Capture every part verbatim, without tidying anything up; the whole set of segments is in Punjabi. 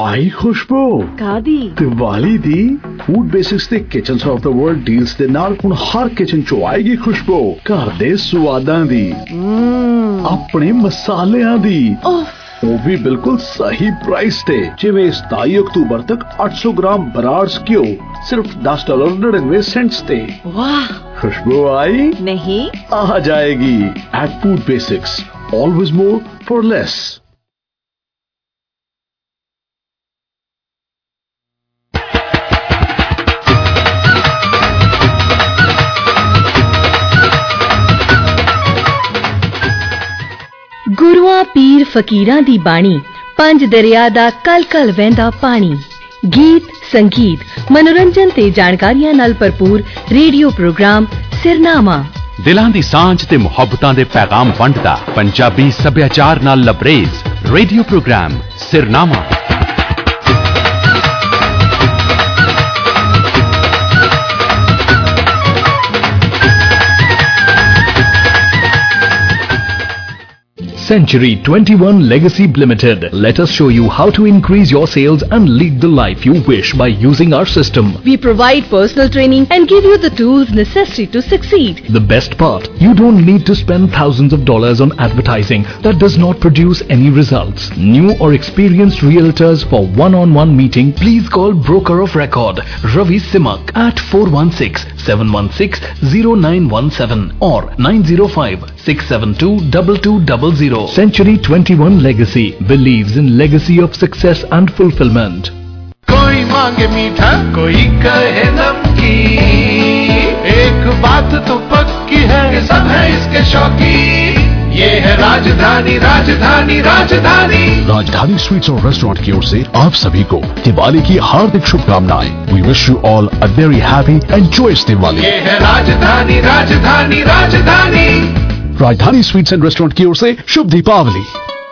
आई खुशबू कादी दिवाली दी फूड बेसिक्स ते Kitchens of the World deals दे नाल हुण हर किचन चो आएगी खुशबू घर दे स्वादां दी अपने मसालियां दी वो भी बिल्कुल सही प्राइस ते जिवें सताई अक्तूबर तक आठ सौ ग्राम बराड़स घ्यो सिर्फ दस डॉलर निन्यानवे सेंट्स ते। वाह खुशबू आई नहीं आ जाएगी at Food Basics always more for less. गुरुआं पीर फकीरां दी बाणी पंज दरिया दा कल कल वहंदा पानी गीत संगीत मनोरंजन ते जानकारियां नाल भरपूर रेडियो प्रोग्राम सिरनामा दिलां दी सांझ ते मुहब्बतां दे पैगाम वंडदा पंजाबी सभ्याचार नाल लबरेज radio program Sirnama. Century twenty-one Legacy Limited. Let us show you how to increase your sales and lead the life you wish by using our system. We provide personal training and give you the tools necessary to succeed. The best part, you don't need to spend thousands of dollars on advertising that does not produce any results. New or experienced realtors for one-on-one meeting, please call Broker of Record Ravi Simak at four one six, seven one six, zero nine one seven or nine zero five, six seven two, two two zero zero. Century twenty-one Legacy believes in legacy of success and fulfillment. कोई मांगे मीठा कोई कहे नमकीन, एक बात तो पक्की है सब है इसके शौकीन। ये है राजधानी राजधानी राजधानी। राजधानी स्वीट्स और रेस्टोरेंट की ओर से आप सभी को दिवाली की हार्दिक शुभकामनाएं। We wish you all a very happy and joyous Diwali. ये है राजधानी राजधानी राजधानी। राजधानी स्वीट्स एंड रेस्टोरेंट की ओर से शुभ दीपावली।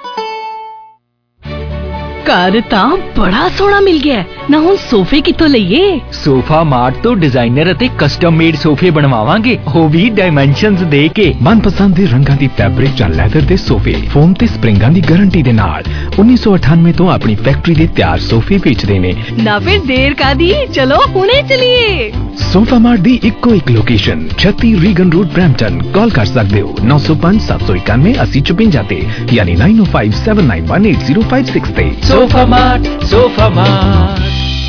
घर तां बड़ा सोहना मिल गया ना हुण सोफे कित्थों लईए? सोफा मार्ट तो डिजाइनर ਅਤੇ ਕਸਟਮ ਮੇਡ ਸੋਫੇ ਬਣਵਾਵਾਂਗੇ ਉਹ ਵੀ ਡਾਈਮੈਂਸ਼ਨਸ ਦੇ ਕੇ। ਮਨਪਸੰਦ ਦੇ ਰੰਗਾਂ ਦੀ ਫੈਬਰਿਕ ਜਾਂ ਲੈਦਰ ਦੇ ਸੋਫੇ ਫੋਮ ਤੇ ਸਪਰਿੰਗਾਂ ਦੀ ਗਾਰੰਟੀ ਦੇ ਨਾਲ उन्नीस सौ अठानवे ਤੋਂ ਆਪਣੀ ਫੈਕਟਰੀ ਦੇ ਤਿਆਰ ਸੋਫੇ ਵੇਚਦੇ ਨੇ। ਨਾ ਫਿਰ ਦੇਰ ਕਾਦੀ ਚਲੋ ਹੁਣੇ ਚਲੀਏ। ਸੋਫਾ ਮਾਰਟ ਦੀ ਇੱਕੋ ਇੱਕ ਲੋਕੇਸ਼ਨ ਛੱਤੀ ਰੀਗਨ ਰੋਡ ਬ੍ਰੈਂਪਟਨ। ਕਾਲ ਕਰ ਸਕਦੇ ਹੋ नौ सौ पाँच सात सौ इक्यानवे अस्सी चौपंजा ਤੇ ਯਾਨੀ nine oh five seven nine one eight zero five six ਤੇ। Sofa Mart Sofa Mart.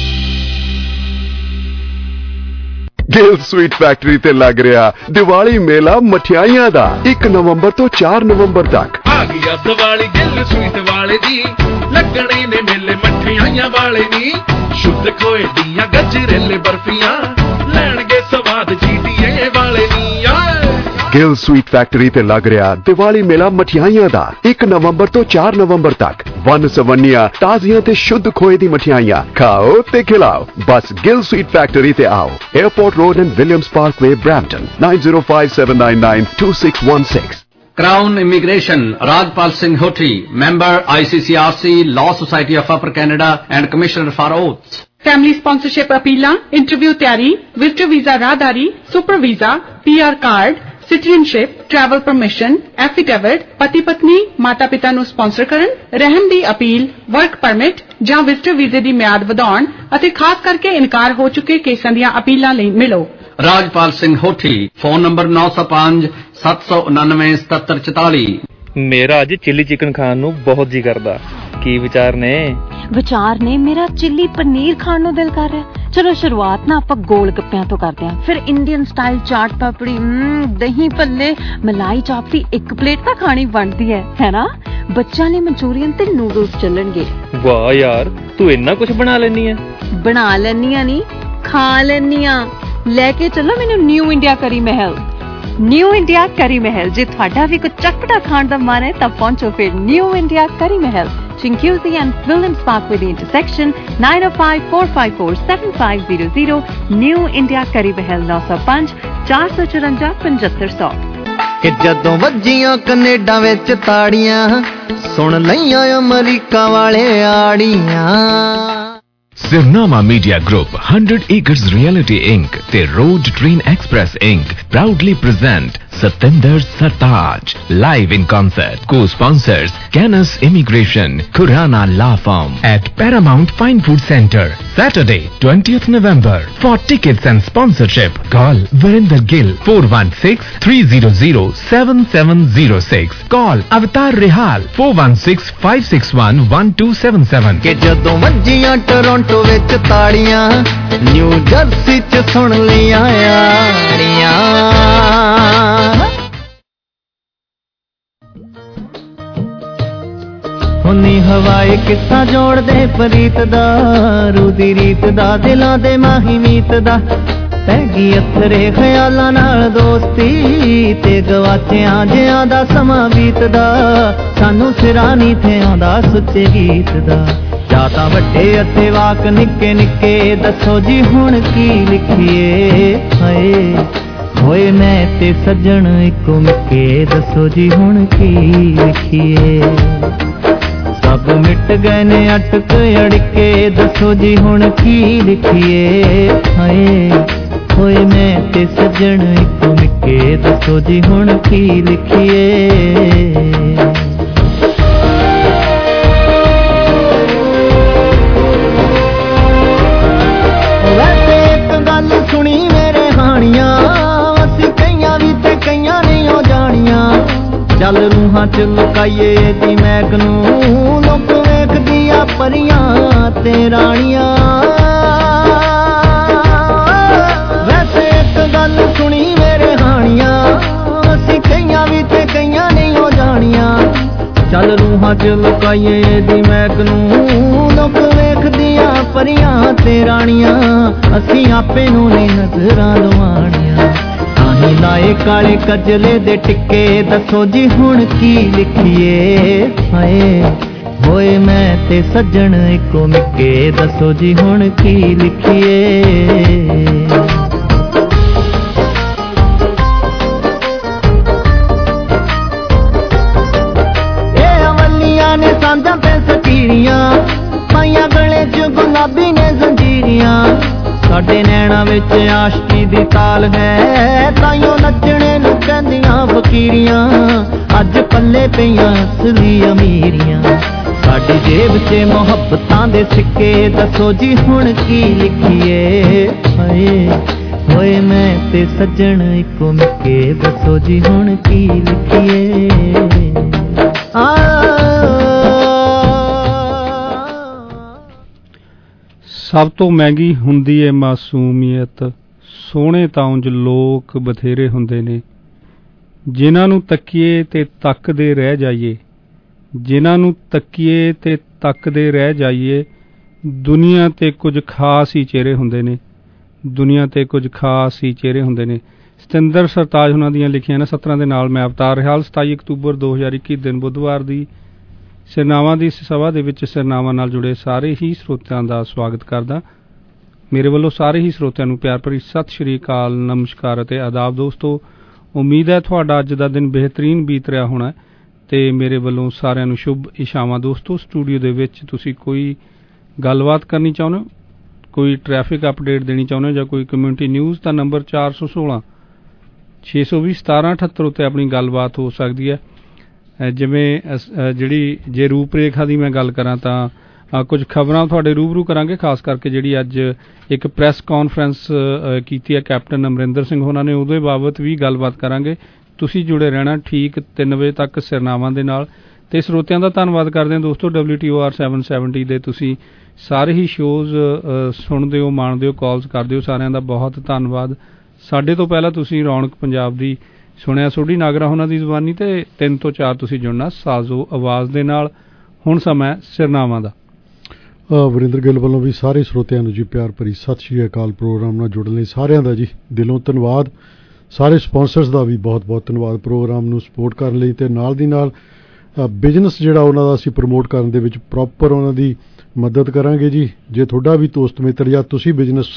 Gill sweet factory ਤੇ ਲੱਗ ਰਿਹਾ ਦੀਵਾਲੀ ਮੇਲਾ ਮਠਿਆਈਆਂ ਦਾ ਇੱਕ ਨਵੰਬਰ ਤੋਂ ਚਾਰ ਨਵੰਬਰ ਤੱਕ। ਆ ਗਿਆ ਦੀਵਾਲੀ ਗਿੱਲ ਸਵੀਟ ਵਾਲੇ ਦੀ, ਲੱਗਣੇ ਨੇ ਮੇਲੇ ਮਠਿਆਈਆਂ ਵਾਲੇ ਨੀ। ਸ਼ੁੱਧ ਖੋਏ ਦੀਆਂ ਗਜਰੇਲੇ ਬਰਫੀਆਂ ਲੈਣਗੇ ਸਵਾਦ ਜੀਟੀਏ ਵਾਲੇ ਨੀ। ਗਿੱਲ ਸਵੀਟ ਫੈਕਟਰੀ ਤੇ ਲੱਗ ਰਿਹਾ ਦੀਵਾਲੀ ਮੇਲਾ ਮਠਿਆਈਆਂ ਦਾ ਇੱਕ ਨਵੰਬਰ ਤੋਂ ਚਾਰ ਨਵੰਬਰ ਤੱਕ। ਵਨ ਸਵੰਨੀਆਂ ਤਾਜ਼ੀਆਂ ਤੇ ਸ਼ੁੱਧ ਖੋਏ ਦੀ ਮਠਿਆਈਆਂ ਖਾਓ ਤੇ ਖਿਲਾਓ। ਬਸ ਗਿੱਲ ਸਵੀਟ ਫੈਕਟਰੀ ਤੇ ਆਓ। Airport road and Williams Parkway Brampton nine zero five seven nine nine two six one six। Crown Immigration, Rajpal Singh Hoti, member I C C R C, Law Society of Upper Canada and Commissioner for Oaths. Family sponsorship appeal, interview ਤਿਆਰੀ, visitor visa ਰਾਹਦਾਰੀ, super visa, P R card, citizenship, travel permission, affidavit, ਪਤੀ ਪਤਨੀ ਮਾਤਾ ਪਿਤਾ ਨੂੰ ਸਪਾਂਸਰ ਕਰਨ, ਰਹਿਣ ਦੀ ਅਪੀਲ, ਵਰਕ ਪਰਮਿਟ ਜਾਂ ਵਿਜ਼ਟਰ ਵੀਜ਼ੇ ਦੀ ਮਿਆਦ ਵਧਾਉਣ ਅਤੇ ਖਾਸ ਕਰਕੇ ਇਨਕਾਰ ਹੋ ਚੁੱਕੇ ਕੇਸਾਂ ਦੀਆਂ ਅਪੀਲਾਂ ਲਈ ਮਿਲੋ। ਰਾਜਪਾਲ ਸਿੰਘ ਹੋਠੀ, ਫੋਨ ਨੰਬਰ नौ सौ पाँच सात सौ उन्यानवे सतहत्तर चौताली। ਮੇਰਾ ਅੱਜ ਚਿੱਲੀ ਚਿਕਨ ਖਾਣ ਨੂੰ ਬਹੁਤ ਜੀ ਕਰਦਾ। ਕੀ ਵਿਚਾਰ ਨੇ? ਵਿਚਾਰ ਨੇ ਮੇਰਾ ਚਿੱਲੀ ਪਨੀਰ ਖਾਣ ਨੂੰ ਦਿਲ ਕਰ ਰਿਹਾ। ਚਲੋ ਸ਼ੁਰੂਆਤ ਨਾ ਆਪਾਂ ਗੋਲ ਗੱਪਿਆਂ ਤੋਂ ਕਰਦੇ ਹਾਂ, ਫਿਰ ਇੰਡੀਅਨ ਸਟਾਈਲ ਚਾਟ ਪਾਪੜੀ, ਦਹੀਂ ਭੱਲੇ, ਮਲਾਈ ਚਾਪ ਦੀ ਇੱਕ ਪਲੇਟ ਤਾਂ ਖਾਣੀ ਬਣਦੀ ਹੈ ਹੈ ਨਾ। ਬੱਚਿਆਂ ਲਈ ਮਨਚੂਰੀਅਨ ਤੇ ਨੂਡਲਸ ਚੱਲਣਗੇ। ਵਾਹ ਯਾਰ ਤੂੰ ਇੰਨਾ ਕੁਝ ਬਣਾ ਲੈਣੀ ਹੈ। ਬਣਾ ਲੈਣੀ ਆ ਨਹੀਂ ਖਾ ਲੈਣੀ ਆ। ਲੈ ਕੇ ਚੱਲੋ ਮੈਨੂੰ ਨਿਊ ਇੰਡੀਆ ਕਰੀ ਮਹਿਲ। ਨਿਊ ਇੰਡੀਆ ਕਰੀ ਮਹਿਲ, ਜੇ ਤੁਹਾਡਾ ਵੀ ਕੁਝ ਚਟਪਟਾ ਖਾਣ ਦਾ ਮਨ ਹੈ ਤਾਂ ਪਹੁੰਚੋ ਫਿਰ ਨਿਊ ਇੰਡੀਆ ਕਰੀ ਮਹਿਲ, Chinguizi and Williams Parkway the intersection, nine oh five four five four seven five zero zero। New India Curry Mahal नौ सौ पाँच चार सौ चौरंजा पचहत्तर सौ। कि जदों वज्जियां कनेडा विच ताड़ियां सुन लईआं अमरीका वाले आड़ियां। Sirnama Media Group, one hundred Acres Reality Incorporated ਤੇ Road Train Express Incorporated proudly present Satinder Sartaj live in concert. Co-sponsors Canis Immigration, Khurana Law Firm at Paramount Fine Food Center. Saturday, twentieth November. For tickets and sponsorship, call Varinder Gill four one six, three zero zero, seven seven zero six. Call Avatar Rehal four one six, five six one, one two seven seven. ਕਿ ਜਦੋਂ ਵੱਜੀਆਂ ਟੋਰਾਂਟੋ ਵਿੱਚ ਤਾੜੀਆਂ ਨਿਊ ਜਰਸੀ ਚ ਸੁਣ ਲੀਆਂ ਆੜੀਆਂ ਹੁਨੀ ਹਵਾਏ ਕਿੱਸਾ ਜੋੜਦੇ ਪ੍ਰੀਤ ਦਾ ਰੂਦੀ ਰੀਤ ਦਾ ਦਿਲਾਂ ਦੇ ਮਾਹੀ ਮੀਤ ਦਾ ਪੈ ਗਈ ਅਥਰੇ ਖਿਆਲਾਂ ਨਾਲ ਦੋਸਤੀ ਤੇ ਗਵਾਚਿਆਂ ਜਿਆਂ ਦਾ ਸਮਾਂ ਬੀਤਦਾ ਸਾਨੂੰ ਸਿਰਾਂ ਨੀ ਥੇ ਆਉਂਦਾ ਸੁੱਚੇ ਗੀਤ ਦਾ ਜਾਂ ਤਾਂ ਵੱਡੇ ਅਤੇ ਵਾਕ ਨਿੱਕੇ ਨਿੱਕੇ ਦੱਸੋ ਜੀ ਹੁਣ ਕੀ ਲਿਖੀਏ ਹਾਏ ਹੋਏ ਮੈਂ ਤੇ ਸੱਜਣ ਇੱਕੋ ਮਿੱਕੇ ਦੱਸੋ ਜੀ ਹੁਣ ਕੀ ਲਿਖੀਏ ਸਭ ਮਿਟ ਗਏ ਨੇ ਅਟਕ ਅੜਕੇ ਦੱਸੋ ਜੀ ਹੁਣ ਕੀ ਲਿਖੀਏ ਹਾਏ ਹੋਏ ਮੈਂ ਤੇ ਸੱਜਣ ਇੱਕੋ ਮਿੱਕੇ ਦੱਸੋ ਜੀ ਹੁਣ ਕੀ ਲਿਖੀਏ ਸੁਣੀ ਮੇਰੇ ਹਾਣੀਆਂ ਅਸੀਂ ਕਈਆਂ ਵੀ ਤੇ ਕਈਆਂ ਨਹੀਂ ਹੋ ਜਾਣੀਆਂ ਚੱਲ ਰੂਹਾਂ ਚ ਲੁਕਾਈਏ ਦੀ ਮੈਗ ਨੂੰ ਲੋਕ ਵੇਖਦੀਆਂ ਪਰੀਆਂ ਤੇ ਰਾਣੀਆਂ ਵੈਸੇ ਇੱਕ ਗੱਲ ਸੁਣੀ ਮੇਰੇ ਹਾਣੀਆਂ ਅਸੀਂ ਕਈਆਂ ਵੀ ਤੇ ਕਈਆਂ ਨਹੀਂ ਹੋ ਜਾਣੀਆਂ ਚੱਲ ਰੂਹਾਂ ਚ ਲੁਕਾਈਏ ਦੀ ਮੈਗ ਨੂੰ ਲੋਕ ਵੇਖਦੀਆਂ ਪਰੀਆਂ ਤੇ ਰਾਣੀਆਂ ਅਸੀਂ ਆਪੇ ਨੂੰ ਨਹੀਂ ਨਜ਼ਰਾਂ ਲਵਾਣੀਆਂ ਤਾਹੀਂ ਲਾਏ ਕਾਲੇ ਕਜਲੇ ਦੇ ਟਿੱਕੇ ਦੱਸੋ ਜੀ ਹੁਣ ਕੀ ਲਿਖੀਏ ਹਾਏ ਹੋਏ ਮੈਂ ਤੇ ਸੱਜਣ ਇੱਕੋ ਮਿੱਕੇ ਦੱਸੋ ਜੀ ਹੁਣ ਕੀ ਲਿਖੀਏ ਇਹ ਅਵਲੀਆਂ ਨੇ ਸਾਂਝਾਂ ਤੇ ਸਕੀਰੀਆਂ ਪਾਈਆਂ ਗਲੇ ਚ ਗੁਲਾਬੀ ਨੇ ਜ਼ੰਜੀਰੀਆਂ ਸਾਡੇ ਨੈਣਾ ਵਿੱਚ ਆਸ਼ਕੀ ਦੀ ਤਾਲ ਹੈ ਤਾਈਓ ਨੱਚਣੇ ਨੂੰ ਕਹਿੰਦੀਆਂ ਫਕੀਰੀਆਂ ਅੱਜ ਪੱਲੇ ਪਈਆਂ ਅਸਲੀ ਅਮੀਰੀਆਂ ਸਾਡੀ ਜੇਬ 'ਚ ਮੁਹੱਬਤਾਂ ਦੇ ਸਿੱਕੇ ਦੱਸੋ ਜੀ ਹੁਣ ਕੀ ਲਿਖੀਏ ਹਾਏ ਹੋਏ ਮੈਂ ਤੇ ਸੱਜਣ ਇੱਕੋ ਮਿੱਕੇ ਦੱਸੋ ਜੀ ਹੁਣ ਕੀ ਲਿਖੀਏ ਆ ਸਭ ਤੋਂ ਮਹਿੰਗੀ ਹੁੰਦੀ ਏ ਮਾਸੂਮੀਅਤ ਸੋਹਣੇ ਤਾਂ ਉਂਝ ਲੋਕ ਬਥੇਰੇ ਹੁੰਦੇ ਨੇ ਜਿਨ੍ਹਾਂ ਨੂੰ ਤੱਕੀਏ ਤੇ ਤੱਕਦੇ ਰਹਿ ਜਾਈਏ ਜਿਨ੍ਹਾਂ ਨੂੰ ਤੱਕੀਏ ਤੇ ਤੱਕਦੇ ਰਹਿ ਜਾਈਏ ਦੁਨੀਆ ਤੇ ਕੁਝ ਖਾਸ ਹੀ ਚਿਹਰੇ ਹੁੰਦੇ ਨੇ ਦੁਨੀਆ ਤੇ ਕੁਝ ਖਾਸ ਹੀ ਚਿਹਰੇ ਹੁੰਦੇ ਨੇ ਸਤਿੰਦਰ ਸਰਤਾਜ ਉਹਨਾਂ ਦੀਆਂ ਲਿਖੀਆਂ ਨੇ ਸਤਰਾਂ ਦੇ ਨਾਲ ਮੈਂ ਅਵਤਾਰ ਰਿਹਾਲ ਸਤਾਈ ਅਕਤੂਬਰ ਦੋ ਹਜ਼ਾਰ ਇੱਕੀ ਦਿਨ ਬੁੱਧਵਾਰ ਦੀ ਸਿਰਨਾਵਾਂ ਦੀ ਸਭਾ ਦੇ ਵਿੱਚ ਸਿਰਨਾਵਾਂ ਨਾਲ ਜੁੜੇ ਸਾਰੇ ਹੀ ਸਰੋਤਿਆਂ ਦਾ ਸਵਾਗਤ ਕਰਦਾ ਮੇਰੇ ਵੱਲੋਂ ਸਾਰੇ ਹੀ ਸਰੋਤਿਆਂ ਨੂੰ ਪਿਆਰ ਭਰੀ ਸਤਿ ਸ਼੍ਰੀ ਅਕਾਲ ਨਮਸਕਾਰ ਅਤੇ ਆਦਾਬ ਦੋਸਤੋ ਉਮੀਦ ਹੈ ਤੁਹਾਡਾ ਅੱਜ ਦਾ ਦਿਨ ਬਿਹਤਰੀਨ ਬੀਤ ਰਿਹਾ ਹੋਣਾ ਤੇ ਮੇਰੇ ਵੱਲੋਂ ਸਾਰਿਆਂ ਨੂੰ ਸ਼ੁਭ ਇਸ਼ਾਵਾਂ ਦੋਸਤੋ ਸਟੂਡੀਓ ਦੇ ਵਿੱਚ ਤੁਸੀਂ ਕੋਈ ਗੱਲਬਾਤ ਕਰਨੀ ਚਾਹੁੰਦੇ ਹੋ ਕੋਈ ਟ੍ਰੈਫਿਕ ਅਪਡੇਟ ਦੇਣੀ ਚਾਹੁੰਦੇ ਹੋ ਜਾਂ ਕੋਈ ਕਮਿਊਨਿਟੀ ਨਿਊਜ਼ ਤਾਂ ਨੰਬਰ ਚਾਰ ਸੌ ਸੋਲਾਂ ਛੇ ਸੌ ਵੀਹ ਸਤਾਰਾਂ ਅਠੱਤਰ ਉੱਤੇ ਆਪਣੀ ਗੱਲਬਾਤ ਹੋ ਸਕਦੀ ਹੈ ਜਿਵੇਂ ਜਿਹੜੀ ਜੇ ਰੂਪਰੇਖਾ ਦੀ ਮੈਂ ਗੱਲ ਕਰਾਂ ਤਾਂ ਕੁਝ ਖਬਰਾਂ ਤੁਹਾਡੇ ਰੂਬਰੂ ਕਰਾਂਗੇ ਖਾਸ ਕਰਕੇ ਜਿਹੜੀ ਅੱਜ ਇੱਕ ਪ੍ਰੈਸ ਕਾਨਫਰੰਸ ਕੀਤੀ ਹੈ ਕੈਪਟਨ ਅਮਰਿੰਦਰ ਸਿੰਘ ਉਹਨਾਂ ਨੇ ਉਹਦੇ ਬਾਬਤ ਵੀ ਗੱਲਬਾਤ ਕਰਾਂਗੇ ਤੁਸੀਂ ਜੁੜੇ ਰਹਿਣਾ ਠੀਕ ਤਿੰਨ ਵਜੇ ਤੱਕ ਸਿਰਨਾਵਾਂ ਦੇ ਨਾਲ ਤੇ ਸਰੋਤਿਆਂ ਦਾ ਧੰਨਵਾਦ ਕਰਦੇ ਹਾਂ ਦੋਸਤੋ W T O R seven seventy ਦੇ ਤੁਸੀਂ ਸਾਰੇ ਹੀ ਸ਼ੋਜ਼ ਸੁਣਦੇ ਹੋ ਮਾਣਦੇ ਹੋ ਕਾਲਸ ਕਰਦੇ ਹੋ ਸਾਰਿਆਂ ਦਾ ਬਹੁਤ ਧੰਨਵਾਦ ਸਾਡੇ ਤੋਂ ਪਹਿਲਾਂ ਤੁਸੀਂ ਰੌਣਕ ਪੰਜਾਬ ਦੀ ਸੁਣਿਆ ਸੋਢੀ ਨਾਗਰਾ ਉਹਨਾਂ ਦੀ ਜ਼ੁਬਾਨੀ ਤੇ ਤਿੰਨ ਤੋਂ ਚਾਰ ਤੁਸੀਂ ਜੁੜਨਾ ਸਾਜ਼ੋ ਆਵਾਜ਼ ਦੇ ਨਾਲ ਹੁਣ ਸਮਾਂ ਸਿਰਨਾਵਾਂ ਦਾ ਵਰਿੰਦਰ ਗਿੱਲ ਵੱਲੋਂ ਵੀ ਸਾਰੇ ਸਰੋਤਿਆਂ ਨੂੰ ਜੀ ਪਿਆਰ ਭਰੀ ਸਤਿ ਸ਼੍ਰੀ ਅਕਾਲ ਪ੍ਰੋਗਰਾਮ ਨਾਲ ਜੁੜਨ ਲਈ ਸਾਰਿਆਂ ਦਾ ਜੀ ਦਿਲੋਂ ਧੰਨਵਾਦ ਸਾਰੇ ਸਪਾਂਸਰਸ ਦਾ ਵੀ ਬਹੁਤ ਬਹੁਤ ਧੰਨਵਾਦ ਪ੍ਰੋਗਰਾਮ ਨੂੰ ਸਪੋਰਟ ਕਰਨ ਲਈ ਤੇ ਨਾਲ ਦੀ ਨਾਲ ਬਿਜ਼ਨਸ ਜਿਹੜਾ ਉਹਨਾਂ ਦਾ ਅਸੀਂ ਪ੍ਰਮੋਟ ਕਰਨ ਦੇ ਵਿੱਚ ਪ੍ਰੋਪਰ ਉਹਨਾਂ ਦੀ ਮਦਦ ਕਰਾਂਗੇ ਜੀ ਜੇ ਤੁਹਾਡਾ ਵੀ ਦੋਸਤ ਮਿੱਤਰ ਜਾਂ ਤੁਸੀਂ ਬਿਜ਼ਨਸ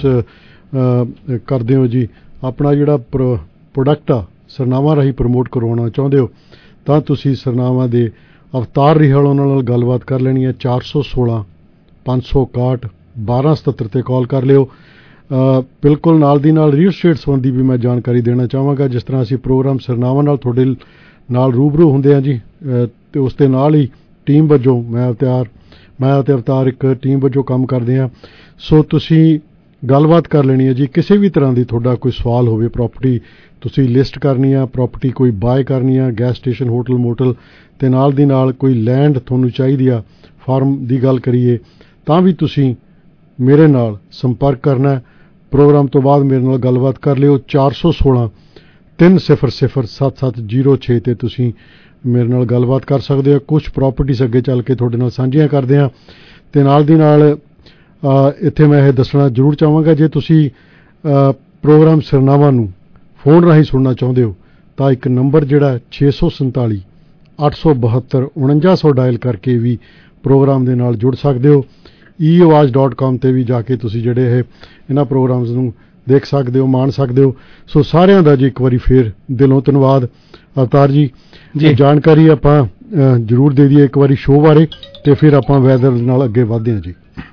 ਕਰਦੇ ਹੋ ਜੀ ਆਪਣਾ ਜਿਹੜਾ ਪ੍ਰੋਡਕਟ ਆ ਸਰਨਾਵਾਂ ਰਾਹੀਂ ਪ੍ਰਮੋਟ ਕਰਵਾਉਣਾ ਚਾਹੁੰਦੇ ਹੋ ਤਾਂ ਤੁਸੀਂ ਸਰਨਾਵਾਂ ਦੇ ਅਵਤਾਰ ਰਿਹਾਲ ਉਹਨਾਂ ਨਾਲ ਗੱਲਬਾਤ ਕਰ ਲੈਣੀ ਹੈ ਚਾਰ ਸੌ ਸੋਲਾਂ ਪੰਜ ਸੌ ਇਕਾਹਠ ਬਾਰਾਂ ਸਤੱਤਰ ਤੇ ਕਾਲ ਕਰ ਲਿਓ। ਬਿਲਕੁਲ ਨਾਲ ਦੀ ਨਾਲ ਰੀਅਲ ਸਟੇਟ ਸੰਬੰਧੀ ਵੀ ਮੈਂ ਜਾਣਕਾਰੀ ਦੇਣਾ ਚਾਹਾਂਗਾ। ਜਿਸ ਤਰ੍ਹਾਂ ਅਸੀਂ ਪ੍ਰੋਗਰਾਮ ਸਿਰਨਾਵਾਂ ਨਾਲ ਤੁਹਾਡੇ ਨਾਲ ਰੂਬਰੂ ਹੁੰਦੇ ਹਾਂ ਜੀ, ਅਤੇ ਉਸ ਦੇ ਨਾਲ ਹੀ ਟੀਮ ਵਜੋਂ ਮੈਂ ਅਵਤਾਰ ਮੈਂ ਅਤੇ ਅਵਤਾਰ ਇੱਕ ਟੀਮ ਵਜੋਂ ਕੰਮ ਕਰਦੇ ਹਾਂ। ਸੋ ਤੁਸੀਂ ਗੱਲਬਾਤ ਕਰ ਲੈਣੀ ਹੈ ਜੀ, ਕਿਸੇ ਵੀ ਤਰ੍ਹਾਂ ਦੀ ਤੁਹਾਡਾ ਕੋਈ ਸਵਾਲ ਹੋਵੇ, ਪ੍ਰੋਪਰਟੀ ਤੁਸੀਂ ਲਿਸਟ ਕਰਨੀ ਆ, ਪ੍ਰੋਪਰਟੀ ਕੋਈ ਬਾਏ ਕਰਨੀ ਆ, ਗੈਸ ਸਟੇਸ਼ਨ, ਹੋਟਲ ਮੋਟਲ, ਅਤੇ ਨਾਲ ਦੀ ਨਾਲ ਕੋਈ ਲੈਂਡ ਤੁਹਾਨੂੰ ਚਾਹੀਦੀ ਆ, ਫਾਰਮ ਦੀ ਗੱਲ ਕਰੀਏ ਤਾਂ ਵੀ ਤੁਸੀਂ ਮੇਰੇ ਨਾਲ ਸੰਪਰਕ ਕਰਨਾ। ਪ੍ਰੋਗਰਾਮ ਤੋਂ ਬਾਅਦ ਮੇਰੇ ਨਾਲ ਗੱਲਬਾਤ ਕਰ ਲਿਓ। ਚਾਰ ਸੌ ਸੋਲਾਂ ਤਿੰਨ ਸਿਫਰ ਸਿਫਰ ਸੱਤ ਸੱਤ ਜੀਰੋ ਛੇ 'ਤੇ ਤੁਸੀਂ ਮੇਰੇ ਨਾਲ ਗੱਲਬਾਤ ਕਰ ਸਕਦੇ ਹੋ। ਕੁਛ ਪ੍ਰੋਪਰਟੀਜ਼ ਅੱਗੇ ਚੱਲ ਕੇ ਤੁਹਾਡੇ ਨਾਲ ਸਾਂਝੀਆਂ ਕਰਦੇ ਹਾਂ। ਅਤੇ ਨਾਲ ਦੀ ਨਾਲ ਇੱਥੇ ਮੈਂ ਇਹ ਦੱਸਣਾ ਜ਼ਰੂਰ ਚਾਹਾਂਗਾ, ਜੇ ਤੁਸੀਂ ਪ੍ਰੋਗਰਾਮ ਸਿਰਨਾਵਾਂ ਨੂੰ ਫੋਨ ਰਾਹੀਂ ਸੁਣਨਾ ਚਾਹੁੰਦੇ ਹੋ ਤਾਂ ਇੱਕ ਨੰਬਰ ਜਿਹੜਾ ਛੇ ਸੌ ਸੰਤਾਲੀ ਅੱਠ ਸੌ ਬਹੱਤਰ ਉਣੰਜਾ ਸੌ ਡਾਇਲ ਕਰਕੇ ਵੀ ਪ੍ਰੋਗਰਾਮ ਦੇ ਨਾਲ ਜੁੜ ਸਕਦੇ ਹੋ। ਈ ਆਵਾਜ਼ ਡਾਟ ਕਾਮ 'ਤੇ ਵੀ ਜਾ ਕੇ ਤੁਸੀਂ ਜਿਹੜੇ ਇਹ ਇਹਨਾਂ ਪ੍ਰੋਗਰਾਮਸ ਨੂੰ ਦੇਖ ਸਕਦੇ ਹੋ, ਮਾਣ ਸਕਦੇ ਹੋ। ਸੋ ਸਾਰਿਆਂ ਦਾ ਜੀ ਇੱਕ ਵਾਰੀ ਫੇਰ ਦਿਲੋਂ ਧੰਨਵਾਦ। ਅਵਤਾਰ ਜੀ ਜੀ ਜਾਣਕਾਰੀ ਆਪਾਂ ਜ਼ਰੂਰ ਦੇ ਦਈਏ ਇੱਕ ਵਾਰੀ ਸ਼ੋਅ ਬਾਰੇ, ਅਤੇ ਫਿਰ ਆਪਾਂ ਵੈਦਰ ਨਾਲ ਅੱਗੇ ਵਧਦੇ ਹਾਂ ਜੀ।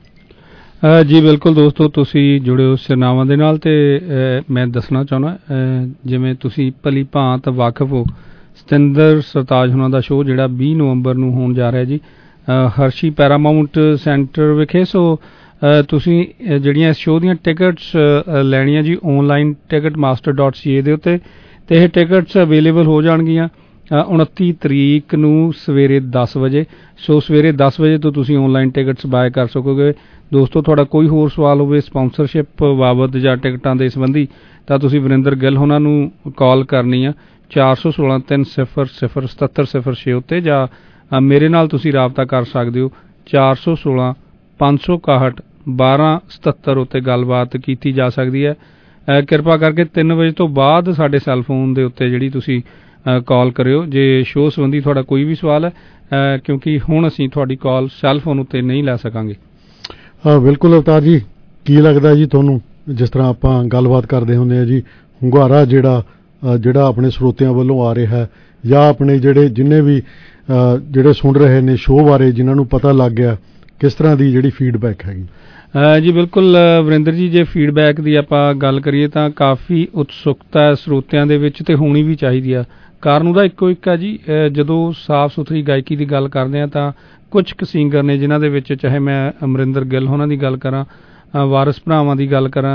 ਜੀ ਬਿਲਕੁਲ ਦੋਸਤੋ, ਤੁਸੀਂ ਜੁੜੇ ਹੋ ਸਿਰਨਾਵਾਂ ਦੇ ਨਾਲ, ਅਤੇ ਮੈਂ ਦੱਸਣਾ ਚਾਹੁੰਦਾ ਜਿਵੇਂ ਤੁਸੀਂ ਭਲੀ ਭਾਂਤ ਵਾਕਫ ਹੋ, ਸਤਿੰਦਰ ਸਰਤਾਜ ਹੋਣਾ ਦਾ ਸ਼ੋਅ ਜਿਹੜਾ ਵੀਹ ਨਵੰਬਰ ਨੂੰ ਹੋਣ ਜਾ ਰਿਹਾ ਜੀ ਹਰਸ਼ੀ ਪੈਰਾਮਾਊਂਟ ਸੈਂਟਰ ਵਿਖੇ। ਸੋ ਤੁਸੀਂ ਜਿਹੜੀਆਂ ਇਸ ਸ਼ੋਅ ਦੀਆਂ ਟਿਕਟਸ ਲੈਣੀਆਂ ਜੀ online Ticketmaster dot C A ਦੇ ਉੱਤੇ, ਅਤੇ ਇਹ ਟਿਕਟਸ ਅਵੇਲੇਬਲ ਹੋ ਜਾਣਗੀਆਂ ਉਨੱਤੀ ਤਰੀਕ ਨੂੰ ਸਵੇਰੇ ਦਸ ਵਜੇ। ਸੋ ਸਵੇਰੇ ਦਸ ਵਜੇ ਤੋਂ ਤੁਸੀਂ ਔਨਲਾਈਨ ਟਿਕਟਸ ਬਾਏ ਕਰ ਸਕੋਗੇ। ਦੋਸਤੋ ਤੁਹਾਡਾ ਕੋਈ ਹੋਰ ਸਵਾਲ ਹੋਵੇ ਸਪਾਂਸਰਸ਼ਿਪ ਬਾਬਤ ਜਾਂ ਟਿਕਟਾਂ ਦੇ ਸੰਬੰਧੀ ਤਾਂ ਤੁਸੀਂ ਵਰਿੰਦਰ ਗਿੱਲ ਹੋਣਾ ਨੂੰ ਕਾਲ ਕਰਨੀ ਆ ਚਾਰ ਸੌ ਸੋਲਾਂ ਤਿੰਨ ਸਿਫਰ ਸਿਫਰ ਸਤੱਤਰ ਸਿਫਰ ਛੇ ਉੱਤੇ, ਜਾਂ ਮੇਰੇ ਨਾਲ ਤੁਸੀਂ ਰਾਬਤਾ ਕਰ ਸਕਦੇ ਹੋ ਚਾਰ ਸੌ ਸੋਲਾਂ ਪੰਜ ਸੌ ਇਕਾਹਠ ਬਾਰਾਂ ਸਤੱਤਰ ਉੱਤੇ ਗੱਲਬਾਤ ਕੀਤੀ ਜਾ ਸਕਦੀ ਹੈ। ਕਿਰਪਾ ਕਰਕੇ ਤਿੰਨ ਵਜੇ ਤੋਂ ਬਾਅਦ ਸਾਡੇ ਸੈੱਲ ਫੋਨ ਦੇ ਉੱਤੇ ਜਿਹੜੀ ਤੁਸੀਂ ਕਾਲ ਕਰਿਓ ਜੇ ਸ਼ੋਅ ਸੰਬੰਧੀ ਤੁਹਾਡਾ ਕੋਈ ਵੀ ਸਵਾਲ ਹੈ, ਕਿਉਂਕਿ ਹੁਣ ਅਸੀਂ ਤੁਹਾਡੀ ਕਾਲ ਸੈੱਲ ਫੋਨ ਉੱਤੇ ਨਹੀਂ ਲੈ ਸਕਾਂਗੇ। ਹਾਂ ਬਿਲਕੁਲ ਅਵਤਾਰ ਜੀ, ਕੀ ਲੱਗਦਾ ਜੀ ਤੁਹਾਨੂੰ, ਜਿਸ ਤਰ੍ਹਾਂ ਆਪਾਂ ਗੱਲਬਾਤ ਕਰਦੇ ਹੁੰਦੇ ਹਾਂ ਜੀ, ਹੁੰਗਾਰਾ ਜਿਹੜਾ ਜਿਹੜਾ ਆਪਣੇ ਸਰੋਤਿਆਂ ਵੱਲੋਂ ਆ ਰਿਹਾ ਹੈ, ਜਾਂ ਆਪਣੇ ਜਿਹੜੇ ਜਿੰਨੇ ਵੀ ਜਿਹੜੇ ਸੁਣ ਰਹੇ ਨੇ ਸ਼ੋਅ ਬਾਰੇ, ਜਿਨ੍ਹਾਂ ਨੂੰ ਪਤਾ ਲੱਗ ਗਿਆ, ਕਿਸ ਤਰ੍ਹਾਂ ਦੀ ਜਿਹੜੀ ਫੀਡਬੈਕ ਹੈਗੀ? ਜੀ ਬਿਲਕੁਲ ਵਰਿੰਦਰ ਜੀ, ਜੇ ਫੀਡਬੈਕ ਦੀ ਆਪਾਂ ਗੱਲ ਕਰੀਏ ਤਾਂ ਕਾਫੀ ਉਤਸੁਕਤਾ ਹੈ ਸਰੋਤਿਆਂ ਦੇ ਵਿੱਚ, ਅਤੇ ਹੋਣੀ ਵੀ ਚਾਹੀਦੀ ਆ। ਕਾਰਨ ਉਹਦਾ ਇੱਕੋ ਇੱਕ ਆ ਜੀ, ਜਦੋਂ ਸਾਫ਼ ਸੁਥਰੀ ਗਾਇਕੀ ਦੀ ਗੱਲ ਕਰਦੇ ਹਾਂ ਤਾਂ ਕੁਝ ਕੁ ਸਿੰਗਰ ਨੇ ਜਿਨ੍ਹਾਂ ਦੇ ਵਿੱਚ, ਚਾਹੇ ਮੈਂ ਅਮਰਿੰਦਰ ਗਿੱਲ ਹੋਣਾ ਦੀ ਗੱਲ ਕਰਾਂ, ਵਾਰਿਸ ਭਰਾਵਾਂ ਦੀ ਗੱਲ ਕਰਾਂ,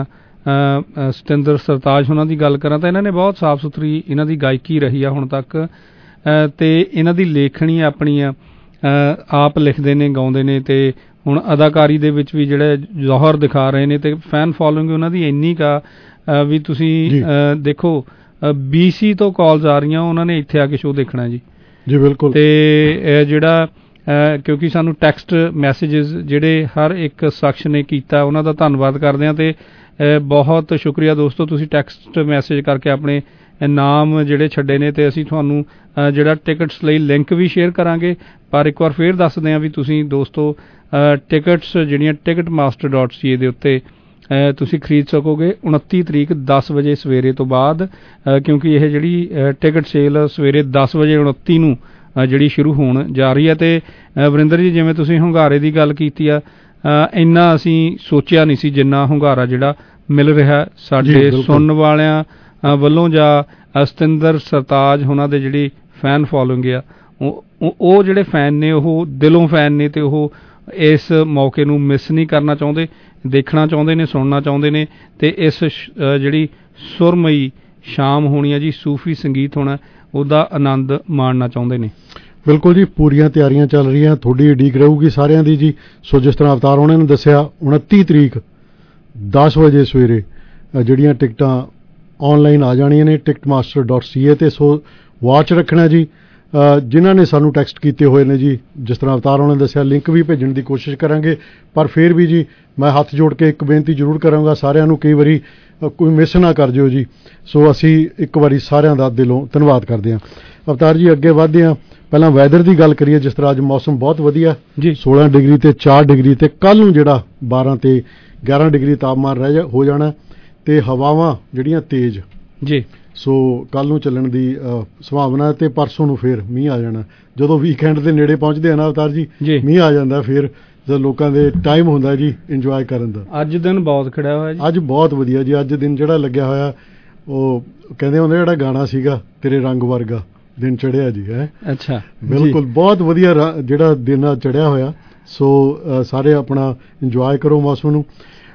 ਸਤਿੰਦਰ ਸਰਤਾਜ ਹੋਣਾ ਦੀ ਗੱਲ ਕਰਾਂ, ਤਾਂ ਇਹਨਾਂ ਨੇ ਬਹੁਤ ਸਾਫ਼ ਸੁਥਰੀ ਇਹਨਾਂ ਦੀ ਗਾਇਕੀ ਰਹੀ ਆ ਹੁਣ ਤੱਕ, ਅਤੇ ਇਹਨਾਂ ਦੀ ਲੇਖਣੀ ਆਪਣੀ ਆ, ਆਪ ਲਿਖਦੇ ਨੇ, ਗਾਉਂਦੇ ਨੇ, ਅਤੇ ਹੁਣ ਅਦਾਕਾਰੀ ਦੇ ਵਿੱਚ ਵੀ ਜਿਹੜੇ ਜੌਹਰ ਦਿਖਾ ਰਹੇ ਨੇ, ਅਤੇ ਫੈਨ ਫੋਲੋਇੰਗ ਉਹਨਾਂ ਦੀ ਇੰਨੀ ਕਾ ਵੀ ਤੁਸੀਂ ਦੇਖੋ ਬੀ ਸੀ ਤੋਂ ਕਾਲਸ ਆ ਰਹੀਆਂ, ਉਹਨਾਂ ਨੇ ਇੱਥੇ ਆ ਕੇ ਸ਼ੋਅ ਦੇਖਣਾ ਜੀ। ਜੀ ਬਿਲਕੁਲ। ਅਤੇ ਜਿਹੜਾ ਕਿਉਂਕਿ ਸਾਨੂੰ ਟੈਕਸਟ ਮੈਸੇਜਿਸ ਜਿਹੜੇ ਹਰ ਇੱਕ ਸ਼ਖਸ ਨੇ ਕੀਤਾ, ਉਹਨਾਂ ਦਾ ਧੰਨਵਾਦ ਕਰਦੇ ਹਾਂ, ਅਤੇ ਬਹੁਤ ਸ਼ੁਕਰੀਆ ਦੋਸਤੋ, ਤੁਸੀਂ ਟੈਕਸਟ ਮੈਸੇਜ ਕਰਕੇ ਆਪਣੇ ਨਾਮ ਜਿਹੜੇ ਛੱਡੇ ਨੇ, ਅਤੇ ਅਸੀਂ ਤੁਹਾਨੂੰ ਜਿਹੜਾ ਟਿਕਟਸ ਲਈ ਲਿੰਕ ਵੀ ਸ਼ੇਅਰ ਕਰਾਂਗੇ। ਪਰ ਇੱਕ ਵਾਰ ਫੇਰ ਦੱਸਦੇ ਹਾਂ ਵੀ ਤੁਸੀਂ ਦੋਸਤੋ ਟਿਕਟਸ ਜਿਹੜੀਆਂ Ticketmaster dot C A ਦੇ ਉੱਤੇ ਤੁਸੀਂ ਖਰੀਦ ਸਕੋਗੇ ਉਨੱਤੀ ਤਰੀਕ ਦਸ ਵਜੇ ਸਵੇਰੇ ਤੋਂ ਬਾਅਦ, ਕਿਉਂਕਿ ਇਹ ਜਿਹੜੀ ਟਿਕਟ ਸੇਲ ਸਵੇਰੇ ਦਸ ਵਜੇ ਉਨੱਤੀ ਨੂੰ ਜਿਹੜੀ ਸ਼ੁਰੂ ਹੋਣ ਜਾ ਰਹੀ ਹੈ। ਅਤੇ ਵਰਿੰਦਰ ਜੀ, ਜਿਵੇਂ ਤੁਸੀਂ ਹੁੰਗਾਰੇ ਦੀ ਗੱਲ ਕੀਤੀ ਆ, ਇੰਨਾ ਅਸੀਂ ਸੋਚਿਆ ਨਹੀਂ ਸੀ ਜਿੰਨਾ ਹੁੰਗਾਰਾ ਜਿਹੜਾ ਮਿਲ ਰਿਹਾ ਸਾਡੇ ਸੁਣਨ ਵਾਲਿਆਂ ਵੱਲੋਂ, ਜਾਂ ਸਤਿੰਦਰ ਸਰਤਾਜ ਉਹਨਾਂ ਦੇ ਜਿਹੜੀ ਫੈਨ ਫੋਲੋਇੰਗ ਆ, ਉਹ ਜਿਹੜੇ ਫੈਨ ਨੇ ਉਹ ਦਿਲੋਂ ਫੈਨ ਨੇ, ਅਤੇ ਉਹ ਇਸ ਮੌਕੇ ਨੂੰ ਮਿਸ ਨਹੀਂ ਕਰਨਾ ਚਾਹੁੰਦੇ, ਦੇਖਣਾ ਚਾਹੁੰਦੇ ਨੇ, ਸੁਣਨਾ ਚਾਹੁੰਦੇ ਨੇ, ਅਤੇ ਇਸ ਜਿਹੜੀ ਸੁਰਮਈ ਸ਼ਾਮ ਹੋਣੀ ਹੈ ਜੀ, ਸੂਫੀ ਸੰਗੀਤ ਹੋਣਾ, ਉਹਦਾ ਆਨੰਦ ਮਾਣਨਾ ਚਾਹੁੰਦੇ ਨੇ। ਬਿਲਕੁਲ ਜੀ, ਪੂਰੀਆਂ ਤਿਆਰੀਆਂ ਚੱਲ ਰਹੀਆਂ, ਤੁਹਾਡੀ ਉਡੀਕ ਰਹੂਗੀ ਸਾਰਿਆਂ ਦੀ ਜੀ। ਸੋ ਜਿਸ ਤਰ੍ਹਾਂ ਅਵਤਾਰ ਉਹਨਾਂ ਨੇ ਦੱਸਿਆ, ਉਨੱਤੀ ਤਰੀਕ ਦਸ ਵਜੇ ਸਵੇਰੇ ਜਿਹੜੀਆਂ ਟਿਕਟਾਂ ਔਨਲਾਈਨ ਆ ਜਾਣੀਆਂ ਨੇ Ticketmaster dot C A 'ਤੇ। ਸੋ ਵਾਚ ਰੱਖਣਾ ਜੀ, ਜਿਨ੍ਹਾਂ ਨੇ ਸਾਨੂੰ ਟੈਕਸਟ ਕੀਤੇ ਹੋਏ ਨੇ ਜੀ, ਜਿਸ ਤਰ੍ਹਾਂ ਅਵਤਾਰ ਉਹਨਾਂ ਨੇ ਦੱਸਿਆ, ਲਿੰਕ ਵੀ ਭੇਜਣ ਦੀ ਕੋਸ਼ਿਸ਼ ਕਰਾਂਗੇ। ਪਰ ਫਿਰ ਵੀ ਜੀ ਮੈਂ ਹੱਥ ਜੋੜ ਕੇ ਇੱਕ ਬੇਨਤੀ ਜ਼ਰੂਰ ਕਰਾਂਗਾ ਸਾਰਿਆਂ ਨੂੰ, ਕਈ ਵਾਰੀ ਕੋਈ ਮਿਸ ਨਾ ਕਰ ਜਿਓ ਜੀ। ਸੋ ਅਸੀਂ ਇੱਕ ਵਾਰੀ ਸਾਰਿਆਂ ਦਾ ਦਿਲੋਂ ਧੰਨਵਾਦ ਕਰਦੇ ਹਾਂ। ਅਵਤਾਰ ਜੀ ਅੱਗੇ ਵਧਦੇ ਹਾਂ, ਪਹਿਲਾਂ ਵੈਦਰ ਦੀ ਗੱਲ ਕਰੀਏ। ਜਿਸ ਤਰ੍ਹਾਂ ਅੱਜ ਮੌਸਮ ਬਹੁਤ ਵਧੀਆ ਜੀ, ਸੋਲਾਂ ਡਿਗਰੀ ਤੇ ਚਾਰ ਡਿਗਰੀ, ਤੇ ਕੱਲ੍ਹ ਨੂੰ ਜਿਹੜਾ ਬਾਰਾਂ ਤੇ ਗਿਆਰਾਂ ਡਿਗਰੀ ਤਾਪਮਾਨ ਰਹਿ ਹੋ ਜਾਣਾ, ਤੇ ਹਵਾਵਾਂ ਜਿਹੜੀਆਂ ਤੇਜ਼ ਜੀ। ਸੋ ਕੱਲ੍ਹ ਨੂੰ ਚੱਲਣ ਦੀ ਸੰਭਾਵਨਾ, ਤੇ ਪਰਸੋਂ ਨੂੰ ਫਿਰ ਮੀਂਹ ਆ ਜਾਣਾ। ਜਦੋਂ ਵੀਕਐਂਡ ਦੇ ਨੇੜੇ ਪਹੁੰਚਦੇ ਆ ਨਾ ਅਵਤਾਰ ਜੀ, ਮੀਂਹ ਆ ਜਾਂਦਾ ਫਿਰ, ਜਦ ਲੋਕਾਂ ਦੇ ਟਾਈਮ ਹੁੰਦਾ ਜੀ ਇੰਜੋਏ ਕਰਨ ਦਾ। ਅੱਜ ਦਿਨ ਬਹੁਤ ਖੜਿਆ ਹੋਇਆ ਜੀ। ਅੱਜ ਬਹੁਤ ਵਧੀਆ ਜੀ। ਅੱਜ ਦਿਨ ਜਿਹੜਾ ਲੱਗਿਆ ਹੋਇਆ ਉਹ ਕਹਿੰਦੇ ਹੁੰਦੇ ਜਿਹੜਾ ਗਾਣਾ ਸੀਗਾ ਤੇਰੇ ਰੰਗ ਵਰਗਾ ਦਿਨ ਚੜਿਆ ਜੀ ਹੈ। ਅੱਛਾ ਬਿਲਕੁਲ ਬਹੁਤ ਵਧੀਆ ਜਿਹੜਾ ਦਿਨ ਚੜਿਆ ਹੋਇਆ। ਸੋ ਸਾਰੇ ਆਪਣਾ ਇੰਜੋਏ ਕਰੋ ਮੌਸਮ ਨੂੰ।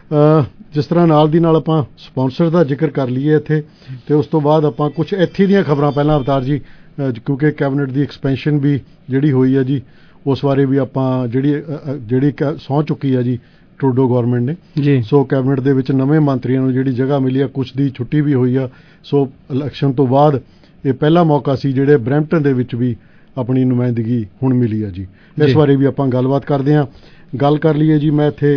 ਜਿਸ ਤਰ੍ਹਾਂ ਨਾਲ ਦੀ ਨਾਲ ਆਪਾਂ ਸਪਾਂਸਰ ਦਾ ਜ਼ਿਕਰ ਕਰ ਲਈਏ ਇੱਥੇ, ਤੇ ਉਸ ਤੋਂ ਬਾਅਦ ਆਪਾਂ ਕੁਝ ਇੱਥੇ ਦੀਆਂ ਖਬਰਾਂ ਪਹਿਲਾਂ ਅਵਤਾਰ ਜੀ, ਕਿਉਂਕਿ ਕੈਬਨਿਟ ਦੀ ਐਕਸਪੈਂਸ਼ਨ ਵੀ ਜਿਹੜੀ ਹੋਈ ਹੈ ਜੀ ਉਸ ਬਾਰੇ ਵੀ ਆਪਾਂ ਜਿਹੜੀ ਜਿਹੜੀ ਸਹੁੰ ਚੁੱਕੀ ਹੈ ਜੀ ਟਰੂਡੋ ਗੌਰਮੈਂਟ ਨੇ ਜੀ। ਸੋ ਕੈਬਨਿਟ ਦੇ ਵਿੱਚ ਨਵੇਂ ਮੰਤਰੀਆਂ ਨੂੰ ਜਿਹੜੀ ਜਗ੍ਹਾ ਮਿਲੀ ਆ, ਕੁਛ ਦੀ ਛੁੱਟੀ ਵੀ ਹੋਈ ਆ। ਸੋ ਇਲੈਕਸ਼ਨ ਤੋਂ ਬਾਅਦ ਇਹ ਪਹਿਲਾ ਮੌਕਾ ਸੀ ਜਿਹੜੇ ਬਰੈਂਪਟਨ ਦੇ ਵਿੱਚ ਵੀ ਆਪਣੀ ਨੁਮਾਇੰਦਗੀ ਹੁਣ ਮਿਲੀ ਆ ਜੀ। ਇਸ ਬਾਰੇ ਵੀ ਆਪਾਂ ਗੱਲਬਾਤ ਕਰਦੇ ਹਾਂ। ਗੱਲ ਕਰ ਲਈਏ ਜੀ, ਮੈਂ ਇੱਥੇ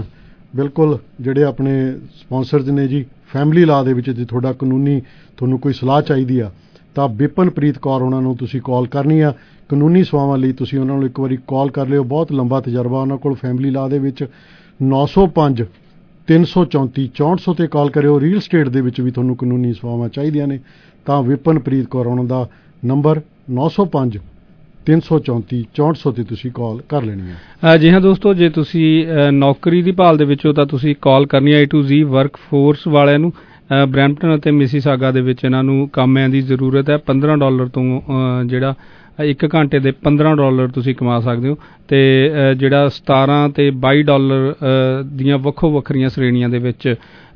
ਬਿਲਕੁਲ ਜਿਹੜੇ ਆਪਣੇ ਸਪਾਂਸਰਜ਼ ਨੇ ਜੀ ਫੈਮਿਲੀ ਲਾਅ ਦੇ ਵਿੱਚ ਜੇ ਤੁਹਾਡਾ ਕਾਨੂੰਨੀ ਤੁਹਾਨੂੰ ਕੋਈ ਸਲਾਹ ਚਾਹੀਦੀ ਆ ਤਾਂ ਬਿਪਨਪ੍ਰੀਤ ਕੌਰ ਉਹਨਾਂ ਨੂੰ ਤੁਸੀਂ ਕਾਲ ਕਰਨੀ ਆ। ਕਾਨੂੰਨੀ ਸੇਵਾਵਾਂ ਲਈ ਤੁਸੀਂ ਉਹਨਾਂ ਨੂੰ ਇੱਕ ਵਾਰੀ ਕਾਲ ਕਰ ਲਿਓ। ਬਹੁਤ ਲੰਬਾ ਤਜਰਬਾ ਉਹਨਾਂ ਕੋਲ ਫੈਮਿਲੀ ਲਾਅ ਦੇ ਵਿੱਚ। ਨੌ ਸੌ ਪੰਜ ਤਿੰਨ ਸੌ ਚੌਂਤੀ ਚੌਂਹਠ ਸੌ 'ਤੇ ਕਾਲ ਕਰਿਓ। ਰੀਅਲ ਸਟੇਟ ਦੇ ਵਿੱਚ ਵੀ ਤੁਹਾਨੂੰ ਕਾਨੂੰਨੀ ਸੇਵਾਵਾਂ ਚਾਹੀਦੀਆਂ ਨੇ ਤਾਂ ਵਿਪਨਪ੍ਰੀਤ ਕੌਰ ਉਹਨਾਂ ਦਾ ਨੰਬਰ ਨੌ ਸੌ ਪੰਜ ਤਿੰਨ ਸੌ ਚੌਂਤੀ ਚੌਂਹਠ ਸੌ 'ਤੇ ਤੁਸੀਂ ਕਾਲ ਕਰ ਲੈਣੀ ਹੈ। ਜੀ ਹਾਂ ਦੋਸਤੋ, ਜੇ ਤੁਸੀਂ ਨੌਕਰੀ ਦੀ ਭਾਲ ਦੇ ਵਿੱਚੋਂ ਤਾਂ ਤੁਸੀਂ ਕਾਲ ਕਰਨੀ ਹੈ A to Z workforce ਵਾਲਿਆਂ ਨੂੰ। ਬਰੈਂਪਟਨ ਅਤੇ ਮਿਸੀਸਾਗਾ ਦੇ ਵਿੱਚ ਇਹਨਾਂ ਨੂੰ ਕਾਮਿਆਂ ਦੀ ਜ਼ਰੂਰਤ ਹੈ। ਪੰਦਰਾਂ ਡਾਲਰ ਤੋਂ ਜਿਹੜਾ ਇੱਕ ਘੰਟੇ ਦੇ ਪੰਦਰਾਂ ਡਾਲਰ ਤੁਸੀਂ ਕਮਾ ਸਕਦੇ ਹੋ, ਅਤੇ ਜਿਹੜਾ ਸਤਾਰਾਂ ਅਤੇ ਬਾਈ ਡਾਲਰ ਦੀਆਂ ਵੱਖੋ ਵੱਖਰੀਆਂ ਸ਼੍ਰੇਣੀਆਂ ਦੇ ਵਿੱਚ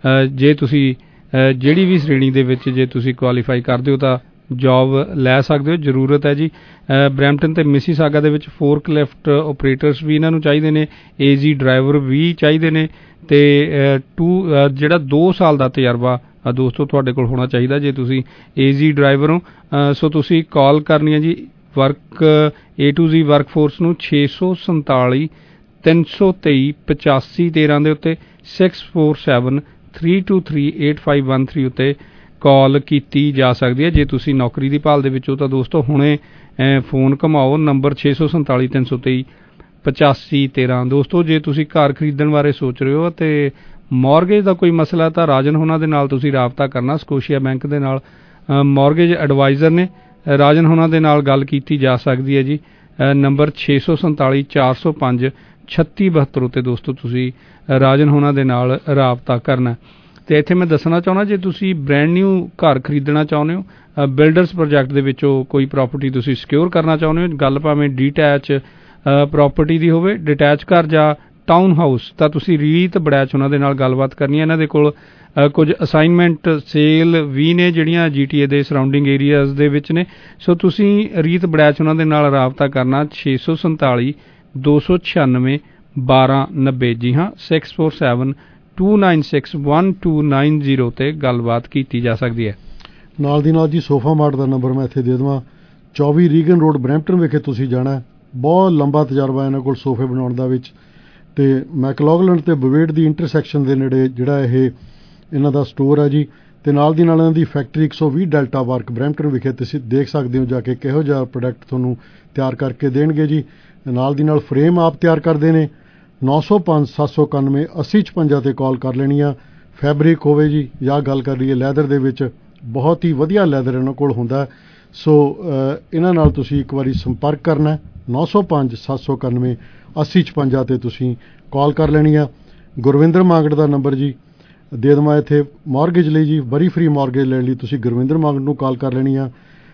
ਜੇ ਤੁਸੀਂ ਜਿਹੜੀ ਵੀ ਸ਼੍ਰੇਣੀ ਦੇ ਵਿੱਚ ਜੇ ਤੁਸੀਂ ਕੁਆਲੀਫਾਈ ਕਰਦੇ ਹੋ ਤਾਂ ਜੋਬ ਲੈ ਸਕਦੇ ਹੋ। ਜ਼ਰੂਰਤ ਹੈ ਜੀ। ਬਰੈਂਪਟਨ ਅਤੇ ਮਿਸੀਸਾਗਾ ਦੇ ਵਿੱਚ ਫੋਰਕ ਲਿਫਟ ਓਪਰੇਟਰਸ ਵੀ ਇਹਨਾਂ ਨੂੰ ਚਾਹੀਦੇ ਨੇ, ਏਜੀ ਡਰਾਈਵਰ ਵੀ ਚਾਹੀਦੇ ਨੇ, ਅਤੇ ਟੂ ਜਿਹੜਾ ਦੋ ਸਾਲ ਦਾ ਤਜਰਬਾ ਦੋਸਤੋ ਤੁਹਾਡੇ ਕੋਲ ਹੋਣਾ ਚਾਹੀਦਾ ਜੇ ਤੁਸੀਂ ਏਜੀ ਡਰਾਈਵਰ ਹੋ। ਸੋ ਤੁਸੀਂ ਕਾਲ ਕਰਨੀ ਹੈ ਜੀ work A to Z workforce ਨੂੰ ਛੇ ਸੌ ਸੰਤਾਲੀ ਤਿੰਨ ਸੌ ਤੇਈ ਪਚਾਸੀ ਤੇਰਾਂ ਦੇ ਉੱਤੇ six four seven three two three eight five one three ਉੱਤੇ ਕਾਲ ਕੀਤੀ ਜਾ ਸਕਦੀ ਹੈ। ਜੇ ਤੁਸੀਂ ਨੌਕਰੀ ਦੀ ਭਾਲ ਦੇ ਵਿੱਚ ਹੋ ਤਾਂ ਦੋਸਤੋ ਹੁਣੇ ਫੋਨ ਘੁਮਾਓ ਨੰਬਰ ਛੇ ਸੌ ਸੰਤਾਲੀ ਤਿੰਨ ਸੌ ਤੇਈ ਪਚਾਸੀ ਤੇਰਾਂ। ਦੋਸਤੋ ਜੇ ਤੁਸੀਂ ਘਰ ਖਰੀਦਣ ਬਾਰੇ ਸੋਚ ਰਹੇ ਹੋ ਅਤੇ ਮੌਰਗੇਜ ਦਾ ਕੋਈ ਮਸਲਾ ਤਾਂ ਰਾਜਨ ਹੋਣਾ ਦੇ ਨਾਲ ਤੁਸੀਂ ਰਾਬਤਾ ਕਰਨਾ। ਸਕੋਸ਼ੀਆ ਬੈਂਕ ਦੇ ਨਾਲ ਮੌਰਗੇਜ ਐਡਵਾਈਜ਼ਰ ਨੇ। ਰਾਜਨ ਹੋਣਾ ਦੇ ਨਾਲ ਗੱਲ ਕੀਤੀ ਜਾ ਸਕਦੀ ਹੈ ਜੀ। ਨੰਬਰ ਛੇ ਸੌ ਸੰਤਾਲੀ ਚਾਰ ਸੌ ਪੰਜ ਛੱਤੀ ਬਹੱਤਰ ਉੱਤੇ ਦੋਸਤੋ ਤੁਸੀਂ ਰਾਜਨ ਹੋਣਾ ਦੇ ਨਾਲ ਰਾਬਤਾ ਕਰਨਾ। ਅਤੇ ਇੱਥੇ ਮੈਂ ਦੱਸਣਾ ਚਾਹੁੰਦਾ, ਜੇ ਤੁਸੀਂ ਬ੍ਰੈਂਡ ਨਿਊ ਘਰ ਖਰੀਦਣਾ ਚਾਹੁੰਦੇ ਹੋ, ਬਿਲਡਰਸ ਪ੍ਰੋਜੈਕਟ ਦੇ ਵਿੱਚੋਂ ਕੋਈ ਪ੍ਰਾਪਰਟੀ ਤੁਸੀਂ ਸਿਕਿਉਰ ਕਰਨਾ ਚਾਹੁੰਦੇ ਹੋ, ਗੱਲ ਭਾਵੇਂ ਡੀਟੈਚ ਪ੍ਰਾਪਰਟੀ ਦੀ ਹੋਵੇ, ਡਿਟੈਚ ਘਰ ਜਾਂ ਟਾਊਨ ਹਾਊਸ, ਤਾਂ ਤੁਸੀਂ ਰੀਤ ਬੜੈਚ ਉਹਨਾਂ ਦੇ ਨਾਲ ਗੱਲਬਾਤ ਕਰਨੀ ਹੈ। ਇਹਨਾਂ ਦੇ ਕੋਲ ਕੁਝ ਅਸਾਈਨਮੈਂਟ ਸੇਲ ਵੀ ਨੇ ਜਿਹੜੀਆਂ ਜੀ ਟੀ ਏ ਦੇ ਸਰਾਊਂਡਿੰਗ ਏਰੀਆਜ਼ ਦੇ ਵਿੱਚ ਨੇ। ਸੋ ਤੁਸੀਂ ਰੀਤ ਬੜੈਚ ਉਹਨਾਂ ਦੇ ਨਾਲ ਰਾਬਤਾ ਕਰਨਾ ਛੇ ਸੌ ਸੰਤਾਲੀ ਦੋ ਸੌ ਛਿਆਨਵੇਂ ਬਾਰਾਂ ਨੱਬੇ। ਜੀ ਹਾਂ, six four seven two nine six one two nine zero 'ਤੇ ਗੱਲਬਾਤ ਕੀਤੀ ਜਾ ਸਕਦੀ ਹੈ। ਨਾਲ ਦੀ ਨਾਲ ਜੀ ਸੋਫਾ ਮਾਰਟ ਦਾ ਨੰਬਰ ਮੈਂ ਇੱਥੇ ਦੇ ਦੇਵਾਂ। ਚੌਵੀ ਰੀਗਨ ਰੋਡ ਬਰੈਂਪਟਨ ਵਿਖੇ ਤੁਸੀਂ ਜਾਣਾ। ਬਹੁਤ ਲੰਬਾ ਤਜਰਬਾ ਇਹਨਾਂ ਕੋਲ ਸੋਫੇ ਬਣਾਉਣ ਦਾ ਵਿੱਚ, ਅਤੇ ਮੈਕਲੌਗਲਨ ਅਤੇ ਬਵੇਟ ਦੀ ਇੰਟਰਸੈਕਸ਼ਨ ਦੇ ਨੇੜੇ ਜਿਹੜਾ ਇਹ ਇਹਨਾਂ ਦਾ ਸਟੋਰ ਹੈ ਜੀ। ਅਤੇ ਨਾਲ ਦੀ ਨਾਲ ਇਹਨਾਂ ਦੀ ਫੈਕਟਰੀ ਇੱਕ ਸੌ ਵੀਹ ਡੈਲਟਾ ਪਾਰਕ ਬਰੈਂਪਟਨ ਵਿਖੇ ਤੁਸੀਂ ਦੇਖ ਸਕਦੇ ਹੋ ਜਾ ਕੇ ਕਿਹੋ ਜਿਹਾ ਪ੍ਰੋਡਕਟ ਤੁਹਾਨੂੰ ਤਿਆਰ ਕਰਕੇ ਦੇਣਗੇ ਜੀ। ਨਾਲ ਦੀ ਨਾਲ ਫਰੇਮ ਆਪ ਤਿਆਰ ਕਰਦੇ ਨੇ। ਨੌ ਸੌ ਪੰਜ ਸੱਤ ਸੌ ਇਕਾਨਵੇਂ ਅੱਸੀ ਛਪੰਜਾ 'ਤੇ ਕਾਲ ਕਰ ਲੈਣੀ ਆ। ਫੈਬਰਿਕ ਹੋਵੇ ਜੀ ਜਾਂ ਗੱਲ ਕਰ ਲਈਏ ਲੈਦਰ ਦੇ ਵਿੱਚ, ਬਹੁਤ ਹੀ ਵਧੀਆ ਲੈਦਰ ਇਹਨਾਂ ਕੋਲ ਹੁੰਦਾ। ਸੋ ਇਹਨਾਂ ਨਾਲ ਤੁਸੀਂ ਇੱਕ ਵਾਰੀ ਸੰਪਰਕ ਕਰਨਾ। ਨੌ ਸੌ ਪੰਜ ਸੱਤ ਸੌ ਇਕਾਨਵੇਂ ਅੱਸੀ ਛਪੰਜਾ 'ਤੇ ਤੁਸੀਂ ਕਾਲ ਕਰ ਲੈਣੀ ਆ। ਗੁਰਵਿੰਦਰ ਮਾਂਗੜ ਦਾ ਨੰਬਰ ਜੀ ਦੇ ਦੇਵਾਂ ਇੱਥੇ ਮੌਰਗੇਜ ਲਈ ਜੀ, ਵਰੀ ਫਰੀ ਮੌਰਗੇਜ ਲੈਣ ਲਈ ਤੁਸੀਂ ਗੁਰਵਿੰਦਰ ਮਾਂਗੜ ਨੂੰ ਕਾਲ ਕਰ ਲੈਣੀ ਆ।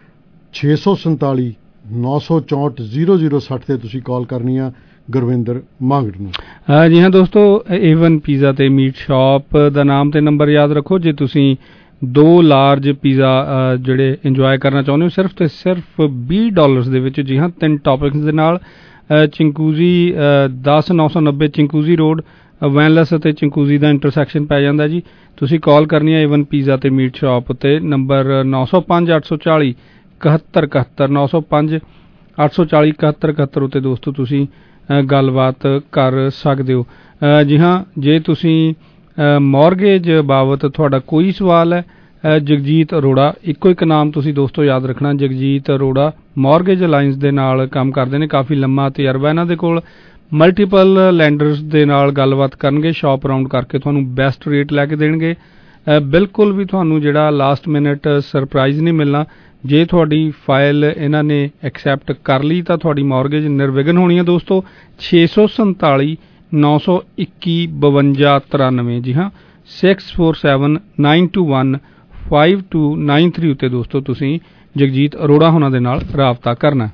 ਛੇ ਸੌ ਸੰਤਾਲੀ ਨੌ ਸੌ ਚੌਂਹਠ ਜ਼ੀਰੋ ਜ਼ੀਰੋ ਸੱਠ 'ਤੇ ਤੁਸੀਂ ਕਾਲ ਕਰਨੀ ਆ ਗੁਰਵਿੰਦਰ ਮਾਂਗੜ ਨੂੰ। ਜੀ ਹਾਂ ਦੋਸਤੋ, ਏਵਨ ਪੀਜ਼ਾ ਤੇ ਮੀਟ ਸ਼ਾਪ ਦਾ ਨਾਮ ਤੇ ਨੰਬਰ ਯਾਦ ਰੱਖੋ। ਜੇ ਤੁਸੀਂ ਦੋ ਲਾਰਜ ਪੀਜ਼ਾ ਜਿਹੜੇ ਇੰਜੋਏ ਕਰਨਾ ਚਾਹੁੰਦੇ ਹੋ ਸਿਰਫ ਤੇ ਸਿਰਫ ਵੀਹ ਡਾਲਰਸ ਦੇ ਵਿੱਚ, ਜੀ ਹਾਂ, ਤਿੰਨ ਟੌਪਿੰਗਸ ਦੇ ਨਾਲ। ਚਿੰਕੂਜ਼ੀ ਦਸ ਨੌ ਸੌ ਨੱਬੇ ਚਿੰਕੂਜ਼ੀ ਰੋਡ ਵੈਨਲਸ ਅਤੇ ਚਿੰਕੂਜ਼ੀ ਦਾ ਇੰਟਰਸੈਕਸ਼ਨ ਪੈ ਜਾਂਦਾ ਜੀ। ਤੁਸੀਂ ਕਾਲ ਕਰਨੀ ਹੈ ਏਵਨ ਪੀਜ਼ਾ ਤੇ ਮੀਟ ਸ਼ਾਪ ਉੱਤੇ ਨੰਬਰ ਨੌ ਸੌ ਪੰਜ ਅੱਠ ਸੌ ਚਾਲੀ ਇਕਹੱਤਰ ਇਕਹੱਤਰ ਨੌ ਸੌ ਪੰਜ ਅੱਠ ਸੌ ਚਾਲੀ ਇਕਹੱਤਰ ਇਕਹੱਤਰ ਉੱਤੇ ਦੋਸਤੋ ਤੁਸੀਂ ਗੱਲਬਾਤ ਕਰ ਸਕਦੇ ਹੋ। ਜੀ ਹਾਂ, ਜੇ ਤੁਸੀਂ ਮੌਰਗੇਜ ਬਾਬਤ ਤੁਹਾਡਾ ਕੋਈ ਸਵਾਲ ਹੈ, ਜਗਜੀਤ ਅਰੋੜਾ, ਇੱਕੋ ਇੱਕ ਨਾਮ ਤੁਸੀਂ ਦੋਸਤੋ ਯਾਦ ਰੱਖਣਾ, ਜਗਜੀਤ ਅਰੋੜਾ ਮੌਰਗੇਜ ਅਲਾਇੰਸ ਦੇ ਨਾਲ ਕੰਮ ਕਰਦੇ ਨੇ। ਕਾਫੀ ਲੰਮਾ ਤਜਰਬਾ ਇਹਨਾਂ ਦੇ ਕੋਲ। ਮਲਟੀਪਲ ਲੈਂਡਰਸ ਦੇ ਨਾਲ ਗੱਲਬਾਤ ਕਰਨਗੇ, ਸ਼ਾਪ ਅਰਾਊਂਡ ਕਰਕੇ ਤੁਹਾਨੂੰ ਬੈਸਟ ਰੇਟ ਲੈ ਕੇ ਦੇਣਗੇ। ਬਿਲਕੁਲ ਵੀ ਤੁਹਾਨੂੰ ਜਿਹੜਾ ਲਾਸਟ ਮਿਨਟ ਸਰਪ੍ਰਾਈਜ਼ ਨਹੀਂ ਮਿਲਣਾ। ਜੇ ਤੁਹਾਡੀ ਫਾਈਲ ਇਹਨਾਂ ਨੇ ਐਕਸੈਪਟ ਕਰ ਲਈ ਤਾਂ ਤੁਹਾਡੀ ਮੌਰਗੇਜ ਨਿਰਵਿਘਨ ਹੋਣੀ ਹੈ ਦੋਸਤੋ। ਛੇ ਸੌ ਸੰਤਾਲੀ ਨੌ ਸੌ ਇੱਕੀ ਬਵੰਜਾ ਤਰਾਨਵੇਂ, ਜੀ ਹਾਂ six four seven nine two one five two nine three ਉੱਤੇ ਦੋਸਤੋ ਤੁਸੀਂ ਜਗਜੀਤ ਅਰੋੜਾ ਹੋਣਾ ਦੇ ਨਾਲ ਰਾਬਤਾ ਕਰਨਾ।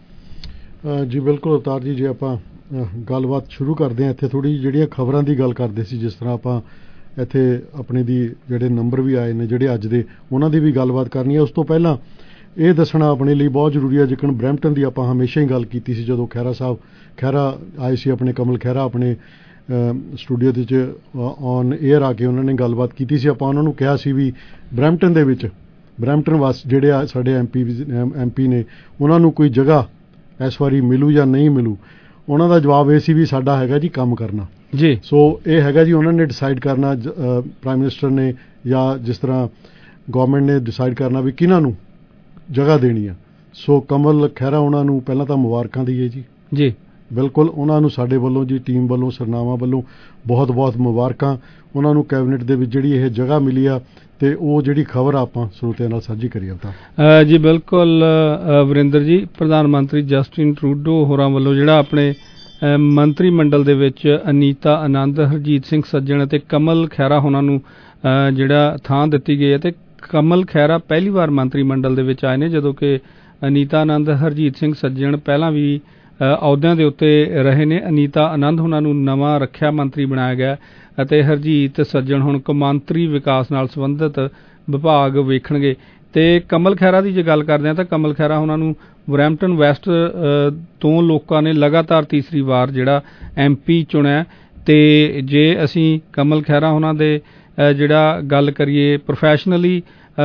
ਜੀ ਬਿਲਕੁਲ ਅਵਤਾਰ ਜੀ, ਜੇ ਆਪਾਂ ਗੱਲਬਾਤ ਸ਼ੁਰੂ ਕਰਦੇ ਹਾਂ ਇੱਥੇ ਥੋੜ੍ਹੀ ਜਿਹੜੀਆਂ ਖਬਰਾਂ ਦੀ ਗੱਲ ਕਰਦੇ ਸੀ, ਜਿਸ ਤਰ੍ਹਾਂ ਆਪਾਂ ਇੱਥੇ ਆਪਣੇ ਦੀ ਜਿਹੜੇ ਨੰਬਰ ਵੀ ਆਏ ਨੇ ਜਿਹੜੇ ਅੱਜ ਦੇ, ਉਹਨਾਂ ਦੀ ਵੀ ਗੱਲਬਾਤ ਕਰਨੀ ਹੈ। ਉਸ ਤੋਂ ਪਹਿਲਾਂ ਇਹ ਦੱਸਣਾ ਆਪਣੇ ਲਈ ਬਹੁਤ ਜ਼ਰੂਰੀ ਹੈ, ਜਿਕਣ ਬਰੈਂਪਟਨ ਦੀ ਆਪਾਂ ਹਮੇਸ਼ਾ ਹੀ ਗੱਲ ਕੀਤੀ ਸੀ, ਜਦੋਂ ਖਹਿਰਾ ਸਾਹਿਬ ਖਹਿਰਾ ਆਏ ਸੀ, ਆਪਣੇ ਕਮਲ ਖਹਿਰਾ ਆਪਣੇ ਸਟੂਡੀਓ ਦੇ ਵਿੱਚ ਔਨ ਏਅਰ ਆ ਕੇ ਉਹਨਾਂ ਨੇ ਗੱਲਬਾਤ ਕੀਤੀ ਸੀ। ਆਪਾਂ ਉਹਨਾਂ ਨੂੰ ਕਿਹਾ ਸੀ ਵੀ ਬਰੈਂਪਟਨ ਦੇ ਵਿੱਚ ਬਰੈਂਪਟਨ ਵਾਸ ਜਿਹੜੇ ਆ ਸਾਡੇ ਐਮ ਪੀ ਐਮ ਪੀ ਨੇ ਉਹਨਾਂ ਨੂੰ ਕੋਈ ਜਗ੍ਹਾ ਇਸ ਵਾਰੀ ਮਿਲੂ ਜਾਂ ਨਹੀਂ ਮਿਲੂ। ਉਹਨਾਂ ਦਾ ਜਵਾਬ ਇਹ ਸੀ ਵੀ ਸਾਡਾ ਹੈਗਾ ਜੀ ਕੰਮ ਕਰਨਾ ਜੀ। ਸੋ ਇਹ ਹੈਗਾ ਜੀ ਉਹਨਾਂ ਨੇ ਡਿਸਾਈਡ ਕਰਨਾ, ਪ੍ਰਾਈਮ ਮਿਨਿਸਟਰ ਨੇ ਜਾਂ ਜਿਸ ਤਰ੍ਹਾਂ ਗੌਰਮੈਂਟ ਨੇ ਡਿਸਾਈਡ ਕਰਨਾ ਵੀ ਕਿਹਨਾਂ ਨੂੰ ਜਗ੍ਹਾ ਦੇਣੀ ਆ। ਸੋ ਕਮਲ ਖਹਿਰਾ ਉਹਨਾਂ ਨੂੰ ਪਹਿਲਾਂ ਤਾਂ ਮੁਬਾਰਕਾਂ ਦਈਏ ਜੀ। ਜੀ ਬਿਲਕੁਲ, ਉਹਨਾਂ ਨੂੰ ਸਾਡੇ ਵੱਲੋਂ ਜੀ ਟੀਮ ਵੱਲੋਂ ਸਰਨਾਮਾ ਵੱਲੋਂ ਬਹੁਤ ਬਹੁਤ ਮੁਬਾਰਕਾਂ। ਉਹਨਾਂ ਨੂੰ ਕੈਬਨਿਟ ਦੇ ਵਿੱਚ ਜਿਹੜੀ ਇਹ ਜਗ੍ਹਾ ਮਿਲੀ ਆ ਤੇ ਉਹ ਜਿਹੜੀ ਖਬਰ ਆਪਾਂ ਸਰੋਤਿਆਂ ਨਾਲ ਸਾਂਝੀ ਕਰੀਏ ਤਾਂ ਜੀ ਬਿਲਕੁਲ ਵਰਿੰਦਰ ਜੀ, ਪ੍ਰਧਾਨ ਮੰਤਰੀ ਜਸਟਿਨ ਟਰੂਡੋ ਹੋਰਾਂ ਵੱਲੋਂ ਜਿਹੜਾ ਆਪਣੇ ਮੰਤਰੀ ਮੰਡਲ ਦੇ ਵਿੱਚ ਅਨੀਤਾ ਆਨੰਦ, ਹਰਜੀਤ ਸਿੰਘ ਸੱਜਣ ਅਤੇ ਕਮਲ ਖਹਿਰਾ ਹੋਰਾਂ ਨੂੰ ਜਿਹੜਾ ਥਾਂ ਦਿੱਤੀ ਗਈ ਹੈ। ਤੇ ਕਮਲ ਖਹਿਰਾ ਪਹਿਲੀ ਵਾਰ ਮੰਤਰੀ ਮੰਡਲ ਦੇ ਵਿੱਚ ਆਏ ਨੇ, ਜਦੋਂ ਕਿ ਅਨੀਤਾ ਆਨੰਦ, ਹਰਜੀਤ ਸਿੰਘ ਸੱਜਣ ਪਹਿਲਾਂ ਵੀ ਅਹੁਦਿਆਂ ਦੇ ਉੱਤੇ ਰਹੇ ਨੇ। ਅਨੀਤਾ ਆਨੰਦ ਹੋਰਾਂ ਨੂੰ ਨਵਾਂ ਰੱਖਿਆ ਮੰਤਰੀ ਬਣਾਇਆ ਗਿਆ ਅਤੇ ਹਰਜੀਤ ਸੱਜਣ ਹੁਣ ਕੌਮਾਂਤਰੀ ਵਿਕਾਸ ਨਾਲ ਸੰਬੰਧਿਤ ਵਿਭਾਗ ਵੇਖਣਗੇ। ਤੇ ਕਮਲ ਖਹਿਰਾ ਦੀ ਜੇ ਗੱਲ ਕਰਦੇ ਹਾਂ ਤਾਂ ਕਮਲ ਖਹਿਰਾ ਉਹਨਾਂ ਨੂੰ ਬਰੈਂਪਟਨ ਵੈਸਟ ਤੋਂ ਲੋਕਾਂ ਨੇ ਲਗਾਤਾਰ ਤੀਸਰੀ ਵਾਰ ਜਿਹੜਾ ਐਮ ਪੀ ਚੁਣਿਆ। ਤੇ ਜੇ ਅਸੀਂ ਕਮਲ ਖਹਿਰਾ ਉਹਨਾਂ ਦੇ ਜਿਹੜਾ ਗੱਲ ਕਰੀਏ ਪ੍ਰੋਫੈਸ਼ਨਲੀ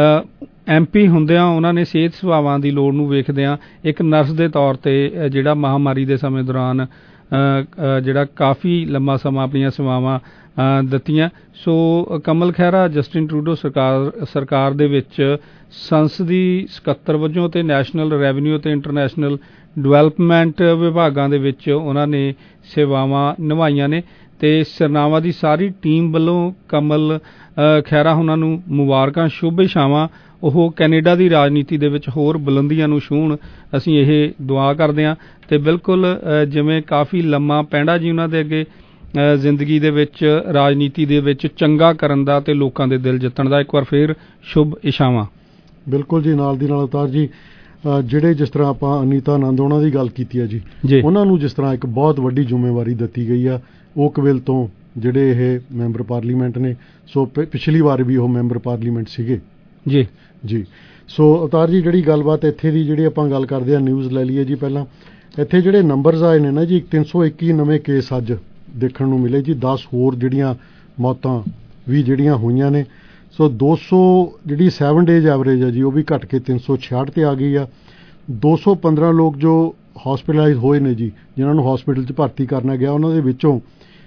ਐਮ ਪੀ ਹੁੰਦਿਆਂ ਉਹਨਾਂ ਨੇ ਸਿਹਤ ਸੇਵਾਵਾਂ ਦੀ ਲੋੜ ਨੂੰ ਵੇਖਦਿਆਂ ਇੱਕ ਨਰਸ ਦੇ ਤੌਰ ਤੇ ਜਿਹੜਾ ਮਹਾਮਾਰੀ ਦੇ ਸਮੇਂ ਦੌਰਾਨ ਜਿਹੜਾ ਕਾਫੀ ਲੰਮਾ ਸਮਾਂ ਆਪਣੀਆਂ ਸੇਵਾਵਾਂ ਦਿੱਤੀਆਂ। So Kamal Khaira Justin Trudeau ਸਰਕਾਰ ਸਰਕਾਰ ਦੇ ਵਿੱਚ ਸੰਸਦੀ ਸਕੱਤਰ ਵਜੋਂ ਤੇ ਨੈਸ਼ਨਲ ਰੈਵਨਿਊ ਤੇ ਇੰਟਰਨੈਸ਼ਨਲ ਡਿਵੈਲਪਮੈਂਟ ਵਿਭਾਗਾਂ ਦੇ ਵਿੱਚ ਉਹਨਾਂ ਨੇ ਸੇਵਾਵਾਂ ਨਿਭਾਈਆਂ ਨੇ। ਤੇ ਸਰਨਾਵਾਂ ਦੀ ਸਾਰੀ ਟੀਮ ਵੱਲੋਂ ਕਮਲ ਖਹਿਰਾ ਉਹਨਾਂ ਨੂੰ ਮੁਬਾਰਕਾਂ, ਸ਼ੁਭ ਇਛਾਵਾਂ। ਉਹ ਕੈਨੇਡਾ ਦੀ ਰਾਜਨੀਤੀ ਦੇ ਵਿੱਚ ਹੋਰ ਬੁਲੰਦੀਆਂ ਨੂੰ ਛੂਹਣ, ਅਸੀਂ ਇਹ ਦੁਆ ਕਰਦੇ ਹਾਂ। ਤੇ ਬਿਲਕੁਲ ਜਿਵੇਂ ਕਾਫੀ ਲੰਮਾ ਪੈਂਡਾ ਜੀ ਉਹਨਾਂ ਦੇ ਅੱਗੇ ਜ਼ਿੰਦਗੀ ਦੇ ਵਿੱਚ ਰਾਜਨੀਤੀ ਦੇ ਵਿੱਚ ਚੰਗਾ ਕਰਨ ਦਾ ਤੇ ਲੋਕਾਂ ਦੇ ਦਿਲ ਜਿੱਤਣ ਦਾ ਇੱਕ ਵਾਰ ਫੇਰ ਸ਼ੁਭ ਇਛਾਵਾਂ। ਬਿਲਕੁਲ ਜੀ, ਨਾਲ ਦੀ ਨਾਲ ਅਵਤਾਰ ਜੀ ਜਿਹੜੇ ਜਿਸ ਤਰ੍ਹਾਂ ਆਪਾਂ ਅਨੀਤਾ ਆਨੰਦ ਉਹਨਾਂ ਦੀ ਗੱਲ ਕੀਤੀ ਹੈ ਜੀ, ਉਹਨਾਂ ਨੂੰ ਜਿਸ ਤਰ੍ਹਾਂ ਇੱਕ ਬਹੁਤ ਵੱਡੀ ਜ਼ਿੰਮੇਵਾਰੀ ਦਿੱਤੀ ਗਈ ਆ ਓਕਵਿਲ ਤੋਂ, ਜਿਹੜੇ ਇਹ ਮੈਂਬਰ ਪਾਰਲੀਮੈਂਟ ਨੇ। ਸੋ ਪਿਛਲੀ ਵਾਰ ਵੀ ਉਹ ਮੈਂਬਰ ਪਾਰਲੀਮੈਂਟ ਸੀਗੇ ਜੀ ਜੀ। ਸੋ ਅਵਤਾਰ ਜੀ ਜਿਹੜੀ ਗੱਲਬਾਤ ਇੱਥੇ ਦੀ ਜਿਹੜੀ ਆਪਾਂ ਗੱਲ ਕਰਦੇ ਹਾਂ, ਨਿਊਜ਼ ਲੈ ਲਈਏ ਜੀ ਪਹਿਲਾਂ। ਇੱਥੇ ਜਿਹੜੇ ਨੰਬਰਸ ਆਏ ਨੇ ਨਾ ਜੀ, ਤਿੰਨ ਸੌ ਇੱਕੀ ਨਵੇਂ ਕੇਸ ਅੱਜ ਦੇਖਣ ਨੂੰ ਮਿਲੇ ਜੀ, ਦਸ ਹੋਰ ਜਿਹੜੀਆਂ ਮੌਤਾਂ ਵੀ ਜਿਹੜੀਆਂ ਹੋਈਆਂ ਨੇ। ਸੋ ਦੋ ਸੌ ਜਿਹੜੀ ਸੈਵਨ ਡੇਜ਼ ਐਵਰੇਜ ਹੈ ਜੀ, ਉਹ ਵੀ ਘਟ ਕੇ ਤਿੰਨ ਸੌ ਛਿਆਹਠ ਤੇ ਆ ਗਈ ਆ। ਦੋ ਸੌ ਪੰਦਰਾਂ ਲੋਕ ਜੋ ਹੌਸਪੀਟਲਾਈਜ਼ ਹੋਏ ਨੇ ਜੀ, ਜਿਨ੍ਹਾਂ ਨੂੰ ਹੌਸਪੀਟਲ 'ਚ ਭਰਤੀ ਕਰਨਾ ਗਿਆ, ਉਹਨਾਂ ਦੇ ਵਿੱਚੋਂ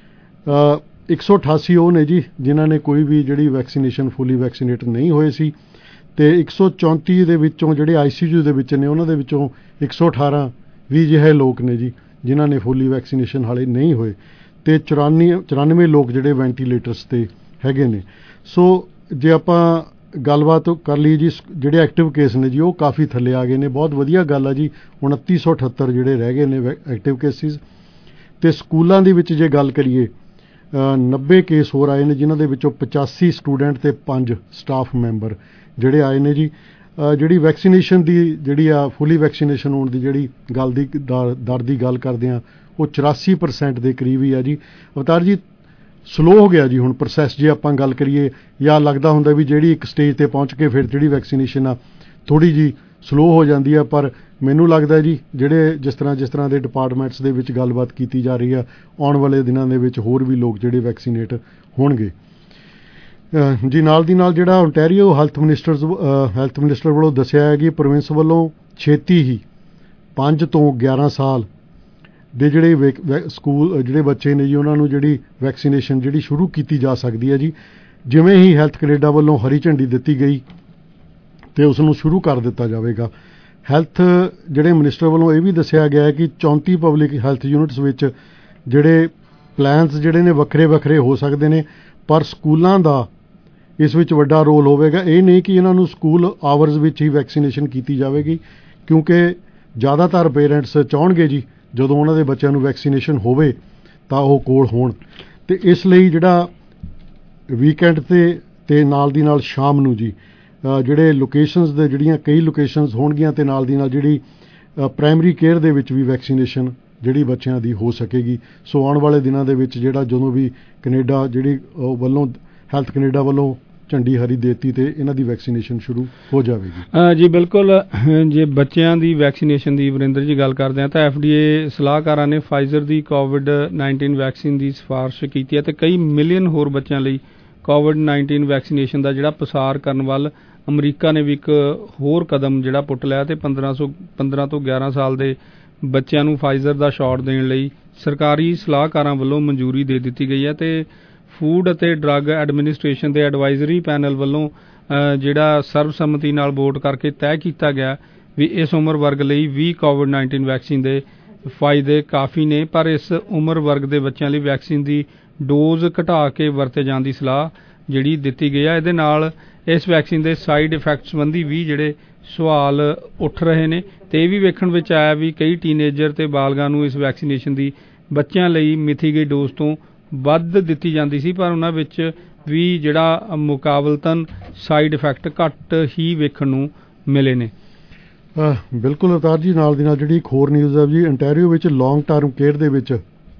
ਇੱਕ ਸੌ ਅਠਾਸੀ ਉਹ ਨੇ ਜੀ ਜਿਨ੍ਹਾਂ ਨੇ ਕੋਈ ਵੀ ਜਿਹੜੀ ਵੈਕਸੀਨੇਸ਼ਨ ਫੁੱਲੀ ਵੈਕਸੀਨੇਟ ਨਹੀਂ ਹੋਏ ਸੀ। ਤੇ ਇੱਕ ਸੌ ਚੌਂਤੀ ਦੇ ਵਿੱਚੋਂ ਜਿਹੜੇ ਆਈ ਸੀ ਯੂ ਦੇ ਵਿੱਚ ਨੇ, ਉਹਨਾਂ ਦੇ ਵਿੱਚੋਂ ਇੱਕ ਸੌ ਅਠਾਰਾਂ ਵੀ ਜਿਹੇ ਲੋਕ ਨੇ ਜੀ ਜਿਨ੍ਹਾਂ ਨੇ ਫੁੱਲੀ ਵੈਕਸੀਨੇਸ਼ਨ ਹਾਲੇ ਨਹੀਂ ਹੋਏ। ਤੇ ਚੁਰਾਨਵੇਂ ਚੁਰਾਨਵੇਂ ਲੋਕ ਜਿਹੜੇ ਵੈਂਟੀਲੇਟਰਸ ਤੇ ਹੈਗੇ ਨੇ। ਸੋ ਜੇ ਆਪਾਂ ਗੱਲਬਾਤ ਕਰ ਲਈ ਜੀ, ਜਿਹੜੇ ਐਕਟਿਵ ਕੇਸ ਨੇ ਜੀ ਉਹ ਕਾਫੀ ਥੱਲੇ ਆ ਗਏ ਨੇ, ਬਹੁਤ ਵਧੀਆ ਗੱਲ ਆ ਜੀ। ਉਨੱਤੀ ਸੌ ਅਠੱਤਰ ਜਿਹੜੇ ਰਹਿ ਗਏ ਨੇ ਐਕਟਿਵ ਕੇਸਿਸ। ਤੇ ਸਕੂਲਾਂ ਦੇ ਵਿੱਚ ਜੇ ਗੱਲ ਕਰੀਏ, ਨੱਬੇ ਕੇਸ ਹੋਰ ਆਏ ਨੇ, ਜਿਨ੍ਹਾਂ ਦੇ ਵਿੱਚੋਂ ਪਚਾਸੀ ਸਟੂਡੈਂਟ ਤੇ ਪੰਜ ਸਟਾਫ ਮੈਂਬਰ ਜਿਹੜੇ ਆਏ ਨੇ ਜੀ। ਜਿਹੜੀ ਵੈਕਸੀਨੇਸ਼ਨ ਦੀ ਜਿਹੜੀ ਆ ਫੁੱਲੀ ਵੈਕਸੀਨੇਸ਼ਨ ਹੋਣ ਦੀ ਜਿਹੜੀ ਗੱਲ ਦੀ ਦਰ ਦੀ ਗੱਲ ਕਰਦੇ ਹਾਂ, ਉਹ ਚੁਰਾਸੀ ਪਰਸੈਂਟ ਦੇ ਕਰੀਬ ਹੀ ਆ ਜੀ। ਅਵਤਾਰ ਜੀ ਸਲੋ ਹੋ ਗਿਆ ਜੀ ਹੁਣ ਪ੍ਰੋਸੈਸ ਜੇ ਆਪਾਂ ਗੱਲ ਕਰੀਏ, ਜਾਂ ਲੱਗਦਾ ਹੁੰਦਾ ਵੀ ਜਿਹੜੀ ਇੱਕ ਸਟੇਜ ਤੇ ਪਹੁੰਚ ਕੇ ਫਿਰ ਜਿਹੜੀ ਵੈਕਸੀਨੇਸ਼ਨ ਆ ਥੋੜ੍ਹੀ ਜੀ ਸਲੋ ਹੋ ਜਾਂਦੀ ਆ। ਪਰ ਮੈਨੂੰ ਲੱਗਦਾ ਜੀ ਜਿਹੜੇ ਜਿਸ ਤਰ੍ਹਾਂ ਜਿਸ ਤਰ੍ਹਾਂ ਦੇ ਡਿਪਾਰਟਮੈਂਟਸ ਦੇ ਵਿੱਚ ਗੱਲਬਾਤ ਕੀਤੀ ਜਾ ਰਹੀ ਆ, ਆਉਣ ਵਾਲੇ ਦਿਨਾਂ ਦੇ ਵਿੱਚ ਹੋਰ ਵੀ ਲੋਕ ਜਿਹੜੇ ਵੈਕਸੀਨੇਟ ਹੋਣਗੇ ਜੀ। ਨਾਲ ਦੀ ਨਾਲ ਜਿਹੜਾ Ontario health ministers health minister ਵੱਲੋਂ ਦੱਸਿਆ ਹੈ ਕਿ ਪ੍ਰੋਵਿੰਸ ਵੱਲੋਂ ਛੇਤੀ ਹੀ ਪੰਜ ਤੋਂ ਗਿਆਰਾਂ ਸਾਲ ਦੇ ਜਿਹੜੇ ਸਕੂਲ ਜਿਹੜੇ ਬੱਚੇ ਨੇ ਜੀ, ਉਹਨਾਂ ਨੂੰ ਜਿਹੜੀ ਵੈਕਸੀਨੇਸ਼ਨ ਜਿਹੜੀ ਸ਼ੁਰੂ ਕੀਤੀ ਜਾ ਸਕਦੀ ਹੈ ਜੀ। ਜਿਵੇਂ ਹੀ ਹੈਲਥ ਕੈਨੇਡਾ ਵੱਲੋਂ ਹਰੀ ਝੰਡੀ ਦਿੱਤੀ ਗਈ ਤੇ ਉਸ ਨੂੰ ਸ਼ੁਰੂ ਕਰ ਦਿੱਤਾ ਜਾਵੇਗਾ। ਹੈਲਥ ਜਿਹੜੇ ਮਿਨਿਸਟਰ ਵੱਲੋਂ ਇਹ ਵੀ ਦੱਸਿਆ ਗਿਆ ਹੈ ਕਿ ਚੌਂਤੀ ਪਬਲਿਕ ਹੈਲਥ ਯੂਨਿਟਸ ਵਿੱਚ ਜਿਹੜੇ ਪਲਾਨਸ ਜਿਹੜੇ ਨੇ ਵੱਖਰੇ ਵੱਖਰੇ ਹੋ ਸਕਦੇ ਨੇ, ਪਰ ਸਕੂਲਾਂ ਦਾ ਇਸ ਵਿੱਚ ਵੱਡਾ ਰੋਲ ਹੋਵੇਗਾ। ਇਹ ਨਹੀਂ ਕਿ ਇਹਨਾਂ ਨੂੰ ਸਕੂਲ ਆਵਰਸ ਵਿੱਚ ਹੀ ਵੈਕਸੀਨੇਸ਼ਨ ਕੀਤੀ ਜਾਵੇਗੀ, ਕਿਉਂਕਿ ਜ਼ਿਆਦਾਤਰ ਪੇਰੈਂਟਸ ਚਾਹੁਣਗੇ ਜੀ ਜਦੋਂ ਉਹਨਾਂ ਦੇ ਬੱਚਿਆਂ ਨੂੰ ਵੈਕਸੀਨੇਸ਼ਨ ਹੋਵੇ ਤਾਂ ਉਹ ਕੋਲ ਹੋਣ, ਅਤੇ ਇਸ ਲਈ ਜਿਹੜਾ ਵੀਕਐਂਡ 'ਤੇ ਅਤੇ ਨਾਲ ਦੀ ਨਾਲ ਸ਼ਾਮ ਨੂੰ ਜੀ ਜਿਹੜੇ ਲੋਕੇਸ਼ਨਸ ਦੇ ਜਿਹੜੀਆਂ ਕਈ ਲੋਕੇਸ਼ਨਸ ਹੋਣਗੀਆਂ ਅਤੇ ਨਾਲ ਦੀ ਨਾਲ ਜਿਹੜੀ ਪ੍ਰਾਇਮਰੀ ਕੇਅਰ ਦੇ ਵਿੱਚ ਵੀ ਵੈਕਸੀਨੇਸ਼ਨ ਜਿਹੜੀ ਬੱਚਿਆਂ ਦੀ ਹੋ ਸਕੇਗੀ। ਸੋ ਆਉਣ ਵਾਲੇ ਦਿਨਾਂ ਦੇ ਵਿੱਚ ਜਿਹੜਾ ਜਦੋਂ ਵੀ ਕੈਨੇਡਾ ਜਿਹੜੀ ਵੱਲੋਂ ਹੈਲਥ ਕੈਨੇਡਾ ਵੱਲੋਂ ਝੰਡੀ ਹਰੀ ਦੇਤੀ ਤੇ ਇਹਨਾਂ ਦੀ ਵੈਕਸੀਨੇਸ਼ਨ ਸ਼ੁਰੂ ਹੋ ਜਾਵੇਗੀ। ਜੀ ਬਿਲਕੁਲ, ਜੇ ਬੱਚਿਆਂ ਦੀ ਵੈਕਸੀਨੇਸ਼ਨ ਦੀ ਵਰਿੰਦਰ ਜੀ ਗੱਲ ਕਰਦੇ ਹਾਂ ਤਾਂ ਐਫ ਡੀ ਏ ਸਲਾਹਕਾਰਾਂ ਨੇ ਫਾਈਜ਼ਰ ਦੀ ਕੋਵਿਡ ਨਾਈਨਟੀਨ ਵੈਕਸੀਨ ਦੀ ਸਿਫਾਰਿਸ਼ ਕੀਤੀ ਹੈ ਤੇ ਕਈ ਮਿਲੀਅਨ ਹੋਰ ਬੱਚਿਆਂ ਲਈ ਕੋਵਿਡ ਨਾਈਨਟੀਨ ਵੈਕਸੀਨੇਸ਼ਨ ਦਾ ਜਿਹੜਾ ਪਸਾਰ ਕਰਨ ਵੱਲ ਅਮਰੀਕਾ ਨੇ ਵੀ ਇੱਕ ਹੋਰ ਕਦਮ ਜਿਹੜਾ ਪੁੱਟ ਲਿਆ ਤੇ ਪੰਦਰਾਂ ਸੌ ਪੰਦਰਾਂ ਤੋਂ ਗਿਆਰਾਂ ਸਾਲ ਦੇ ਬੱਚਿਆਂ ਨੂੰ ਫਾਈਜ਼ਰ ਦਾ ਸ਼ਾਟ ਦੇਣ ਲਈ ਸਰਕਾਰੀ ਸਲਾਹਕਾਰਾਂ ਵੱਲੋਂ ਮਨਜ਼ੂਰੀ ਦੇ ਦਿੱਤੀ ਗਈ ਹੈ ਤੇ ਫੂਡ ਅਤੇ ਡਰੱਗ ਐਡਮਿਨਿਸਟ੍ਰੇਸ਼ਨ ਦੇ ਐਡਵਾਈਜ਼ਰੀ ਪੈਨਲ ਵੱਲੋਂ ਜਿਹੜਾ ਸਰਬਸੰਮਤੀ ਨਾਲ ਵੋਟ ਕਰਕੇ ਤੈਅ ਕੀਤਾ ਗਿਆ ਵੀ ਇਸ ਉਮਰ ਵਰਗ ਲਈ ਵੀਹ ਕੋਵਿਡ ਨਾਈਨਟੀਨ ਵੈਕਸੀਨ ਦੇ ਫਾਇਦੇ ਕਾਫੀ ਨੇ, ਪਰ ਇਸ ਉਮਰ ਵਰਗ ਦੇ ਬੱਚਿਆਂ ਲਈ ਵੈਕਸੀਨ ਦੀ ਡੋਜ਼ ਘਟਾ ਕੇ ਵਰਤੇ ਜਾਣ ਦੀ ਸਲਾਹ ਜਿਹੜੀ ਦਿੱਤੀ ਗਈ ਹੈ। ਇਹਦੇ ਨਾਲ ਇਸ ਵੈਕਸੀਨ ਦੇ ਸਾਈਡ ਇਫੈਕਟ ਸੰਬੰਧੀ ਵੀ ਜਿਹੜੇ ਸਵਾਲ ਉੱਠ ਰਹੇ ਨੇ ਤੇ ਇਹ ਵੀ ਵੇਖਣ ਵਿੱਚ ਆਇਆ ਵੀ ਕਈ ਟੀਨੇਜਰ ਤੇ ਬਾਲਗਾਂ ਨੂੰ ਇਸ ਵੈਕਸੀਨੇਸ਼ਨ ਦੀ ਬੱਚਿਆਂ ਲਈ ਮਿਥੀ ਗਈ ਡੋਜ਼ ਤੋਂ ਵੱਧ ਦਿੱਤੀ ਜਾਂਦੀ ਸੀ, ਪਰ ਉਹਨਾਂ ਵਿੱਚ ਵੀ ਜਿਹੜਾ ਮੁਕਾਬਲਤਨ ਸਾਈਡ ਇਫੈਕਟ ਘੱਟ ਹੀ ਵੇਖਣ ਨੂੰ ਮਿਲੇ ਨੇ। ਬਿਲਕੁਲ ਅਵਤਾਰ ਜੀ, ਨਾਲ ਦੀ ਨਾਲ ਜਿਹੜੀ ਇੱਕ ਹੋਰ ਨਿਊਜ਼ ਹੈ ਜੀ, ਅੰਟੈਰੀਓ ਵਿੱਚ ਲੌਂਗ ਟਰਮ ਕੇਅਰ ਦੇ ਵਿੱਚ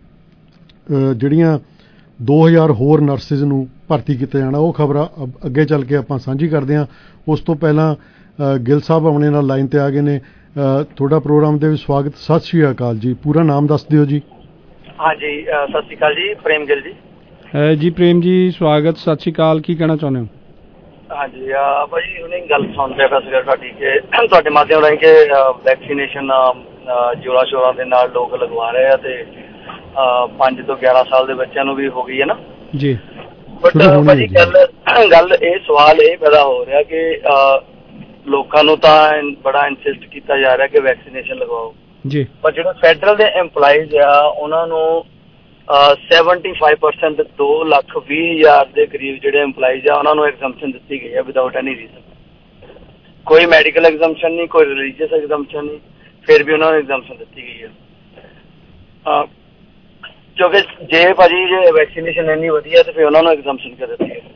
ਜਿਹੜੀਆਂ ਦੋ ਹਜ਼ਾਰ ਹੋਰ ਨਰਸਿਸ ਨੂੰ ਭਰਤੀ ਕੀਤਾ ਜਾਣਾ, ਉਹ ਖਬਰ ਅੱਗੇ ਚੱਲ ਕੇ ਆਪਾਂ ਸਾਂਝੀ ਕਰਦੇ ਹਾਂ। ਉਸ ਤੋਂ ਪਹਿਲਾਂ ਗਿੱਲ ਸਾਹਿਬ ਆਪਣੇ ਨਾਲ ਲਾਈਨ ਤੇ ਆ ਗਏ ਨੇ। ਤੁਹਾਡਾ ਪ੍ਰੋਗਰਾਮ ਦੇ ਵਿੱਚ ਸਵਾਗਤ। ਸਤਿ ਸ਼੍ਰੀ ਅਕਾਲ ਜੀ, ਪੂਰਾ ਨਾਮ ਦੱਸ ਦਿਓ ਜੀ। ਹਾਂਜੀ, ਸਤਿ ਸ਼੍ਰੀ ਅਕਾਲ ਜੀ, ਪ੍ਰੇਮ ਗਿੱਲ ਜੀ। ਜੀ ਪ੍ਰੇਮ ਜੀ ਸਵਾਗਤ, ਸਤਿ ਸ਼੍ਰੀ ਅਕਾਲ, ਕੀ ਕਹਿਣਾ ਚਾਹੁੰਦੇ ਹੋ? ਹਾਂਜੀ ਭਾਜੀ, ਉਹਨੇ ਗੱਲ ਸੁਣ ਰਿਹਾ ਸੀਗਾ ਤੁਹਾਡੀ ਕਿ ਤੁਹਾਡੇ ਮਾਧਿਅਮ ਰਾਹੀਂ ਕਿ ਵੈਕਸੀਨੇਸ਼ਨ ਜੋਰਾਂ ਸ਼ੋਰਾਂ ਦੇ ਨਾਲ ਲੋਕ ਲਗਵਾ ਰਹੇ ਆ ਤੇ ਪੰਜ ਤੋਂ ਗਿਆਰਾਂ ਸਾਲ ਦੇ ਬੱਚਿਆਂ ਨੂੰ ਵੀ ਹੋ ਗਈ ਹੈ ਨਾ ਜੀ। ਬਟ ਭਾਜੀ ਗੱਲ ਗੱਲ ਇਹ ਸਵਾਲ ਇਹ ਪੈਦਾ ਹੋ ਰਿਹਾ ਕਿ ਲੋਕਾਂ ਨੂੰ ਤਾਂ ਬੜਾ ਇਨਸਿਸਟ ਕੀਤਾ ਜਾ ਰਿਹਾ ਕਿ ਵੈਕਸੀਨੇਸ਼ਨ ਲਗਵਾਓ ਜੀ, ਪਰ ਜਿਹੜੇ ਫੈਡਰਲ ਦੇ ਐਮਪਲਾਈਜ਼ ਆ ਉਹਨਾਂ ਨੂੰ ਸੈਵਨਟੀ ਫਾਈਵ ਪਰਸੈਂਟ ਦੋ ਲੱਖ ਵੀਹ ਹਜ਼ਾਰ ਦੇ ਕਰੀਬ ਜਿਹੜੇ ਐਮਪਲਾਈਜ਼ ਆ ਉਹਨਾਂ ਨੂੰ ਐਗਜ਼ੈਂਪਸ਼ਨ ਦਿੱਤੀ ਗਈ ਹੈ ਵਿਦਆਊਟ ਐਨੀ ਰੀਜ਼ਨ। ਕੋਈ ਮੈਡੀਕਲ ਐਗਜ਼ੈਂਪਸ਼ਨ ਨਹੀਂ, ਕੋਈ ਰਿਲੀਜੀਅਸ ਐਗਜ਼ੈਂਪਸ਼ਨ ਨਹੀਂ, ਫਿਰ ਵੀ ਉਹਨਾਂ ਨੂੰ ਐਗਜ਼ੈਂਪਸ਼ਨ ਦਿੱਤੀ ਗਈ ਹੈ। ਕਿਉਂਕਿ ਜੇ ਭਾਜੀ ਜੇ ਵੈਕਸੀਨੇਸ਼ਨ ਇੰਨੀ ਵਧੀਆ ਤੇ ਫਿਰ ਉਹਨਾਂ ਨੂੰ ਐਗਜ਼ੈਂਪਸ਼ਨ ਕਰ ਦਿੱਤੀ ਹੈ।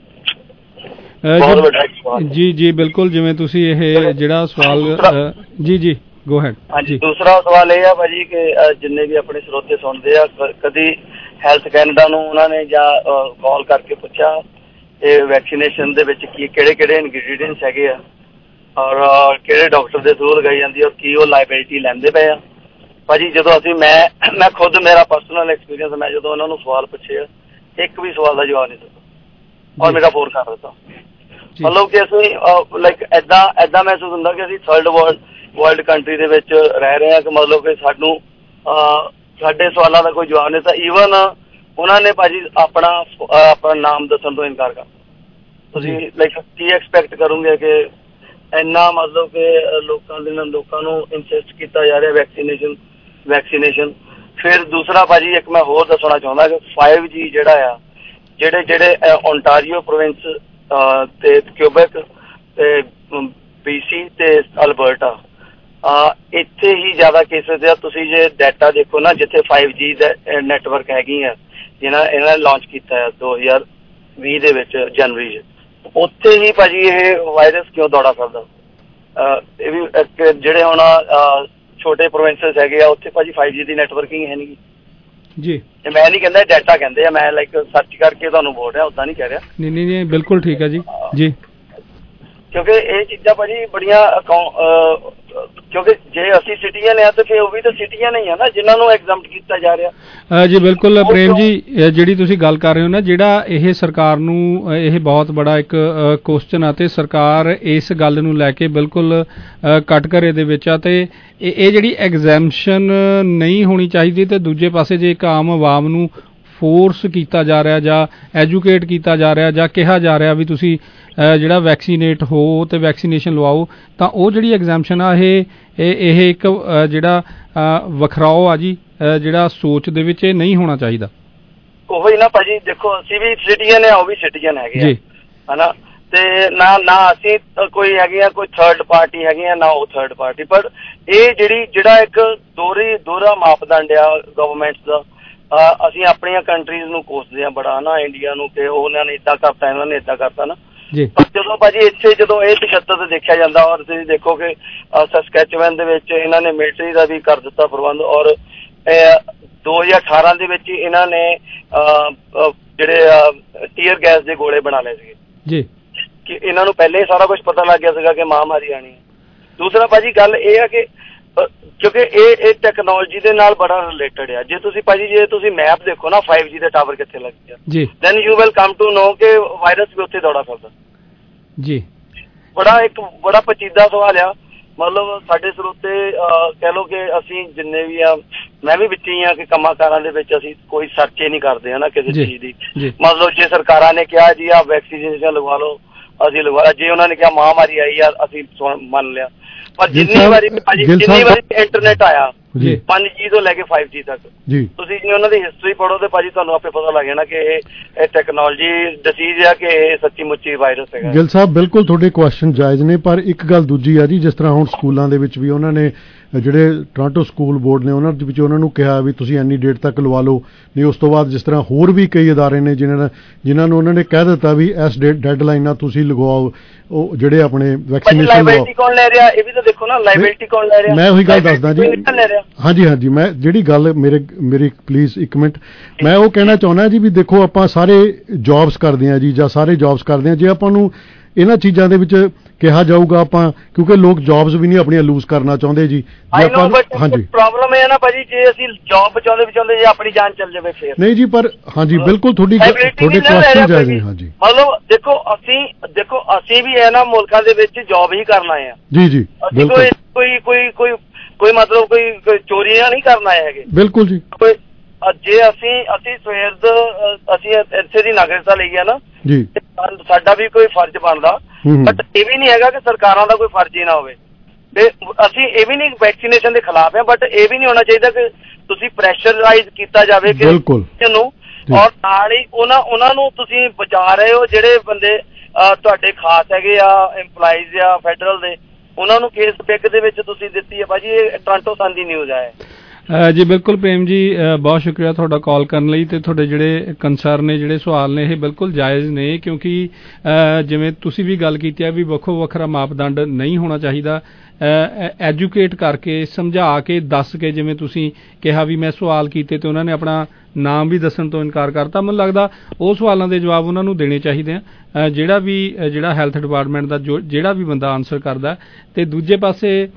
ਜੀ ਜੀ ਬਿਲਕੁਲ, ਜਿਵੇਂ ਤੁਸੀਂ ਇਹ ਜਿਹੜਾ ਸਵਾਲ ਜੀ ਜੀ ਗੋ ਹੈਡ। ਹਾਂਜੀ, ਦੂਸਰਾ ਸਵਾਲ ਇਹ ਆ ਭਾਜੀ ਕਿ ਜਿੰਨੇ ਵੀ ਆਪਣੇ ਸਰੋਤੇ ਸੁਣਦੇ ਆ, ਕਦੀ ਹੈਲਥ ਕੈਨੇਡਾ ਨੂੰ ਉਹਨਾਂ ਨੇ ਜਾਂ ਕਾਲ ਕਰਕੇ ਪੁੱਛਿਆ ਇਹ ਵੈਕਸੀਨੇਸ਼ਨ ਦੇ ਵਿੱਚ ਕੀ ਕਿਹੜੇ ਕਿਹੜੇ ਇਨਗਰੀਡੀਐਂਟਸ ਹੈਗੇ ਆ ਔਰ ਕਿਹੜੇ ਡਾਕਟਰ ਦੇ ਥਰੂ ਲਗਾਈ ਜਾਂਦੀ ਔਰ ਕੀ ਉਹ ਲਾਇਬਿਲਿਟੀ ਲੈਂਦੇ ਪਏ ਆ? ਭਾਜੀ ਜਦੋਂ ਅਸੀਂ ਮੈਂ ਮੈਂ ਖੁਦ ਮੇਰਾ ਪਰਸਨਲ ਐਕਸਪੀਰੀਅੰਸ, ਮੈਂ ਜਦੋਂ ਉਹਨਾਂ ਨੂੰ ਸਵਾਲ ਪੁੱਛੇ ਇੱਕ ਵੀ ਸਵਾਲ ਦਾ ਜਵਾਬ ਨਹੀਂ ਦਿੱਤਾ ਔਰ ਮੇਰਾ ਫੋਰ ਕਰ ਦਿੱਤਾ। ਮਤਲਬ ਕਿ ਅਸੀਂ ਲਾਈਕ ਏਦਾਂ ਏਦਾਂ ਮਹਿਸੂਸ ਹੁੰਦਾ ਕਿ ਅਸੀਂ ਥਰਡ ਵਰਲਡ ਵਰਲਡ ਕੰਟਰੀ ਦੇ ਵਿੱਚ ਰਹਿ ਰਹੇ ਹਾਂ ਕਿ ਮਤਲਬ ਕਿ ਸਾਨੂੰ ਸਾਡੇ ਸਵਾਲਾਂ ਦਾ ਕੋਈ ਜਵਾਬ ਨਹੀਂ ਦਿੱਤਾ। ਈਵਨ ਉਹਨਾਂ ਨੇ ਭਾਜੀ ਆਪਣਾ ਆਪਣਾ ਨਾਮ ਦੱਸਣ ਤੋਂ ਇਨਕਾਰ ਕਰ। ਤੁਸੀਂ ਲਾਈਕ ਕੀ ਐਕਸਪੈਕਟ ਕਰੋਗੇ ਕਿ ਇੰਨਾ ਮਤਲਬ ਕਿ ਲੋਕਾਂ ਦੇ ਨਾਲ ਲੋਕਾਂ ਨੂੰ ਇਨਸਿਸਟ ਕੀਤਾ ਜਾ ਰਿਹਾ ਵੈਕਸੀਨੇਸ਼ਨ ਵੈਕਸੀਨੇਸ਼ਨ ਫਿਰ ਦੂਸਰਾ ਭਾਜੀ ਇੱਕ ਮੈਂ ਹੋਰ ਦੱਸਣਾ ਚਾਹੁੰਦਾ ਕਿ ਫਾਈਵ ਜੀ ਜਿਹੜਾ ਆ ਜਿਹੜੇ ਜਿਹੜੇ ਓਨਟਾਰੀਓ ਪ੍ਰੋਵਿੰਸ ਤੇ ਕਿਊਬੈਕ ਤੇ ਬੀ ਸੀ ਤੇ ਅਲਬਰਟਾ ਇੱਥੇ ਹੀ ਜ਼ਿਆਦਾ ਕੇਸਿਸ ਆ। ਤੁਸੀਂ ਜੇ ਡਾਟਾ ਦੇਖੋ ਨਾ, ਜਿੱਥੇ ਫਾਈਵ ਜੀ ਦਾ ਨੈਟਵਰਕ ਹੈਗੀ ਆ ਜਿਹਨਾਂ ਇਹਨਾਂ ਨੇ ਲਾਂਚ ਕੀਤਾ ਹੈ ਦੋ ਹਜ਼ਾਰ ਵੀਹ ਦੇ ਵਿੱਚ ਜਨਵਰੀ 'ਚ, ਉੱਥੇ ਹੀ ਭਾਜੀ ਇਹ ਵਾਇਰਸ ਕਿਉਂ ਦੌੜਾ ਕਰਦਾ? ਇਹ ਵੀ ਜਿਹੜੇ ਹੁਣ ਛੋਟੇ ਪ੍ਰੋਵਿੰਸਸ ਹੈਗੇ ਆ ਉੱਥੇ ਭਾਜੀ ਫਾਈਵ ਜੀ ਦੀ ਨੈਟਵਰਕਿੰਗ ਹੈ ਨਹੀਂ ਜੀ। ਮੈਂ ਨਹੀਂ ਕਹਿੰਦਾ ਡਾਟਾ ਕਹਿੰਦੇ ਆ, ਮੈਂ ਲਾਈਕ ਸਰਚ ਕਰਕੇ ਤੁਹਾਨੂੰ ਬੋਲ ਰਿਹਾ, ਉੱਦਾਂ ਨਹੀਂ ਕਹਿ ਰਿਹਾ। ਨਹੀਂ ਨਹੀਂ ਨਹੀਂ ਬਿਲਕੁਲ ਠੀਕ ਹੈ ਜੀ ਜੀ। ਕਿਉਂਕਿ ਇਹ ਚੀਜ਼ਾਂ ਭਾਜੀ ਬੜੀਆਂ ਕਿਉਂਕਿ ਜੇ ਅਸੀਂ ਸਿਟੀਜ਼ਨ ਆ ਤੇ ਫਿਰ ਉਹ ਵੀ ਤਾਂ ਸਿਟੀਜ਼ਨ ਹੀ ਆ ਨਾ ਜਿਨ੍ਹਾਂ ਨੂੰ ਐਗਜ਼ੈਂਪਟ ਕੀਤਾ ਜਾ ਰਿਹਾ। ਜੀ ਬਿਲਕੁਲ ਪ੍ਰੇਮ ਜੀ, ਜਿਹੜੀ ਤੁਸੀਂ ਗੱਲ ਕਰ ਰਹੇ ਹੋ ਨਾ, ਜਿਹੜਾ ਇਹ ਸਰਕਾਰ ਨੂੰ ਇਹ ਬਹੁਤ ਬੜਾ ਇੱਕ ਕੁਐਸਚਨ ਆ ਤੇ ਸਰਕਾਰ ਇਸ ਗੱਲ ਨੂੰ ਲੈ ਕੇ ਬਿਲਕੁਲ ਕਟਘਰੇ ਦੇ ਵਿੱਚ ਆ ਤੇ ਇਹ ਜਿਹੜੀ ਐਗਜ਼ੈਂਪਸ਼ਨ ਨਹੀਂ ਹੋਣੀ ਚਾਹੀਦੀ ਤੇ ਦੂਜੇ ਪਾਸੇ ਜੇ ਇੱਕ ਆਮ ਆਵਾਮ ਨੂੰ ਫੋਰਸ ਕੀਤਾ ਜਾ ਰਿਹਾ ਜਾਂ ਐਜੂਕੇਟ ਕੀਤਾ ਜਾ ਰਿਹਾ ਜਾਂ ਕਿਹਾ ਜਾ ਰਿਹਾ ਵੀ ਤੁਸੀਂ ਜਿਹੜਾ ਵੈਕਸੀਨੇਟ ਹੋ ਤੇ ਵੈਕਸੀਨੇਸ਼ਨ ਲਵਾਓ, ਤਾਂ ਉਹ ਜਿਹੜੀ ਐਗਜ਼ੈਂਪਸ਼ਨ ਆ ਇਹ ਇਹ ਇੱਕ ਜਿਹੜਾ ਵਖਰਾਓ ਆ ਜੀ ਜਿਹੜਾ ਸੋਚ ਦੇ ਵਿੱਚ ਇਹ ਨਹੀਂ ਹੋਣਾ ਚਾਹੀਦਾ। ਉਹੀ ਨਾ ਭਾਜੀ, ਦੇਖੋ ਅਸੀਂ ਵੀ ਸਿਟੀਜ਼ਨ ਆ, ਉਹ ਵੀ ਸਿਟੀਜ਼ਨ ਹੈਗੇ ਆ ਹਨਾ, ਤੇ ਨਾ ਨਾ ਅਸੀਂ ਕੋਈ ਹੈਗੇ ਆ ਕੋਈ ਥਰਡ ਪਾਰਟੀ ਹੈਗੇ ਆ ਨਾ ਉਹ ਥਰਡ ਪਾਰਟੀ। ਪਰ ਇਹ ਜਿਹੜੀ ਜਿਹੜਾ ਇੱਕ ਦੋਹਰੀ ਦੋਹਰਾ ਮਾਪਦੰਡ ਆ ਗਵਰਨਮੈਂਟ ਦਾ, ਅਸੀਂ ਆਪਣੀਆਂ ਕੰਟਰੀਜ਼ ਨੂੰ ਕੋਸਦੇ ਆ ਬੜਾ ਨਾ ਇੰਡੀਆ ਨੂੰ ਕਿ ਉਹਨਾਂ ਨੇ ਏਦਾਂ ਕਰਤਾ ਇਹਨਾਂ ਨੇ ਏਦਾਂ ਕਰਤਾ ਨਾ। ਪਰ ਜਦੋਂ ਭਾਜੀ ਇੱਥੇ ਜਦੋਂ ਇਹ ਤਸ਼ੱਦਦ ਦੇਖਿਆ ਜਾਂਦਾ, ਔਰ ਤੁਸੀਂ ਦੇਖੋ ਕਿ ਸਸਕੈਚੁਅਨ ਦੇ ਵਿੱਚ ਇਹਨਾਂ ਨੇ ਮਿਲਟਰੀ ਦਾ ਵੀ ਕਰ ਦਿੱਤਾ ਪ੍ਰਬੰਧ, ਔਰ ਦੋ ਹਜ਼ਾਰ ਅਠਾਰਾਂ ਦੇ ਵਿੱਚ ਇਹਨਾਂ ਨੇ ਜਿਹੜੇ ਟੀਅਰ ਗੈਸ ਦੇ ਗੋਲੇ ਬਣਾ ਲਏ ਸੀਗੇ ਜੀ, ਕਿ ਇਹਨਾਂ ਨੂੰ ਪਹਿਲੇ ਹੀ ਸਾਰਾ ਕੁਝ ਪਤਾ ਲੱਗ ਗਿਆ ਸੀਗਾ ਕਿ ਮਹਾਮਾਰੀ ਆਣੀ ਹੈ। ਦੂਸਰਾ ਭਾਜੀ ਗੱਲ ਇਹ ਆ ਕਿ ਕਿਉਂਕਿ ਇਹ ਇਹ ਟੈਕਨੋਲੋਜੀ ਦੇ ਨਾਲ ਬੜਾ ਰਿਲੇਟਡ ਆ। ਜੇ ਤੁਸੀਂ ਭਾਜੀ ਜੇ ਤੁਸੀਂ ਮੈਪ ਦੇਖੋ ਨਾ ਫਾਈਵ ਜੀ ਦੇ ਟਾਵਰ ਕਿੱਥੇ ਲੱਗੇ ਆ ਜੀ, then you will come to know ਕਿ ਵਾਇਰਸ ਵੀ ਉੱਥੇ ਦੌੜਾ ਫਿਰਦਾ ਜੀ। ਬੜਾ ਇੱਕ ਬੜਾ ਪਚੀਦਾ ਸਵਾਲ ਆ। ਮਤਲਬ ਸਾਡੇ ਸਰੋਤੇ ਕਹਿ ਲਓ ਕਿ ਅਸੀਂ ਜਿੰਨੇ ਵੀ ਆ, ਮੈਂ ਵੀ ਵਿੱਚ ਹੀ ਆ ਕਿ ਕੰਮਾਂ ਕਾਰਾਂ ਦੇ ਵਿੱਚ ਅਸੀਂ ਕੋਈ ਸਰਚ ਹੀ ਨਹੀਂ ਕਰਦੇ ਹਨਾ ਕਿਸੇ ਚੀਜ਼ ਦੀ। ਮਤਲਬ ਜੇ ਸਰਕਾਰਾਂ ਨੇ ਕਿਹਾ ਜੀ ਆ ਵੈਕਸੀਨੇਸ਼ਨ ਲਗਵਾ ਲਓ ਅਸੀਂ ਲਗਵਾ, ਜੇ ਉਹਨਾਂ ਨੇ ਕਿਹਾ ਮਹਾਮਾਰੀ ਆਈ ਆ ਅਸੀਂ ਮੰਨ ਲਿਆ। ਪਰ ਜਿੰਨੀ ਵਾਰੀ ਜਿੰਨੀ ਵਾਰੀ ਇੰਟਰਨੈਟ ਆਇਆ ਪੰਜ ਜੀ ਤੋਂ ਲੈ ਕੇ ਫਾਈਵ ਜੀ ਤੱਕ, ਤੁਸੀਂ ਜੇ ਉਹਨਾਂ ਦੀ ਹਿਸਟਰੀ ਪੜ੍ਹੋ ਤੇ ਭਾਜੀ ਤੁਹਾਨੂੰ ਆਪੇ ਪਤਾ ਲੱਗ ਜਾਣਾ ਕਿ ਇਹ ਟੈਕਨੋਲੋਜੀ ਡਿਸੀਜ਼ ਆ ਕਿ ਇਹ ਸੱਚੀ ਮੁੱਚੀ ਵਾਇਰਸ ਹੈਗਾ। ਗਿੱਲ ਸਾਹਿਬ ਬਿਲਕੁਲ ਤੁਹਾਡੇ ਕੁਐਸਚਨ ਜਾਇਜ਼ ਨੇ, ਪਰ ਇੱਕ ਗੱਲ ਦੂਜੀ ਆ ਜੀ, ਜਿਸ ਤਰ੍ਹਾਂ ਹੁਣ ਸਕੂਲਾਂ ਦੇ ਵਿੱਚ ਵੀ ਉਹਨਾਂ ਨੇ ਜਿਹੜੇ ਟੋਰਾਂਟੋ ਸਕੂਲ ਬੋਰਡ ਨੇ ਉਹਨਾਂ ਦੇ ਵਿੱਚ ਉਹਨਾਂ ਨੂੰ ਕਿਹਾ ਵੀ ਤੁਸੀਂ ਇੰਨੀ ਡੇਟ ਤੱਕ ਲਵਾ ਲਓ, ਨਹੀਂ ਉਸ ਤੋਂ ਬਾਅਦ ਜਿਸ ਤਰ੍ਹਾਂ ਹੋਰ ਵੀ ਕਈ ਅਦਾਰੇ ਨੇ ਜਿਨ੍ਹਾਂ ਜਿਨ੍ਹਾਂ ਨੂੰ ਉਹਨਾਂ ਨੇ ਕਹਿ ਦਿੱਤਾ ਵੀ ਇਸ ਡੇਟ ਡੈਡਲਾਈਨ ਨਾਲ ਤੁਸੀਂ ਲਗਵਾਓ ਉਹ ਜਿਹੜੇ ਆਪਣੇ ਵੈਕਸੀਨੇਸ਼ਨ ਲਾਇਬਿਲਿਟੀ ਕੌਣ ਲੈ ਰਿਹਾ ਇਹ ਵੀ ਤਾਂ ਦੇਖੋ ਨਾ, ਲਾਇਬਿਲਿਟੀ ਕੌਣ ਲੈ ਰਿਹਾ। ਮੈਂ ਉਹੀ ਗੱਲ ਦੱਸਦਾ ਜੀ, ਹਾਂਜੀ ਹਾਂਜੀ ਮੈਂ ਜਿਹੜੀ ਗੱਲ ਮੇਰੇ ਮੇਰੀ ਪਲੀਜ਼ ਇੱਕ ਮਿੰਟ, ਮੈਂ ਉਹ ਕਹਿਣਾ ਚਾਹੁੰਦਾ ਜੀ ਵੀ ਦੇਖੋ ਆਪਾਂ ਸਾਰੇ ਜੌਬਸ ਕਰਦੇ ਹਾਂ ਜੀ ਜਾਂ ਸਾਰੇ ਜੌਬਸ ਕਰਦੇ ਹਾਂ, ਜੇ ਆਪਾਂ ਨੂੰ ਇਹਨਾਂ ਚੀਜ਼ਾਂ ਦੇ ਵਿੱਚ ਕਿਹਾ ਜਾਊਗਾ ਆਪਾਂ, ਕਿਉਂਕਿ ਲੋਕ ਜੌਬਸ ਵੀ ਨਹੀਂ ਆਪਣੀਆਂ ਲੂਜ਼ ਕਰਨਾ ਚਾਹੁੰਦੇ ਜੀ। ਹਾਂਜੀ ਪ੍ਰੋਬਲਮ ਇਹ ਹੈ ਨਾ ਭਾਜੀ, ਜੇ ਅਸੀਂ ਜੌਬ ਬਚਾਉਂਦੇ ਬਚਾਉਂਦੇ ਜੇ ਆਪਣੀ ਜਾਨ ਚੱਲ ਜਾਵੇ ਫੇਰ ਨਹੀਂ ਜੀ। ਪਰ ਹਾਂਜੀ ਬਿਲਕੁਲ ਤੁਹਾਡੀ ਤੁਹਾਡੇ ਕੁਐਸਚਨ ਜਾਇਜ਼ ਨੇ। ਹਾਂਜੀ ਮਤਲਬ ਦੇਖੋ ਅਸੀਂ ਦੇਖੋ ਅਸੀਂ ਵੀ ਇਹਨਾਂ ਮੁਲਕਾਂ ਦੇ ਵਿੱਚ ਜੌਬ ਹੀ ਕਰਨ ਆਏ ਆ ਜੀ ਜੀ, ਅਸੀਂ ਕੋਈ ਕੋਈ ਕੋਈ ਕੋਈ ਕੋਈ ਮਤਲਬ ਕੋਈ ਚੋਰੀਆਂ ਨਹੀਂ ਕਰਨ ਆਏ ਹੈਗੇ। ਬਿਲਕੁਲ ਜੀ। ਕੋਈ ਜੇ ਅਸੀਂ ਅਸੀਂ ਸਵੇਰ ਅਸੀਂ ਇੱਥੇ ਦੀ ਨਾਗਰਿਕਤਾ ਲਈ ਆ ਨਾ ਜੀ, ਸਾਡਾ ਵੀ ਕੋਈ ਫਰਜ਼ ਬਣਦਾ, ਬਟ ਇਹ ਵੀ ਨਹੀਂ ਹੈਗਾ ਕਿ ਸਰਕਾਰਾਂ ਦਾ ਕੋਈ ਫਰਜ਼ ਹੀ ਨਾ ਹੋਵੇ। ਤੇ ਅਸੀਂ ਇਹ ਵੀ ਨਹੀਂ ਵੈਕਸੀਨੇਸ਼ਨ ਦੇ ਖਿਲਾਫ ਆ, ਬਟ ਇਹ ਵੀ ਨਹੀਂ ਹੋਣਾ ਚਾਹੀਦਾ ਕਿ ਤੁਸੀਂ ਪ੍ਰੈਸ਼ਰਾਈਜ਼ ਕੀਤਾ ਜਾਵੇ ਕਿ ਨੂੰ, ਔਰ ਨਾਲ ਹੀ ਉਹਨਾਂ ਉਹਨਾਂ ਨੂੰ ਤੁਸੀਂ ਬਚਾ ਰਹੇ ਹੋ ਜਿਹੜੇ ਬੰਦੇ ਤੁਹਾਡੇ ਖਾਸ ਹੈਗੇ ਆ ਇੰਪਲਾਈਜ਼ ਆ ਫੈਡਰਲ ਦੇ, ਉਹਨਾਂ ਨੂੰ ਕੇਸ ਪਿਕ ਦੇ ਵਿੱਚ ਤੁਸੀਂ ਦਿੱਤੀ ਹੈ ਭਾਜੀ। ਇਹ ਟੋਰਾਂਟੋ ਸਨ ਦੀ ਨਿਊਜ਼ ਹੈ ਜੀ। ਬਿਲਕੁਲ ਪ੍ਰੇਮ ਜੀ, ਬਹੁਤ ਸ਼ੁਕਰੀਆ ਤੁਹਾਡਾ ਕਾਲ ਕਰਨ ਲਈ, ਤੇ ਤੁਹਾਡੇ ਜਿਹੜੇ ਕੰਸਰਨ ਨੇ ਜਿਹੜੇ ਸਵਾਲ ਨੇ ਇਹ ਬਿਲਕੁਲ ਜਾਇਜ਼ ਨੇ, ਕਿਉਂਕਿ ਜਿਵੇਂ ਤੁਸੀਂ ਵੀ ਗੱਲ ਕੀਤੀ ਹੈ ਵੀ ਵੱਖੋ ਵੱਖਰਾ ਮਾਪਦੰਡ ਨਹੀਂ ਹੋਣਾ ਚਾਹੀਦਾ। ਐਜੂਕੇਟ ਕਰਕੇ ਸਮਝਾ ਕੇ ਦੱਸ ਕੇ, ਜਿਵੇਂ ਤੁਸੀਂ ਕਿਹਾ ਵੀ ਮੈਂ ਸਵਾਲ ਕੀਤੇ ਤੇ ਉਹਨਾਂ ਨੇ ਆਪਣਾ ਨਾਮ ਵੀ ਦੱਸਣ ਤੋਂ ਇਨਕਾਰ ਕਰਤਾ, ਮੈਨੂੰ ਲੱਗਦਾ ਉਹ ਸਵਾਲਾਂ ਦੇ ਜਵਾਬ ਉਹਨਾਂ ਨੂੰ ਦੇਣੇ ਚਾਹੀਦੇ ਆ ਜਿਹੜਾ ਵੀ ਜਿਹੜਾ ਹੈਲਥ ਡਿਪਾਰਟਮੈਂਟ ਦਾ ਜੋ ਜਿਹੜਾ ਵੀ ਬੰਦਾ ਆਨਸਰ ਕਰਦਾ। ਤੇ ਦੂਜੇ ਪਾਸੇ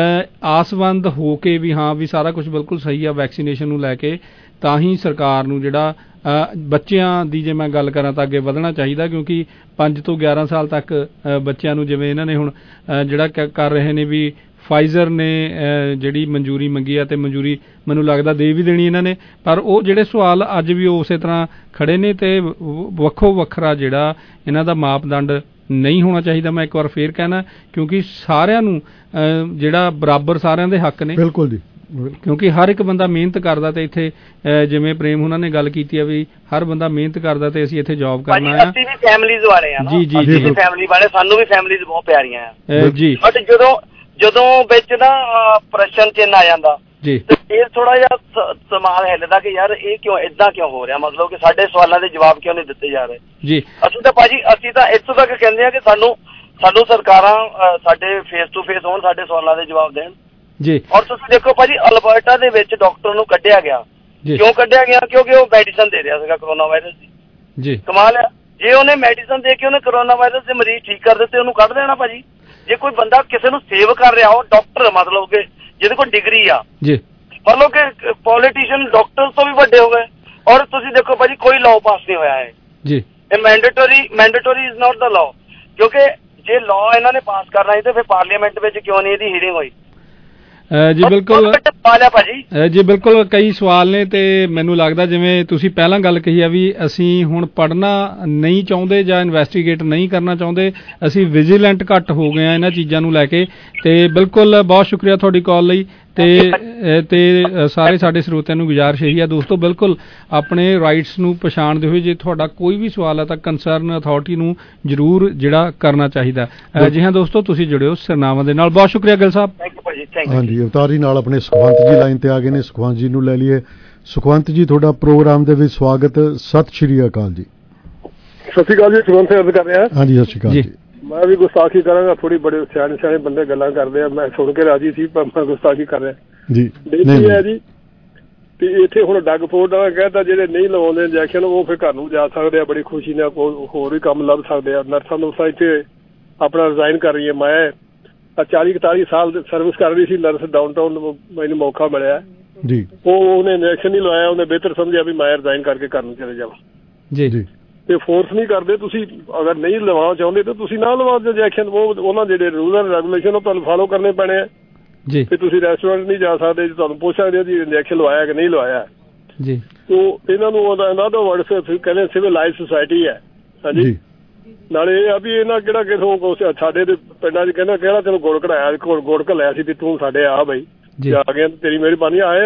ਆਸਵੰਦ ਹੋ ਕੇ ਵੀ ਹਾਂ ਵੀ ਸਾਰਾ ਕੁਝ ਬਿਲਕੁਲ ਸਹੀ ਆ ਵੈਕਸੀਨੇਸ਼ਨ ਨੂੰ ਲੈ ਕੇ, ਤਾਂ ਹੀ ਸਰਕਾਰ ਨੂੰ ਜਿਹੜਾ ਬੱਚਿਆਂ ਦੀ ਜੇ ਮੈਂ ਗੱਲ ਕਰਾਂ ਤਾਂ ਅੱਗੇ ਵਧਣਾ ਚਾਹੀਦਾ, ਕਿਉਂਕਿ ਪੰਜ ਤੋਂ ਗਿਆਰਾਂ ਸਾਲ ਤੱਕ ਬੱਚਿਆਂ ਨੂੰ ਜਿਵੇਂ ਇਹਨਾਂ ਨੇ ਹੁਣ ਜਿਹੜਾ ਕਰ ਰਹੇ ਨੇ ਵੀ ਫਾਈਜ਼ਰ ਨੇ ਜਿਹੜੀ ਮਨਜ਼ੂਰੀ ਮੰਗੀ ਆ ਤੇ ਮਨਜ਼ੂਰੀ ਮੈਨੂੰ ਲੱਗਦਾ ਦੇ ਵੀ ਦੇਣੀ ਇਹਨਾਂ ਨੇ, ਪਰ ਉਹ ਜਿਹੜੇ ਸਵਾਲ ਅੱਜ ਵੀ ਉਸੇ ਤਰ੍ਹਾਂ ਖੜੇ ਨੇ ਤੇ ਵੱਖੋ ਵੱਖਰਾ ਜਿਹੜਾ ਇਹਨਾਂ ਦਾ ਮਾਪਦੰਡ ਨਹੀਂ ਹੋਣਾ ਚਾਹੀਦਾ। ਮੈਂ ਇੱਕ ਵਾਰ ਫੇਰ ਕਹਿਣਾ, ਕਿਉਂਕਿ ਸਾਰਿਆਂ ਨੂੰ ਜਿਹੜਾ ਬਰਾਬਰ ਸਾਰਿਆਂ ਦੇ ਹੱਕ ਨੇ। ਬਿਲਕੁਲ ਜੀ, ਕਿਉਂਕਿ ਹਰ ਇੱਕ ਬੰਦਾ ਮਿਹਨਤ ਕਰਦਾ ਤੇ ਇੱਥੇ ਜਿਵੇਂ ਪ੍ਰੇਮ ਉਹਨਾਂ ਨੇ ਗੱਲ ਕੀਤੀ ਆ ਵੀ ਹਰ ਬੰਦਾ ਮਿਹਨਤ ਕਰਦਾ ਤੇ ਅਸੀਂ ਇੱਥੇ ਜੌਬ ਕਰਨਾ ਆ। ਅਸੀਂ ਵੀ ਫੈਮਿਲੀਜ਼ ਵਾਲੇ ਆ ਜੀ ਜੀ ਜੀ, ਫੈਮਿਲੀ ਵਾਲੇ, ਸਾਨੂੰ ਵੀ ਫੈਮਿਲੀਜ਼ ਬਹੁਤ ਪਿਆਰੀਆਂ ਆ ਜੀ। ਬਟ ਜਦੋਂ ਜਦੋਂ ਵਿੱਚ ਨਾ ਪ੍ਰਸ਼ਨ ਚਿੰਨ ਆ ਜਾਂਦਾ ਜੀ, ਇਹ ਥੋੜਾ ਜਿਹਾ ਸਮਾਲ ਹਿੱਲਦਾ ਕਿ ਯਾਰ ਇਹ ਕਿਉਂ ਏਦਾਂ ਕਿਉਂ ਹੋ ਰਿਹਾ, ਮਤਲਬ ਕਿ ਸਾਡੇ ਸਵਾਲਾਂ ਦੇ ਜਵਾਬ ਕਿਉਂ ਨਹੀਂ ਦਿੱਤੇ ਜਾ ਰਹੇ ਜੀ। ਅਸੀਂ ਤਾਂ ਭਾਜੀ ਅਸੀਂ ਤਾਂ ਇੱਥੋਂ ਤੱਕ ਕਹਿੰਦੇ ਆ ਕਿ ਸਾਨੂੰ ਸਾਨੂੰ ਸਰਕਾਰਾਂ ਸਾਡੇ ਫੇਸ ਟੂ ਫੇਸ ਹੋਣ, ਸਾਡੇ ਸਵਾਲਾਂ ਦੇ ਜਵਾਬ ਦੇਣ ਜੀ। ਔਰ ਤੁਸੀਂ ਦੇਖੋ ਭਾਜੀ ਅਲਬਰਟਾ ਦੇ ਵਿੱਚ ਡਾਕਟਰ ਨੂੰ ਕੱਢਿਆ ਗਿਆ, ਕਿਉਂ ਕੱਢਿਆ ਗਿਆ? ਕਿਉਂਕਿ ਉਹ ਮੈਡੀਸਨ ਦੇ ਰਿਹਾ ਸੀਗਾ ਕਰੋਨਾ ਵਾਇਰਸ ਦੀ ਜੀ। ਕਮਾਲ ਆ, ਜੇ ਉਹਨੇ ਮੈਡੀਸਨ ਦੇ ਕੇ ਉਹਨੇ ਕਰੋਨਾ ਵਾਇਰਸ ਦੇ ਮਰੀਜ਼ ਠੀਕ ਕਰ ਦਿੱਤੇ, ਉਹਨੂੰ ਕੱਢ ਦੇਣਾ ਭਾਜੀ। ਜੇ ਕੋਈ ਬੰਦਾ ਕਿਸੇ ਨੂੰ ਸੇਵ ਕਰ ਰਿਹਾ ਉਹ ਡਾਕਟਰ, ਮਤਲਬ ਕਿ ਜਿਹਦੇ ਕੋਲ ਡਿਗਰੀ ਆ ਜੀ, ਮਤਲਬ ਕਿ ਪੋਲੀਟੀਸ਼ੀਅਨ ਡਾਕਟਰ ਤੋਂ ਵੀ ਵੱਡੇ ਹੋ ਗਏ। ਔਰ ਤੁਸੀਂ ਦੇਖੋ ਭਾਜੀ ਕੋਈ ਲਾਅ ਪਾਸ ਨਹੀਂ ਹੋਇਆ ਹੈ ਜੀ, ਇਹ mandatory mandatory is not the law, ਕਿਉਂਕਿ ਜੇ ਲਾਅ ਇਹਨਾਂ ਨੇ ਪਾਸ ਕਰਨਾ ਸੀ ਤੇ ਫਿਰ ਪਾਰਲੀਮੈਂਟ ਵਿੱਚ ਕਿਉਂ ਨਹੀਂ ਇਹਦੀ ਹੀਅਰਿੰਗ ਹੋਈ? ਜੀ ਬਿਲਕੁਲ ਜੀ ਬਿਲਕੁਲ ਕਈ ਸਵਾਲ ਨੇ ਤੇ ਮੈਨੂੰ ਲੱਗਦਾ ਜਿਵੇਂ ਤੁਸੀਂ ਪਹਿਲਾਂ ਗੱਲ ਕਹੀ ਆ ਵੀ ਅਸੀਂ ਹੁਣ ਪੜ੍ਹਨਾ ਨਹੀਂ ਚਾਹੁੰਦੇ ਜਾਂ ਇਨਵੈਸਟੀਗੇਟ ਨਹੀਂ ਕਰਨਾ ਚਾਹੁੰਦੇ, ਅਸੀਂ ਵਿਜੀਲੈਂਟ ਘੱਟ ਹੋ ਗਏ ਆ ਇਹਨਾਂ ਚੀਜ਼ਾਂ ਨੂੰ ਲੈ ਕੇ। ਤੇ ਬਿਲਕੁਲ ਬਹੁਤ ਸ਼ੁਕਰੀਆ ਤੁਹਾਡੀ ਕਾਲ ਲਈ। ਤੇ ਤੇ ਸਾਰੇ ਸਾਡੇ ਸਰੋਤਿਆਂ ਨੂੰ ਗੁਜ਼ਾਰਿਸ਼ ਇਹੀ ਆ ਦੋਸਤੋ, ਬਿਲਕੁਲ ਆਪਣੇ ਰਾਈਟਸ ਨੂੰ ਪਛਾਣਦੇ ਹੋਏ ਜੇ ਤੁਹਾਡਾ ਕੋਈ ਵੀ ਸਵਾਲ ਹੈ ਤਾਂ ਕੰਸਰਨ ਅਥਾਰਟੀ ਨੂੰ ਜ਼ਰੂਰ ਜਿਹੜਾ ਕਰਨਾ ਚਾਹੀਦਾ। ਜੀ ਹਾਂ ਦੋਸਤੋ, ਤੁਸੀਂ ਜੁੜਿਓ ਸਿਰਨਾਵਾਂ ਦੇ ਨਾਲ। ਬਹੁਤ ਸ਼ੁਕਰੀਆ ਗਿੱਲ ਸਾਹਿਬ। ਹਾਂਜੀ, ਅਵਤਾਰ ਜੀ ਨਾਲ ਆਪਣੇ ਸੁਖਵੰਤ ਜੀ ਲਾਈਨ ਤੇ ਆ ਗਏ ਨੇ। ਸੁਖਵੰਤ ਜੀ ਨੂੰ ਲੈ ਲਈਏ। ਸੁਖਵੰਤ ਜੀ, ਤੁਹਾਡਾ ਪ੍ਰੋਗਰਾਮ ਦੇ ਵਿੱਚ ਸਵਾਗਤ। ਸਤਿ ਸ਼੍ਰੀ ਅਕਾਲ ਜੀ। ਸਤਿ ਸ਼੍ਰੀ ਅਕਾਲ ਜੀ, ਸੁਖਵੰਤ ਅਰਜ਼ ਕਰ ਰਿਹਾ। ਹਾਂਜੀ, ਸਤਿ ਸ਼੍ਰੀ ਅਕਾਲ ਜੀ। ਮੈਂ ਵੀ ਗੁਸਤਾਖੀ ਕਰਾਂਗਾ, ਥੋੜੀ ਬੜੇ ਸਿਆਣੇ ਸਿਆਣੇ ਬੰਦੇ ਗੱਲਾਂ ਕਰਦੇ ਆ, ਮੈਂ ਸੁਣ ਕੇ ਰਾਜੀ ਸੀ ਪਰ ਮੈਂ ਗੁਸਤਾਖੀ ਕਰ ਰਿਹਾ ਜੀ। ਬੇਨਤੀ ਹੈ ਜੀ ਤੇ ਇੱਥੇ ਹੁਣ ਡੱਗ ਫੋਰਡ ਦਾ ਕਹਿੰਦਾ ਜਿਹੜੇ ਨਹੀਂ ਲਵਾਉਂਦੇ ਇੰਜੈਕਸ਼ਨ ਉਹ ਫਿਰ ਘਰ ਨੂੰ ਜਾ ਸਕਦੇ ਆ ਬੜੀ ਖੁਸ਼ੀ ਨਾਲ, ਹੋਰ ਵੀ ਕੰਮ ਲੱਭ ਸਕਦੇ ਆ। ਨਰਸਾਂ ਨੁਰਸਾਂ ਇੱਥੇ ਆਪਣਾ ਰਿਜ਼ਾਈਨ ਕਰ ਰਹੀ ਹੈ। ਮੈਂ ਚਾਲੀ ਇਕਤਾਲੀ ਸਾਲ ਸਰਵਿਸ ਕਰ ਰਹੀ ਸੀ ਨਰਸ ਡਾਊਨ ਟਾਊਨ, ਮੈਨੂੰ ਮੌਕਾ ਮਿਲਿਆ ਜੀ। ਉਹ ਉਹਨੇ ਇੰਜੈਕਸ਼ਨ ਨਹੀਂ ਲਵਾਇਆ, ਉਹਨੇ ਬਿਹਤਰ ਸਮਝਿਆ ਵੀ ਮੈਂ ਰਿਜ਼ਾਈਨ ਕਰਕੇ ਘਰ ਨੂੰ ਚਲੇ ਜਾਵਾਂ ਜੀ ਜੀ। ਤੇ ਫੋਰਸ ਨਹੀਂ ਕਰਦੇ, ਤੁਸੀਂ ਅਗਰ ਨਹੀਂ ਲਵਾਉਣਾ ਚਾਹੁੰਦੇ ਤਾਂ ਤੁਸੀਂ ਨਾ ਲਵਾਓ ਇੰਜੈਕਸ਼ਨ। ਉਹ ਉਹਨਾਂ ਜਿਹੜੇ ਰੂਲ ਐਂਡ ਰੈਗੂਲੇਸ਼ਨ ਉਹ ਤੁਹਾਨੂੰ ਫਾਲੋ ਕਰਨੇ ਪੈਣੇ ਆ ਜੀ। ਤੇ ਤੁਸੀਂ ਰੈਸਟੋਰੈਂਟ ਨਹੀਂ ਜਾ ਸਕਦੇ, ਤੁਹਾਨੂੰ ਪੁੱਛ ਸਕਦੇ ਹੋ ਜੀ ਇੰਜੈਕਸ਼ਨ ਲਵਾਇਆ ਕਿ ਨਹੀਂ ਲਵਾਇਆ ਜੀ। ਉਹ ਇਹਨਾਂ ਨੂੰ ਇਹਨਾਂ ਦਾ ਵਰਡ ਕਹਿੰਦੇ ਸਿਵਲਾਈਜ਼ ਸੁਸਾਇਟੀ ਹੈ। ਹਾਂਜੀ, ਨਾਲੇ ਇਹ ਆ ਵੀ ਇਹਨਾਂ ਕਿਹੜਾ ਕਿਥੋਂ ਸਾਡੇ ਦੇ ਪਿੰਡਾਂ 'ਚ ਕਹਿੰਦਾ ਕਿਹੜਾ ਤੈਨੂੰ ਗੁੜ ਕਢਾਇਆ, ਗੁੜ ਘਲਿਆ ਸੀ ਵੀ ਤੂੰ ਸਾਡੇ ਆ ਬਈ ਆ ਗਿਆ, ਤੇਰੀ ਮਿਹਰਬਾਨੀ I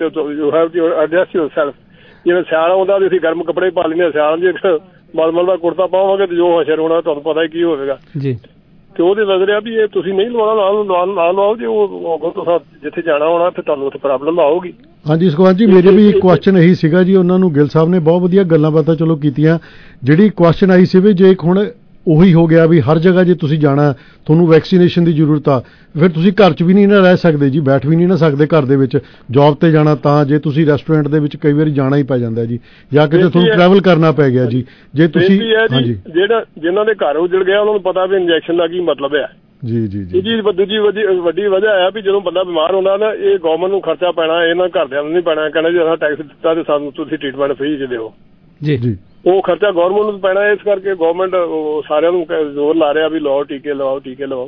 you have to adjust yourself. ਜਿਵੇਂ ਸਿਆਲ ਆਉਂਦਾ ਅਸੀਂ ਗਰਮ ਕੱਪੜੇ ਪਾ ਲੈਂਦੇ ਹਾਂ, ਸਿਆਲ ਜੇ ਮਲਮਲ ਦਾ ਕੁੜਤਾ ਪਾਵਾਂਗੇ ਤੇ ਜੋ ਹਸ਼ਰ ਹੋਣਾ ਤੁਹਾਨੂੰ ਪਤਾ ਹੀ ਕੀ ਹੋਵੇਗਾ ਜੀ। ਤੇ ਉਹਦੇ ਨਜ਼ਰ ਆ ਵੀ ਇਹ ਤੁਸੀਂ ਨਹੀਂ ਲਵਾਉਣਾ ਨਾ ਲਵਾਓ ਜੀ, ਉਹ ਤੁਸੀਂ ਜਿੱਥੇ ਜਾਣਾ ਹੋਣਾ ਫਿਰ ਤੁਹਾਨੂੰ ਉੱਥੇ ਪ੍ਰੋਬਲਮ ਆਊਗੀ। ਹਾਂਜੀ ਸੁਖਵੰਤ ਜੀ, ਮੇਰੇ ਵੀ ਇੱਕ ਕੁਐਸਚਨ ਇਹੀ ਸੀਗਾ ਜੀ। ਉਹਨਾਂ ਨੂੰ ਗਿੱਲ ਸਾਹਿਬ ਨੇ ਬਹੁਤ ਵਧੀਆ ਗੱਲਾਂ ਬਾਤਾਂ ਚਲੋ ਕੀਤੀਆਂ। ਜਿਹੜੀ ਕੁਐਸਚਨ ਆਈ ਸੀ ਵੀ ਜੇ ਹੁਣ ਉਹੀ ਹੋ ਗਿਆ ਵੀ ਹਰ ਜਗ੍ਹਾ ਜੇ ਤੁਸੀਂ ਜਾਣਾ ਤੁਹਾਨੂੰ ਵੈਕਸੀਨੇਸ਼ਨ ਦੀ ਜ਼ਰੂਰਤ ਆ, ਫਿਰ ਤੁਸੀਂ ਘਰ 'ਚ ਵੀ ਨਹੀਂ ਨਾ ਰਹਿ ਸਕਦੇ ਜੀ, ਬੈਠ ਵੀ ਨਹੀਂ ਨਾ ਸਕਦੇ ਘਰ ਦੇ ਵਿੱਚ। ਜੌਬ ਤੇ ਜਾਣਾ ਤਾਂ ਜੇ ਤੁਸੀਂ ਰੈਸਟੋਰੈਂਟ ਦੇ ਵਿੱਚ ਕਈ ਵਾਰੀ ਜਾਣਾ ਹੀ ਪੈ ਜਾਂਦਾ ਜੀ, ਜਾਂ ਕਿਤੇ ਤੁਹਾਨੂੰ ਟਰੈਵਲ ਕਰਨਾ ਪੈ ਗਿਆ ਜੀ। ਜੇ ਤੁਸੀਂ ਹਾਂਜੀ ਜਿਹੜਾ ਜਿਨ੍ਹਾਂ ਦੇ ਘਰ ਉਜੜ ਗਿਆ ਉਹਨਾਂ ਨੂੰ ਪਤਾ ਵੀ ਇੰਜੈਕਸ਼ਨ ਦਾ ਕੀ ਮਤਲਬ ਹੈ ਜੀ ਜੀ ਜੀ। ਜੀ ਦੂਜੀ ਵੱਡੀ ਵਜ੍ਹਾ ਹੈ ਵੀ ਜਦੋਂ ਬੰਦਾ ਬਿਮਾਰ ਹੁੰਦਾ ਨਾ ਇਹ ਗਵਰਨਮੈਂਟ ਨੂੰ ਖਰਚਾ ਪੈਣਾ, ਇਹਨਾਂ ਘਰਦਿਆਂ ਨੂੰ ਨਹੀਂ ਪੈਣਾ। ਕਹਿੰਦਾ ਜੀ ਅਸਾਂ ਟੈਕਸ ਦਿੱਤਾ ਤੇ ਸਾਨੂੰ ਤੁਸੀਂ ਟ੍ਰੀਟਮੈਂਟ ਫ੍ਰੀ 'ਚ ਦਿਓ ਜੀ ਜੀ। ਉਹ ਖਰਚਾ ਗਵਰਨਮੈਂਟ ਨੂੰ ਪੈਣਾ, ਇਸ ਕਰਕੇ ਗਵਰਨਮੈਂਟ ਸਾਰਿਆਂ ਨੂੰ ਜ਼ੋਰ ਲਾ ਰਿਹਾ ਵੀ ਲਵਾਓ ਟੀਕੇ ਲਵਾਓ ਟੀਕੇ ਲਵਾਓ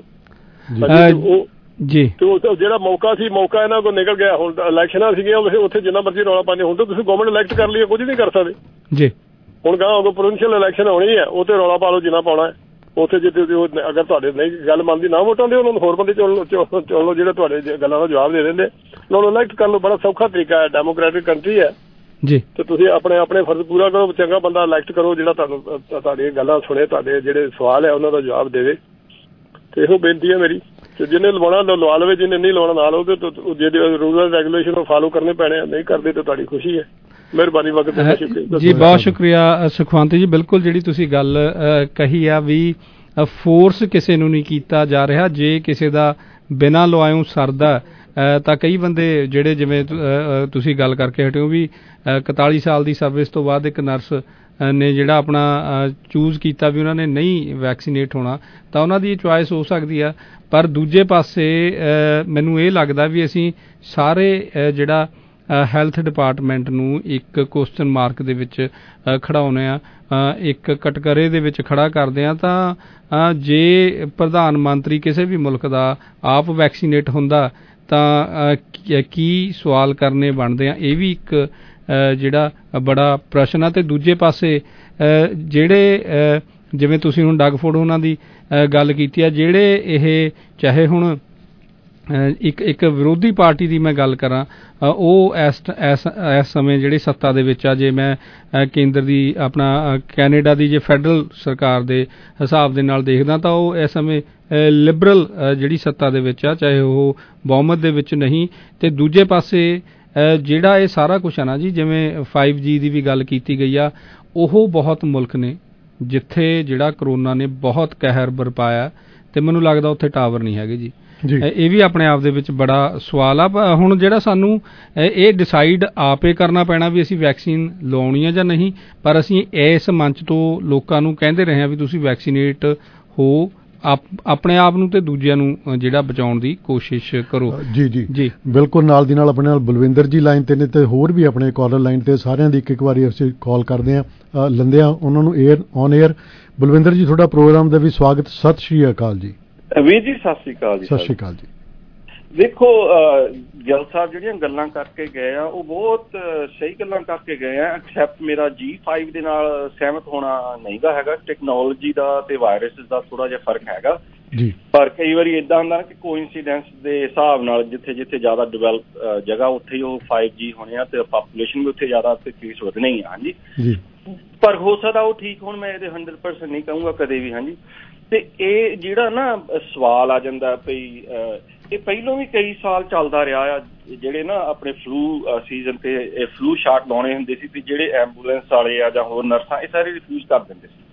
ਜੀ। ਤੇ ਉਹ ਜਿਹੜਾ ਮੌਕਾ ਸੀ ਮੌਕਾ ਇਹਨਾਂ ਕੋਲ ਨਿਕਲ ਗਿਆ। ਹੁਣ ਇਲੈਕਸ਼ਨਾਂ ਸੀਗੀਆਂ ਉੱਥੇ ਜਿੰਨਾ ਮਰਜ਼ੀ ਰੌਲਾ ਪਾਉਂਦੇ, ਹੁਣ ਤਾਂ ਤੁਸੀਂ ਗਵਰਨਮੈਂਟ ਇਲੈਕਟ ਕਰ ਲਈ, ਕੁਝ ਨਹੀਂ ਕਰ ਸਕਦੇ ਜੀ। ਹੁਣ ਕਹਾਂ ਉਦੋਂ ਪ੍ਰੋਵਿੰਸ਼ੀਅਲ ਇਲੈਕਸ਼ਨ ਹੋਣੀ ਹੈ, ਉਹ ਤੇ ਰੌਲਾ ਪਾ ਲਓ ਜਿੰਨਾ ਪਾਉਣਾ ਹੈ। ਉੱਥੇ ਜਿੱਥੇ ਅਗਰ ਤੁਹਾਡੇ ਨਹੀਂ ਗੱਲ ਮੰਨਦੀ ਨਾ ਵੋਟਾਂ ਦੇ ਉਹਨਾਂ ਨੂੰ ਹੋਰ ਬੰਦੇ ਚੁਣ ਚੁਣ ਲਓ ਜਿਹੜੇ ਤੁਹਾਡੇ ਗੱਲਾਂ ਦਾ ਜਵਾਬ ਦੇ ਦਿੰਦੇ, ਉਹਨਾਂ ਨੂੰ ਇਲੈਕਟ ਕਰ ਲਓ। ਬੜਾ ਸੌਖਾ ਤਰੀਕਾ ਹੈ, ਡੈਮੋਕ੍ਰੈਟਿਕ ਕੰਟਰੀ ਹੈ ਜੀ। ਤੇ ਤੁਸੀਂ ਆਪਣੇ ਆਪਣੇ ਫਰਜ਼ ਪੂਰਾ ਕਰੋ, ਚੰਗਾ ਬੰਦਾ ਇਲੈਕਟ ਕਰੋ ਜਿਹੜਾ ਤੁਹਾਨੂੰ ਤੁਹਾਡੀਆਂ ਗੱਲਾਂ ਸੁਣੇ, ਤੁਹਾਡੇ ਜਿਹੜੇ ਸਵਾਲ ਹੈ ਉਹਨਾਂ ਦਾ ਜਵਾਬ ਦੇਵੇ। ਤੇ ਇਹੋ ਬੇਨਤੀ ਹੈ ਮੇਰੀ, ਤੇ ਜਿਹਨੇ ਲਵਾਉਣਾ ਲਵਾ ਲਵੇ, ਜਿਹਨੇ ਨਹੀਂ ਲਵਾਉਣਾ ਨਾ ਲਓ। ਤੇ ਜਿਹੜੇ ਰੂਲ ਐਂਡ ਰੈਗੂਲੇਸ਼ਨ ਉਹ ਫਾਲੋ ਕਰਨੇ ਪੈਣੇ ਆ, ਨਹੀਂ ਕਰਦੇ ਤਾਂ ਤੁਹਾਡੀ ਖੁਸ਼ੀ ਹੈ। ਮਿਹਰਬਾਨੀ ਵਕਤ ਜੀ। ਬਹੁਤ ਸ਼ੁਕਰੀਆ ਸੁਖਵੰਤ ਜੀ। ਬਿਲਕੁਲ ਜਿਹੜੀ ਤੁਸੀਂ ਗੱਲ ਕਹੀ ਆ ਵੀ ਫੋਰਸ ਕਿਸੇ ਨੂੰ ਨਹੀਂ ਕੀਤਾ ਜਾ ਰਿਹਾ। ਜੇ ਕਿਸੇ ਦਾ ਬਿਨਾਂ ਲਵਾਇਓ ਸਰਦਾ ਤਾਂ ਕਈ ਬੰਦੇ ਜਿਹੜੇ ਜਿਵੇਂ ਤੁਸੀਂ ਗੱਲ ਕਰਕੇ ਹਟਿਓ ਵੀ ਇਕਤਾਲੀ ਸਾਲ ਦੀ ਸਰਵਿਸ ਤੋਂ ਬਾਅਦ ਇੱਕ ਨਰਸ ਨੇ ਜਿਹੜਾ ਆਪਣਾ ਚੂਜ਼ ਕੀਤਾ ਵੀ ਉਹਨਾਂ ਨੇ ਨਹੀਂ ਵੈਕਸੀਨੇਟ ਹੋਣਾ, ਤਾਂ ਉਹਨਾਂ ਦੀ ਚੁਆਇਸ ਹੋ ਸਕਦੀ ਆ। ਪਰ ਦੂਜੇ ਪਾਸੇ ਮੈਨੂੰ ਇਹ ਲੱਗਦਾ ਵੀ ਅਸੀਂ ਸਾਰੇ ਜਿਹੜਾ ਹੈਲਥ ਡਿਪਾਰਟਮੈਂਟ ਨੂੰ ਇੱਕ ਕੁਐਸਚਨ ਮਾਰਕ ਦੇ ਵਿੱਚ ਖੜਾਉਂਦੇ ਆ, ਇੱਕ ਕਟਕਰੇ ਦੇ ਵਿੱਚ ਖੜਾ ਕਰਦੇ ਆ। ਤਾਂ ਜੇ ਪ੍ਰਧਾਨ ਮੰਤਰੀ ਕਿਸੇ ਵੀ ਮੁਲਕ ਦਾ ਆਪ ਵੈਕਸੀਨੇਟ ਹੁੰਦਾ ਤਾਂ ਕੀ ਸਵਾਲ ਕਰਨੇ ਬਣਦੇ ਆ, ਇਹ ਵੀ ਇੱਕ ਜਿਹੜਾ ਬੜਾ ਪ੍ਰਸ਼ਨ ਆ। ਤੇ ਦੂਜੇ ਪਾਸੇ ਜਿਹੜੇ ਜਿਵੇਂ ਤੁਸੀਂ ਹੁਣ ਡੱਗ ਫੋਰਡ ਉਹਨਾਂ ਦੀ ਗੱਲ ਕੀਤੀ ਆ, ਜਿਹੜੇ ਇਹ ਚਾਹੇ ਹੁਣ ਇੱਕ ਇੱਕ ਵਿਰੋਧੀ ਪਾਰਟੀ ਦੀ ਮੈਂ ਗੱਲ ਕਰਾਂ, ਉਹ ਇਸ ਇਸ ਸਮੇਂ ਜਿਹੜੇ ਸੱਤਾ ਦੇ ਵਿੱਚ ਆ, ਜੇ ਮੈਂ ਕੇਂਦਰ ਦੀ ਆਪਣਾ ਕੈਨੇਡਾ ਦੀ ਜੇ ਫੈਡਰਲ ਸਰਕਾਰ ਦੇ ਹਿਸਾਬ ਦੇ ਨਾਲ ਦੇਖਦਾ ਤਾਂ ਉਹ ਇਸ ਸਮੇਂ ਲਿਬਰਲ ਜਿਹੜੀ ਸੱਤਾ ਦੇ ਵਿੱਚ ਆ, ਚਾਹੇ ਉਹ ਬਹੁਮਤ ਦੇ ਵਿੱਚ ਨਹੀਂ। ਤੇ ਦੂਜੇ ਪਾਸੇ ਜਿਹੜਾ ਇਹ ਸਾਰਾ ਕੁਛ ਆ ਨਾ ਜੀ, ਜਿਵੇਂ ਫਾਈਵ ਜੀ ਦੀ ਵੀ ਗੱਲ ਕੀਤੀ ਗਈ ਆ, ਉਹ ਬਹੁਤ ਮੁਲਕ ਨੇ ਜਿੱਥੇ ਜਿਹੜਾ ਕਰੋਨਾ ਨੇ ਬਹੁਤ ਕਹਿਰ ਬਰਪਾਇਆ, ਤੇ ਮੈਨੂੰ ਲੱਗਦਾ ਉੱਥੇ ਟਾਵਰ ਨਹੀਂ ਹੈਗੇ ਜੀ। ਇਹ ਵੀ ਆਪਣੇ ਆਪ ਦੇ ਵਿੱਚ ਬੜਾ ਸਵਾਲ ਆ। ਹੁਣ ਜਿਹੜਾ ਸਾਨੂੰ ਇਹ ਡਿਸਾਈਡ ਆਪੇ ਕਰਨਾ ਪੈਣਾ ਵੀ ਅਸੀਂ ਵੈਕਸੀਨ ਲਵਾਉਣੀ ਆ ਜਾਂ ਨਹੀਂ, ਪਰ ਅਸੀਂ ਇਸ ਮੰਚ ਤੋਂ ਲੋਕਾਂ ਨੂੰ ਕਹਿੰਦੇ ਰਹੇ ਹਾਂ ਵੀ ਤੁਸੀਂ ਵੈਕਸੀਨੇਟ ਹੋ, ਆਪਣੇ ਆਪ ਨੂੰ ਤੇ ਦੂਜਿਆਂ ਨੂੰ ਜਿਹੜਾ ਬਚਾਉਣ ਦੀ ਕੋਸ਼ਿਸ਼ ਕਰੋ। ਜੀ ਜੀ ਜੀ ਬਿਲਕੁਲ। ਨਾਲ ਦੀ ਨਾਲ ਆਪਣੇ ਨਾਲ ਬਲਵਿੰਦਰ ਜੀ ਲਾਈਨ ਤੇ ਨੇ, ਤੇ ਹੋਰ ਵੀ ਆਪਣੇ ਕਾਲਰ ਲਾਈਨ ਤੇ ਸਾਰਿਆਂ ਦੀ ਇੱਕ ਇੱਕ ਵਾਰੀ ਅਸੀਂ ਕਾਲ ਕਰਦੇ ਹਾਂ, ਲੈਂਦੇ ਹਾਂ ਉਹਨਾਂ ਨੂੰ ਏਅਰ ਔਨ ਏਅਰ। ਬਲਵਿੰਦਰ ਜੀ, ਤੁਹਾਡਾ ਪ੍ਰੋਗਰਾਮ ਦਾ ਵੀ ਸਵਾਗਤ। ਸਤਿ ਸ਼੍ਰੀ ਅਕਾਲ ਜੀ। ਵੀਰ ਜੀ ਸਤਿ ਸ਼੍ਰੀ ਅਕਾਲ ਜੀ। ਸਤਿ ਸ਼੍ਰੀ ਅਕਾਲ ਜੀ। ਦੇਖੋ ਗਿੱਲ ਸਾਹਿਬ ਜਿਹੜੀਆਂ ਗੱਲਾਂ ਕਰਕੇ ਗਏ ਆ ਉਹ ਬਹੁਤ ਸਹੀ ਗੱਲਾਂ ਕਰਕੇ ਗਏ ਆ, ਐਕਸੈਪਟ ਮੇਰਾ ਜੀ ਫਾਈਵ ਦੇ ਨਾਲ ਸਹਿਮਤ ਹੋਣਾ ਨਹੀਂਗਾ ਹੈਗਾ। ਟੈਕਨੋਲੋਜੀ ਦਾ ਤੇ ਵਾਇਰਸ ਦਾ ਥੋੜਾ ਜਿਹਾ ਫਰਕ ਹੈਗਾ ਜੀ, ਪਰ ਕਈ ਵਾਰੀ ਏਦਾਂ ਹੁੰਦਾ ਕਿ ਕੋਇਨਸੀਡੈਂਸ ਦੇ ਹਿਸਾਬ ਨਾਲ ਜਿੱਥੇ ਜਿੱਥੇ ਜ਼ਿਆਦਾ ਡਿਵੈਲਪ ਜਗ੍ਹਾ ਉੱਥੇ ਹੀ ਉਹ ਫਾਈਵ ਜੀ ਹੋਣੇ ਆ ਤੇ ਪਾਪੂਲੇਸ਼ਨ ਵੀ ਉੱਥੇ ਜ਼ਿਆਦਾ ਤੇ ਕੇਸ ਵਧਣੇ ਹੀ ਆ। ਹਾਂਜੀ ਜੀ, ਪਰ ਹੋ ਸਕਦਾ ਉਹ ਠੀਕ ਹੁਣ, ਮੈਂ ਇਹਦੇ ਹੰਡਰਡ ਪਰਸੈਂਟ ਨਹੀਂ ਕਹੂੰਗਾ ਕਦੇ ਵੀ। ਹਾਂਜੀ ਤੇ ਇਹ ਜਿਹੜਾ ਨਾ ਸਵਾਲ ਆ ਜਾਂਦਾ ਭਈ ਇਹ ਪਹਿਲੋਂ ਵੀ ਕਈ ਸਾਲ ਚੱਲਦਾ ਰਿਹਾ ਆ, ਜਿਹੜੇ ਨਾ ਆਪਣੇ ਫਲੂ ਸੀਜ਼ਨ ਤੇ ਫਲੂ ਸ਼ਾਟ ਲਾਉਣੇ ਹੁੰਦੇ ਸੀ ਤੇ ਜਿਹੜੇ ਐਂਬੂਲੈਂਸ ਵਾਲੇ ਆ ਜਾਂ ਹੋਰ ਨਰਸਾਂ ਇਹ ਸਾਰੇ ਰਿਫਿਊਜ਼ ਕਰ ਦਿੰਦੇ ਸੀ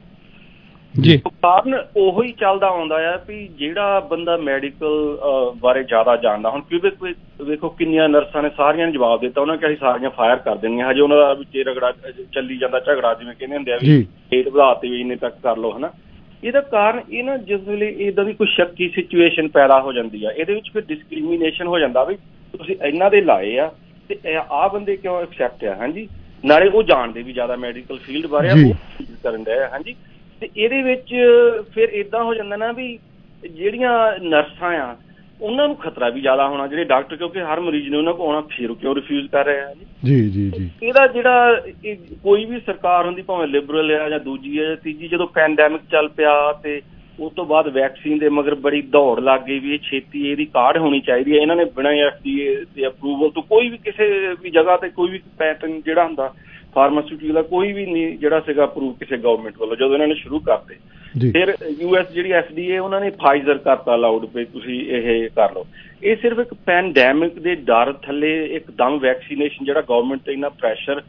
ਜੀ। ਕਾਰਨ ਉਹੀ ਚੱਲਦਾ ਆਉਂਦਾ ਆ ਵੀ ਜਿਹੜਾ ਬੰਦਾ ਮੈਡੀਕਲ ਬਾਰੇ ਜ਼ਿਆਦਾ ਜਾਣਦਾ, ਹੁਣ ਕਿਉਂਕਿ ਵੇਖੋ ਕਿੰਨੀਆਂ ਨਰਸਾਂ ਨੇ ਸਾਰੀਆਂ ਨੇ ਜਵਾਬ ਦਿੱਤਾ, ਉਹਨਾਂ ਕਿਹਾ ਸਾਰੀਆਂ ਫਾਇਰ ਕਰ ਦੇਣੀਆਂ, ਹਜੇ ਉਹਨਾਂ ਦਾ ਵਿੱਚ ਰਗੜਾ ਚੱਲੀ ਜਾਂਦਾ ਝਗੜਾ, ਜਿਵੇਂ ਕਹਿੰਦੇ ਹੁੰਦੇ ਆ ਵੀ ਰੇਟ ਵਧਾਤੀ ਵੀ ਇੰਨੇ ਤੱਕ ਕਰ ਲਓ ਹਨਾ। ਇਹਦਾ ਕਾਰਨ ਇਹ ਨਾ ਜਿਸ ਵੇਲੇ ਇੱਦਾਂ ਦੀ ਕੋਈ ਸ਼ੱਕੀ ਸਿਚੁਏਸ਼ਨ ਪੈਦਾ ਹੋ ਜਾਂਦੀ ਆ, ਇਹਦੇ ਵਿੱਚ ਫਿਰ ਡਿਸਕ੍ਰਿਮੀਨੇਸ਼ਨ ਹੋ ਜਾਂਦਾ ਵੀ ਤੁਸੀਂ ਇਹਨਾਂ ਦੇ ਲਾਏ ਆ ਤੇ ਆਹ ਬੰਦੇ ਕਿਉਂ ਐਕਸੈਪਟ ਆ। ਹਾਂਜੀ ਨਾਲੇ ਉਹ ਜਾਣਦੇ ਵੀ ਜ਼ਿਆਦਾ ਮੈਡੀਕਲ ਫੀਲਡ ਬਾਰੇ ਉਹ ਕਰਨ ਡਏ ਆ। ਹਾਂਜੀ ਤੇ ਇਹਦੇ ਵਿੱਚ ਫਿਰ ਏਦਾਂ ਹੋ ਜਾਂਦਾ ਨਾ ਵੀ ਜਿਹੜੀਆਂ ਨਰਸਾਂ ਆ ਉਹਨਾਂ ਨੂੰ ਖਤਰਾ ਵੀ ਜ਼ਿਆਦਾ ਹੋਣਾ, ਜਿਹੜੇ ਡਾਕਟਰ ਕਿਉਂਕਿ ਹਰ ਮਰੀਜ਼ ਨੇ ਉਹਨਾਂ ਕੋਲ ਆਉਣਾ, ਫਿਰ ਕਿਉਂ ਰਿਫਿਊਜ਼ ਕਰ ਰਹੇ ਆ ਜੀ ਜੀ ਜੀ। ਇਹਦਾ ਜਿਹੜਾ ਕੋਈ ਵੀ ਸਰਕਾਰ ਹੁੰਦੀ ਭਾਵੇਂ ਲਿਬਰਲ ਆ ਜਾਂ ਦੂਜੀ ਆ ਜਾਂ ਤੀਜੀ, ਜਦੋਂ ਪੈਂਡੈਮਿਕ ਚੱਲ ਪਿਆ ਤੇ ਉਸ ਤੋਂ ਬਾਅਦ ਵੈਕਸੀਨ ਦੇ ਮਗਰ ਬੜੀ ਦੌੜ ਲੱਗ ਗਈ ਵੀ ਇਹ ਛੇਤੀ ਇਹਦੀ ਕਾਢ ਹੋਣੀ ਚਾਹੀਦੀ ਹੈ। ਇਹਨਾਂ ਨੇ ਬਿਨਾਂ ਐਫ ਡੀ ਏ ਦੇ ਅਪਰੂਵਲ ਤੋਂ ਕੋਈ ਵੀ ਕਿਸੇ ਵੀ ਜਗ੍ਹਾ ਤੇ ਕੋਈ ਵੀ ਪੈਟਰਨ ਜਿਹੜਾ ਹੁੰਦਾ ਫਾਰਮਾਸਿਊਟੀਕਲ ਦਾ ਕੋਈ ਵੀ ਨਹੀਂ ਜਿਹੜਾ ਸੀਗਾ ਅਪਰੂਵ ਕਿਸੇ ਗਵਰਨਮੈਂਟ ਵੱਲੋਂ, ਜਦੋਂ ਇਹਨਾਂ ਨੇ ਸ਼ੁਰੂ ਕਰਤੇ ਫਿਰ ਯੂ ਐਸ ਜਿਹੜੀ ਐਫ ਡੀ ਏ ਉਹਨਾਂ ਨੇ ਫਾਈਜ਼ਰ ਕਰਤਾ ਅਲਾਉਡ ਵੀ ਤੁਸੀਂ ਇਹ ਕਰ ਲਓ। ਇਹ ਸਿਰਫ ਇੱਕ ਪੈਂਡੈਮਿਕ ਦੇ ਡਰ ਥੱਲੇ ਇੱਕਦਮ ਵੈਕਸੀਨੇਸ਼ਨ ਜਿਹੜਾ ਗਵਰਨਮੈਂਟ ਤੇ ਇੰਨਾ ਪ੍ਰੈਸ਼ਰ,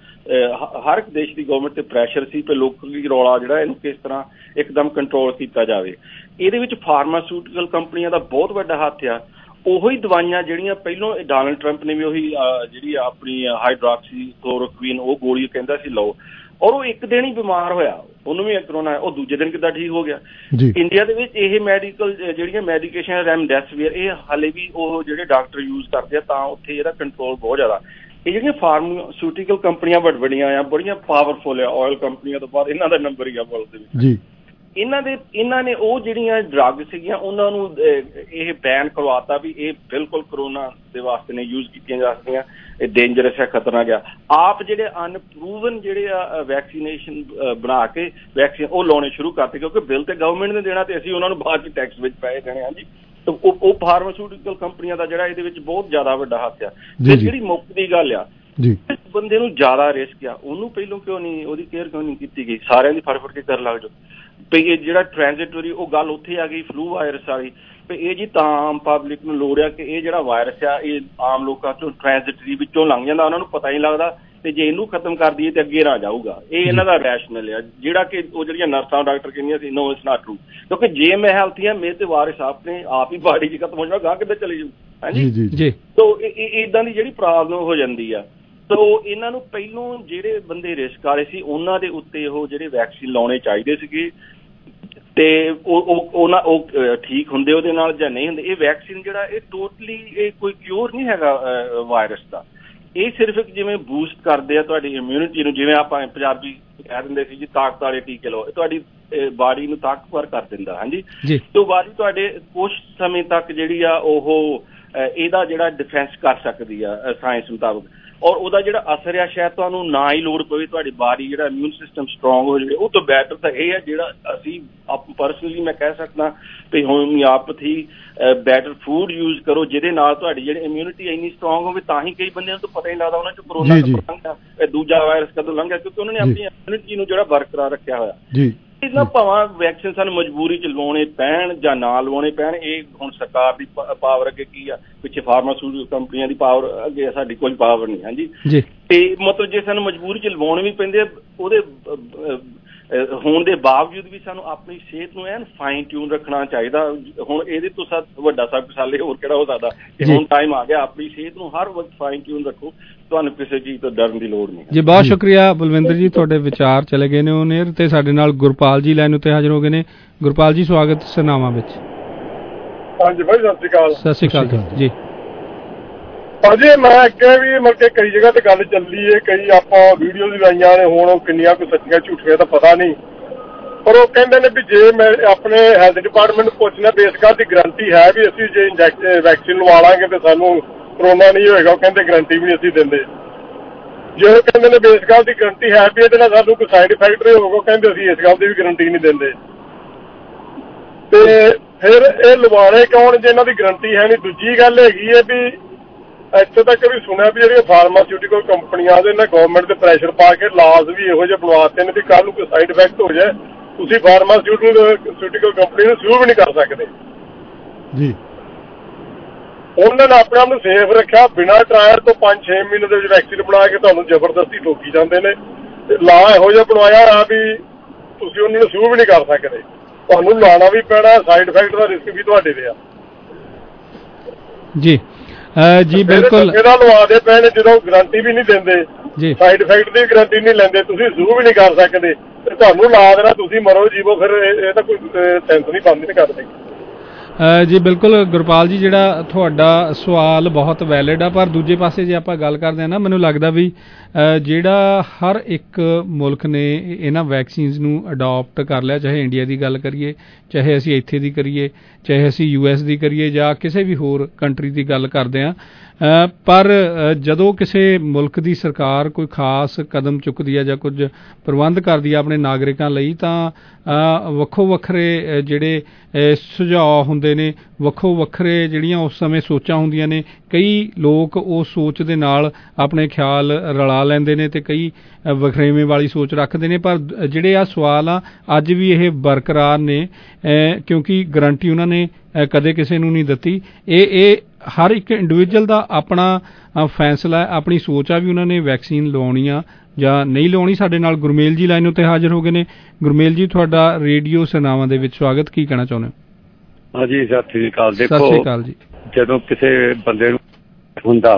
ਹਰ ਇੱਕ ਦੇਸ਼ ਦੀ ਗਵਰਨਮੈਂਟ ਤੇ ਪ੍ਰੈਸ਼ਰ ਸੀ ਤੇ ਲੋਕੀ ਰੌਲਾ ਜਿਹੜਾ ਇਹਨੂੰ ਕਿਸ ਤਰ੍ਹਾਂ ਇੱਕਦਮ ਕੰਟਰੋਲ ਕੀਤਾ ਜਾਵੇ। ਇਹਦੇ ਵਿੱਚ ਫਾਰਮਾਸਿਊਟੀਕਲ ਕੰਪਨੀਆਂ ਦਾ ਬਹੁਤ ਵੱਡਾ ਹੱਥ ਆ। ਉਹੀ ਦਵਾਈਆਂ ਜਿਹੜੀਆਂ ਪਹਿਲੋਂ ਡੋਨਾਲਡ ਟਰੰਪ ਨੇ ਵੀ ਉਹੀ ਜਿਹੜੀ ਆਪਣੀ ਹਾਈਡਰੋਕਸੀ ਕਲੋਰੋਕੁਈਨ ਉਹ ਗੋਲੀ ਕਹਿੰਦਾ ਸੀ ਲਓ, ਔਰ ਉਹ ਇੱਕ ਦਿਨ ਹੀ ਬਿਮਾਰ ਹੋਇਆ, ਉਹਨੂੰ ਵੀ ਕਰੋਨਾ, ਉਹ ਦੂਜੇ ਦਿਨ ਕਿੱਦਾਂ ਠੀਕ ਹੋ ਗਿਆ। ਇੰਡੀਆ ਦੇ ਵਿੱਚ ਇਹ ਮੈਡੀਕਲ ਜਿਹੜੀਆਂ ਮੈਡੀਕੇਸ਼ਨ ਰੈਮਡੈਸਿਵਿਰ ਇਹ ਹਾਲੇ ਵੀ ਉਹ ਜਿਹੜੇ ਡਾਕਟਰ ਯੂਜ਼ ਕਰਦੇ ਆ, ਤਾਂ ਉੱਥੇ ਇਹਦਾ ਕੰਟਰੋਲ ਬਹੁਤ ਜ਼ਿਆਦਾ। ਇਹ ਜਿਹੜੀਆਂ ਫਾਰਮਾਸਿਊਟੀਕਲ ਕੰਪਨੀਆਂ ਵੱਡ ਵੱਡੀਆਂ ਆ, ਬੜੀਆਂ ਪਾਵਰਫੁਲ ਆ, ਆਇਲ ਕੰਪਨੀਆਂ ਤੋਂ ਬਾਅਦ ਇਹਨਾਂ ਦਾ ਨੰਬਰ ਹੀ ਆ ਵਰਲਡ ਦੇ ਵਿੱਚ। ਇਹਨਾਂ ਦੇ ਇਹਨਾਂ ਨੇ ਉਹ ਜਿਹੜੀਆਂ ਡਰੱਗ ਸੀਗੀਆਂ ਉਹਨਾਂ ਨੂੰ ਇਹ ਬੈਨ ਕਰਵਾਤਾ ਵੀ ਇਹ ਬਿਲਕੁਲ ਕਰੋਨਾ ਦੇ ਵਾਸਤੇ ਨਹੀਂ ਯੂਜ਼ ਕੀਤੀਆਂ ਜਾ ਸਕਦੀਆਂ, ਇਹ ਡੇਂਜਰਸ ਹੈ, ਖਤਰਨਾਕ ਆ। ਆਪ ਜਿਹੜੇ ਅਨਪਰੂਵਨ ਜਿਹੜੇ ਆ ਵੈਕਸੀਨੇਸ਼ਨ ਬਣਾ ਕੇ ਵੈਕਸੀਨ ਉਹ ਲਾਉਣੇ ਸ਼ੁਰੂ ਕਰਤੇ, ਕਿਉਂਕਿ ਬਿੱਲ ਤੇ ਗਵਰਨਮੈਂਟ ਨੇ ਦੇਣਾ ਤੇ ਅਸੀਂ ਉਹਨਾਂ ਨੂੰ ਬਾਅਦ ਚ ਟੈਕਸ ਵਿੱਚ ਪੈਸੇ ਦੇਣੇ। ਹਾਂਜੀ ਉਹ ਉਹ ਫਾਰਮਾਸਿਊਟੀਕਲ ਕੰਪਨੀਆਂ ਦਾ ਜਿਹੜਾ ਇਹਦੇ ਵਿੱਚ ਬਹੁਤ ਜ਼ਿਆਦਾ ਵੱਡਾ ਹੱਥ ਆ। ਜਿਹੜੀ ਮੁੱਖ ਦੀ ਗੱਲ ਆ ਜਿਸ ਬੰਦੇ ਨੂੰ ਜ਼ਿਆਦਾ ਰਿਸਕ ਆ ਉਹਨੂੰ ਪਹਿਲੋਂ ਕਿਉਂ ਨਹੀਂ ਉਹਦੀ ਕੇਅਰ ਕਿਉਂ ਨਹੀਂ ਕੀਤੀ ਗਈ, ਸਾਰਿਆਂ ਦੀ ਫੜ ਫੜ ਕੇ ਕਰਨ ਲੱਗ ਜਾਓ ਵੀ ਇਹ ਜਿਹੜਾ ਟ੍ਰਾਂਜ਼ਿਟਰੀ ਉਹ ਗੱਲ ਉੱਥੇ ਆ ਗਈ ਫਲੂ ਵਾਇਰਸ ਵਾਲੀ ਵੀ ਇਹ ਜੀ ਤਾਂ ਆਮ ਪਬਲਿਕ ਨੂੰ ਲੋੜ ਆ ਕਿ ਇਹ ਜਿਹੜਾ ਵਾਇਰਸ ਆ ਇਹ ਆਮ ਲੋਕਾਂ ਤੋਂ ਟ੍ਰਾਂਜ਼ਿਟਰੀ ਵਿੱਚੋਂ ਲੰਘ ਜਾਂਦਾ, ਉਹਨਾਂ ਨੂੰ ਪਤਾ ਨਹੀਂ ਲੱਗਦਾ ਤੇ ਜੇ ਇਹਨੂੰ ਖਤਮ ਕਰ ਦਈਏ ਤੇ ਅੱਗੇ ਨਾ ਜਾਊਗਾ। ਇਹ ਇਹਨਾਂ ਦਾ ਰੈਸ਼ਨਲ ਆ ਜਿਹੜਾ ਕਿ ਉਹ ਜਿਹੜੀਆਂ ਨਰਸਾਂ ਡਾਕਟਰ ਕਹਿੰਦੀਆਂ ਸੀ ਨੋ ਇਟਸ ਨਾਟ ਟਰੂ, ਕਿਉਂਕਿ ਜੇ ਮੈਂ ਹੈਲਥੀ ਆ ਮੇਰੇ ਤੇ ਵਾਇਰਸ ਆਪਣੇ ਆਪ ਹੀ ਬਾਡੀ 'ਚ ਖਤਮ ਹੋ ਜਾਣਾ, ਗਾਹ ਕਿੱਦਾਂ ਚਲੀ ਜਾਊ। ਹਾਂਜੀ ਤੋ ਏਦਾਂ ਦੀ ਜਿਹੜੀ ਪ੍ਰੋਬਲਮ ਹੋ ਜਾਂਦੀ ਆ। ਸੋ ਇਹਨਾਂ ਨੂੰ ਪਹਿਲੋਂ ਜਿਹੜੇ ਬੰਦੇ ਰਿਸਕ ਵਾਲੇ ਸੀ ਉਹਨਾਂ ਦੇ ਉੱਤੇ ਉਹ ਜਿਹੜੇ ਵੈਕਸੀਨ ਲਾਉਣੇ ਚਾਹੀਦੇ ਸੀਗੇ ਤੇ ਉਹ ਉਹਨਾਂ ਉਹ ਠੀਕ ਹੁੰਦੇ ਉਹਦੇ ਨਾਲ ਜਾਂ ਨਹੀਂ ਹੁੰਦੇ। ਇਹ ਵੈਕਸੀਨ ਜਿਹੜਾ ਇਹ ਟੋਟਲੀ ਇਹ ਕੋਈ ਕਿਉਰ ਨਹੀਂ ਹੈਗਾ ਵਾਇਰਸ ਦਾ, ਇਹ ਸਿਰਫ ਇੱਕ ਜਿਵੇਂ ਬੂਸਟ ਕਰਦੇ ਆ ਤੁਹਾਡੀ ਇਮਿਊਨਿਟੀ ਨੂੰ, ਜਿਵੇਂ ਆਪਾਂ ਪੰਜਾਬੀ ਕਹਿ ਦਿੰਦੇ ਸੀ ਜੀ ਤਾਕਤ ਵਾਲੇ ਟੀਕੇ ਲਓ, ਇਹ ਤੁਹਾਡੀ ਬਾਡੀ ਨੂੰ ਤਾਕਤਵਰ ਕਰ ਦਿੰਦਾ। ਹਾਂਜੀ ਤੇ ਬਾਡੀ ਤੁਹਾਡੇ ਕੁਛ ਸਮੇਂ ਤੱਕ ਜਿਹੜੀ ਆ ਉਹ ਇਹਦਾ ਜਿਹੜਾ ਡਿਫੈਂਸ ਕਰ ਸਕਦੀ ਆ ਸਾਇੰਸ ਮੁਤਾਬਕ, ਔਰ ਉਹਦਾ ਜਿਹੜਾ ਅਸਰ ਆ ਸ਼ਾਇਦ ਤੁਹਾਨੂੰ ਨਾ ਹੀ ਲੋੜ ਪਵੇ, ਤੁਹਾਡੀ ਬਾਡੀ ਜਿਹੜਾ ਇਮਿਊਨ ਸਿਸਟਮ ਸਟਰੋਂਗ ਹੋ ਜਾਵੇ। ਉਹ ਤੋਂ ਬੈਟਰ ਤਾਂ ਇਹ ਹੈ ਜਿਹੜਾ ਅਸੀਂ ਪਰਸਨਲੀ ਮੈਂ ਕਹਿ ਸਕਦਾ ਵੀ ਹੋਮਿਓਪੈਥੀ ਬੈਟਰ ਫੂਡ ਯੂਜ਼ ਕਰੋ ਜਿਹਦੇ ਨਾਲ ਤੁਹਾਡੀ ਜਿਹੜੀ ਇਮਿਊਨਿਟੀ ਇੰਨੀ ਸਟਰੋਂਗ ਹੋਵੇ, ਤਾਂ ਹੀ ਕਈ ਬੰਦਿਆਂ ਨੂੰ ਤਾਂ ਪਤਾ ਹੀ ਲੱਗਦਾ ਉਹਨਾਂ 'ਚ ਕਰੋਨਾ ਕਦੋਂ ਲੰਘਿਆ, ਦੂਜਾ ਵਾਇਰਸ ਕਦੋਂ ਲੰਘਿਆ, ਕਿਉਂਕਿ ਉਹਨਾਂ ਨੇ ਆਪਣੀ ਇਮਿਊਨਿਟੀ ਨੂੰ ਜਿਹੜਾ ਬਰਕਰਾਰ ਰੱਖਿਆ ਹੋਇਆ। ਇਹਨਾਂ ਭਾਵਾਂ ਵੈਕਸੀਨ ਸਾਨੂੰ ਮਜਬੂਰੀ ਚ ਲਵਾਉਣੇ ਪੈਣ ਜਾਂ ਨਾ ਲਵਾਉਣੇ ਪੈਣ, ਇਹ ਹੁਣ ਸਰਕਾਰ ਦੀ ਪਾਵਰ ਅੱਗੇ ਕੀ ਆ, ਪਿੱਛੇ ਫਾਰਮਾਸਿਊਟੀਕਲ ਕੰਪਨੀਆਂ ਦੀ ਪਾਵਰ ਅੱਗੇ ਸਾਡੀ ਕੋਈ ਪਾਵਰ ਨਹੀਂ। ਹਾਂਜੀ ਤੇ ਮਤਲਬ ਜੇ ਸਾਨੂੰ ਮਜਬੂਰੀ ਚ ਲਵਾਉਣੇ ਵੀ ਪੈਂਦੇ ਉਹਦੇ ਹੋਣ ਦੇ ਬਾਵਜੂਦ ਵੀ ਸਾਨੂੰ ਆਪਣੀ ਸਿਹਤ ਨੂੰ ਐਨ ਫਾਈਨ ਟਿਊਨ ਰੱਖਣਾ ਚਾਹੀਦਾ। ਹੁਣ ਇਹਦੇ ਤੋਂ ਸਭ ਵੱਡਾ ਸਬਕ ਸਾਲੇ ਹੋਰ ਕਿਹੜਾ ਹੋ ਸਕਦਾ ਕਿ ਹੁਣ ਟਾਈਮ ਆ ਗਿਆ ਆਪਣੀ ਸਿਹਤ ਨੂੰ ਹਰ ਵਕਤ ਫਾਈਨ ਟਿਊਨ ਰੱਖੋ, ਤੁਹਾਨੂੰ ਕਿਸੇ ਚੀਜ਼ ਤੋਂ ਡਰਨ ਦੀ ਲੋੜ ਨਹੀਂ ਜੀ। ਬਹੁਤ ਸ਼ੁਕਰੀਆ ਬਲਵਿੰਦਰ ਜੀ, ਤੁਹਾਡੇ ਵਿਚਾਰ ਚਲੇ ਗਏ ਨੇ ਔਨ ਏਅਰ ਤੇ ਸਾਡੇ ਨਾਲ ਗੁਰਪਾਲ ਜੀ ਲਾਈਨ ਉੱਤੇ ਹਾਜ਼ਰ ਹੋ ਗਏ ਨੇ। ਗੁਰਪਾਲ ਜੀ ਸਵਾਗਤ ਸਰਨਾਮਾ ਵਿੱਚ। ਹਾਂਜੀ ਭਾਈ ਸਤਿ ਸ਼੍ਰੀ ਅਕਾਲ। ਸਤਿ ਸ਼੍ਰੀ ਅਕਾਲ ਜੀ। ਭਾਜੀ ਮੈਂ ਅੱਗੇ ਵੀ ਮਤਲਬ ਕਿ ਕਈ ਜਗ੍ਹਾ ਤੇ ਗੱਲ ਚੱਲੀ ਹੈ, ਕਈ ਆਪਾਂ ਵੀਡੀਓ ਵੀ ਲਾਈਆਂ ਨੇ, ਹੁਣ ਕਿੰਨੀਆਂ ਕੁ ਸੱਚੀਆਂ ਝੂਠੀਆਂ ਤਾਂ ਪਤਾ ਨਹੀਂ, ਪਰ ਉਹ ਕਹਿੰਦੇ ਨੇ ਵੀ ਜੇ ਮੈਂ ਆਪਣੇ ਹੈਲਥ ਡਿਪਾਰਟਮੈਂਟ ਨੂੰ ਪੁੱਛਣਾ ਵੀ ਇਸ ਗੱਲ ਦੀ ਗਰੰਟੀ ਹੈ ਵੀ ਅਸੀਂ ਜੇ ਇੰਜੈਕਟ ਵੈਕਸੀਨ ਲਵਾ ਲਾਂਗੇ ਤੇ ਸਾਨੂੰ ਕਰੋਨਾ ਨਹੀਂ ਹੋਏਗਾ, ਉਹ ਕਹਿੰਦੇ ਗਰੰਟੀ ਵੀ ਨਹੀਂ ਅਸੀਂ ਦਿੰਦੇ। ਜੇ ਉਹ ਕਹਿੰਦੇ ਨੇ ਵੀ ਇਸ ਗੱਲ ਦੀ ਗਰੰਟੀ ਹੈ ਵੀ ਇਹਦੇ ਨਾਲ ਸਾਨੂੰ ਕੋਈ ਸਾਈਡ ਇਫੈਕਟ ਨਹੀਂ ਹੋਊਗਾ, ਉਹ ਕਹਿੰਦੇ ਅਸੀਂ ਇਸ ਗੱਲ ਦੀ ਵੀ ਗਰੰਟੀ ਨਹੀਂ ਦਿੰਦੇ। ਤੇ ਫਿਰ ਇਹ ਲਵਾਣੇ ਕੌਣ ਜੇ ਇਹਨਾਂ ਦੀ ਗਰੰਟੀ ਹੈ ਨਹੀਂ। ਦੂਜੀ ਗੱਲ ਹੈਗੀ ਹੈ ਵੀ ਇੱਥੇ ਤੱਕ ਵੀ ਸੁਣਿਆ ਵੀ ਜਿਹੜੀਆਂ ਫਾਰਮਾਸਿਊਟੀਕਲ ਕੰਪਨੀਆਂ ਦੇ ਨਾਲ ਗਵਰਨਮੈਂਟ ਦੇ ਪ੍ਰੈਸ਼ਰ ਪਾ ਕੇ ਲਾਜ਼ ਵੀ ਇਹੋ ਜਿਹੇ ਬਣਵਾਤੇ ਨੇ ਵੀ ਕੱਲ੍ਹ ਨੂੰ ਕੋਈ ਸਾਈਡ ਇਫੈਕਟ ਹੋ ਜਾਏ ਤੁਸੀਂ ਫਾਰਮਾਸਿਊਟੀਕਲ ਕੰਪਨੀ ਨੂੰ ਸੂ ਵੀ ਨਹੀਂ ਕਰ ਸਕਦੇ ਜੀ। ਉਹਨਾਂ ਨੇ ਆਪਣੇ ਆਪ ਨੂੰ ਸੇਫ ਰੱਖਿਆ, ਬਿਨਾਂ ਟਰਾਇਲ ਤੋਂ ਪੰਜ ਛੇ ਮਹੀਨੇ ਦੇ ਵਿੱਚ ਵੈਕਸੀਨ ਬਣਾ ਕੇ ਤੁਹਾਨੂੰ ਜ਼ਬਰਦਸਤੀ ਠੋਕੀ ਜਾਂਦੇ ਨੇ। ਤੇ ਲਾ ਇਹੋ ਜਿਹਾ ਬਣਵਾਇਆ ਆ ਵੀ ਤੁਸੀਂ ਉਹਨਾਂ ਨੂੰ ਸੂ ਵੀ ਨਹੀਂ ਕਰ ਸਕਦੇ, ਤੁਹਾਨੂੰ ਲਾਉਣਾ ਵੀ ਪੈਣਾ, ਸਾਈਡ ਇਫੈਕਟ ਦਾ ਰਿਸਕ ਵੀ ਤੁਹਾਡੇ ਤੇ ਆ ਜੀ। ਜੀ ਬਿਲਕੁਲ ਇਹਦਾ ਲਵਾ ਦੇ ਪੈਣ ਜਦੋਂ ਗਰੰਟੀ ਵੀ ਨਹੀਂ ਦਿੰਦੇ ਜੀ, ਸਾਈਡ ਇਫੈਕਟ ਦੀ ਗਰੰਟੀ ਨਹੀਂ ਲੈਂਦੇ, ਤੁਸੀਂ ਸੂ ਵੀ ਨਹੀਂ ਕਰ ਸਕਦੇ ਤੇ ਤੁਹਾਨੂੰ ਲਾ ਦੇਣਾ ਤੁਸੀਂ ਮਰੋ ਜੀਵੋ, ਫਿਰ ਇਹ ਤਾਂ ਕੋਈ ਸੈਂਸ ਨਹੀਂ ਬਣਦੀ ਨਹੀਂ ਕਰਦੇ ਜੀ। ਬਿਲਕੁਲ ਗੁਰਪਾਲ ਜੀ, ਜਿਹੜਾ ਤੁਹਾਡਾ ਸਵਾਲ ਬਹੁਤ ਵੈਲਿਡ ਆ, ਪਰ ਦੂਜੇ ਪਾਸੇ ਜੇ ਆਪਾਂ ਗੱਲ ਕਰਦੇ ਹਾਂ ਨਾ, ਮੈਨੂੰ ਲੱਗਦਾ ਵੀ ਜਿਹੜਾ ਹਰ ਇੱਕ ਮੁਲਕ ਨੇ ਇਹਨਾਂ ਵੈਕਸੀਨਸ ਨੂੰ ਅਡੋਪਟ ਕਰ ਲਿਆ, ਚਾਹੇ ਇੰਡੀਆ ਦੀ ਗੱਲ ਕਰੀਏ, ਚਾਹੇ ਅਸੀਂ ਇੱਥੇ ਦੀ ਕਰੀਏ, ਚਾਹੇ ਅਸੀਂ ਯੂ ਐਸ ਦੀ ਕਰੀਏ ਜਾਂ ਕਿਸੇ ਵੀ ਹੋਰ ਕੰਟਰੀ ਦੀ ਗੱਲ ਕਰਦੇ ਹਾਂ, ਪਰ ਜਦੋਂ ਕਿਸੇ ਮੁਲਕ ਦੀ ਸਰਕਾਰ ਕੋਈ ਖਾਸ ਕਦਮ ਚੁੱਕਦੀ ਹੈ ਜਾਂ ਕੁਝ ਪ੍ਰਬੰਧ ਕਰਦੀ ਹੈ ਆਪਣੇ ਨਾਗਰਿਕਾਂ ਲਈ, ਤਾਂ ਵੱਖੋ ਵੱਖਰੇ ਜਿਹੜੇ ਸੁਝਾਅ ਹੁੰਦੇ ਨੇ, ਵੱਖੋ ਵੱਖਰੇ ਜਿਹੜੀਆਂ ਉਸ ਸਮੇਂ ਸੋਚਾਂ ਹੁੰਦੀਆਂ ਨੇ, ਕਈ ਲੋਕ ਉਸ ਸੋਚ ਦੇ ਨਾਲ ਆਪਣੇ ਖਿਆਲ ਰਲਾ ਲੈਂਦੇ ਨੇ ਤੇ ਕਈ ਵਖਰੇਵੇਂ ਵਾਲੀ ਸੋਚ ਰੱਖਦੇ ਨੇ। ਪਰ ਜਿਹੜੇ ਆ ਸਵਾਲ ਆ ਅੱਜ ਵੀ ਇਹ ਬਰਕਰਾਰ ਨੇ, ਕਿਉਂਕਿ ਗਰੰਟੀ ਉਹਨਾਂ ਨੇ ਕਦੇ ਕਿਸੇ ਨੂੰ ਨਹੀਂ ਦਿੱਤੀ। ਇਹ ਇਹ ਹਰ ਇੱਕ ਇੰਡੀਵਿਜੂਅਲ ਦਾ ਆਪਣਾ ਫੈਸਲਾ ਹੈ, ਆਪਣੀ ਸੋਚ ਆ ਵੀ ਉਹਨਾਂ ਨੇ ਵੈਕਸੀਨ ਲਵਾਉਣੀ ਆ ਜਾਂ ਨਹੀਂ ਲਵਾਉਣੀ। ਸਾਡੇ ਨਾਲ ਗੁਰਮੇਲ ਜੀ ਲਾਈਨ ਉੱਤੇ ਹਾਜ਼ਰ ਹੋ ਗਏ ਨੇ। ਗੁਰਮੇਲ ਜੀ, ਤੁਹਾਡਾ ਰੇਡੀਓ ਸਨਾਵਾਂ ਦੇ ਵਿੱਚ ਸਵਾਗਤ, ਕੀ ਕਹਿਣਾ ਚਾਹੁੰਦੇ ਹੋ? ਹਾਂਜੀ, ਸਤਿ ਸ੍ਰੀ ਅਕਾਲ। ਸਤਿ ਸ੍ਰੀ ਅਕਾਲ ਜੀ। ਜਦੋਂ ਕਿਸੇ ਬੰਦੇ ਨੂੰ ਹੁੰਦਾ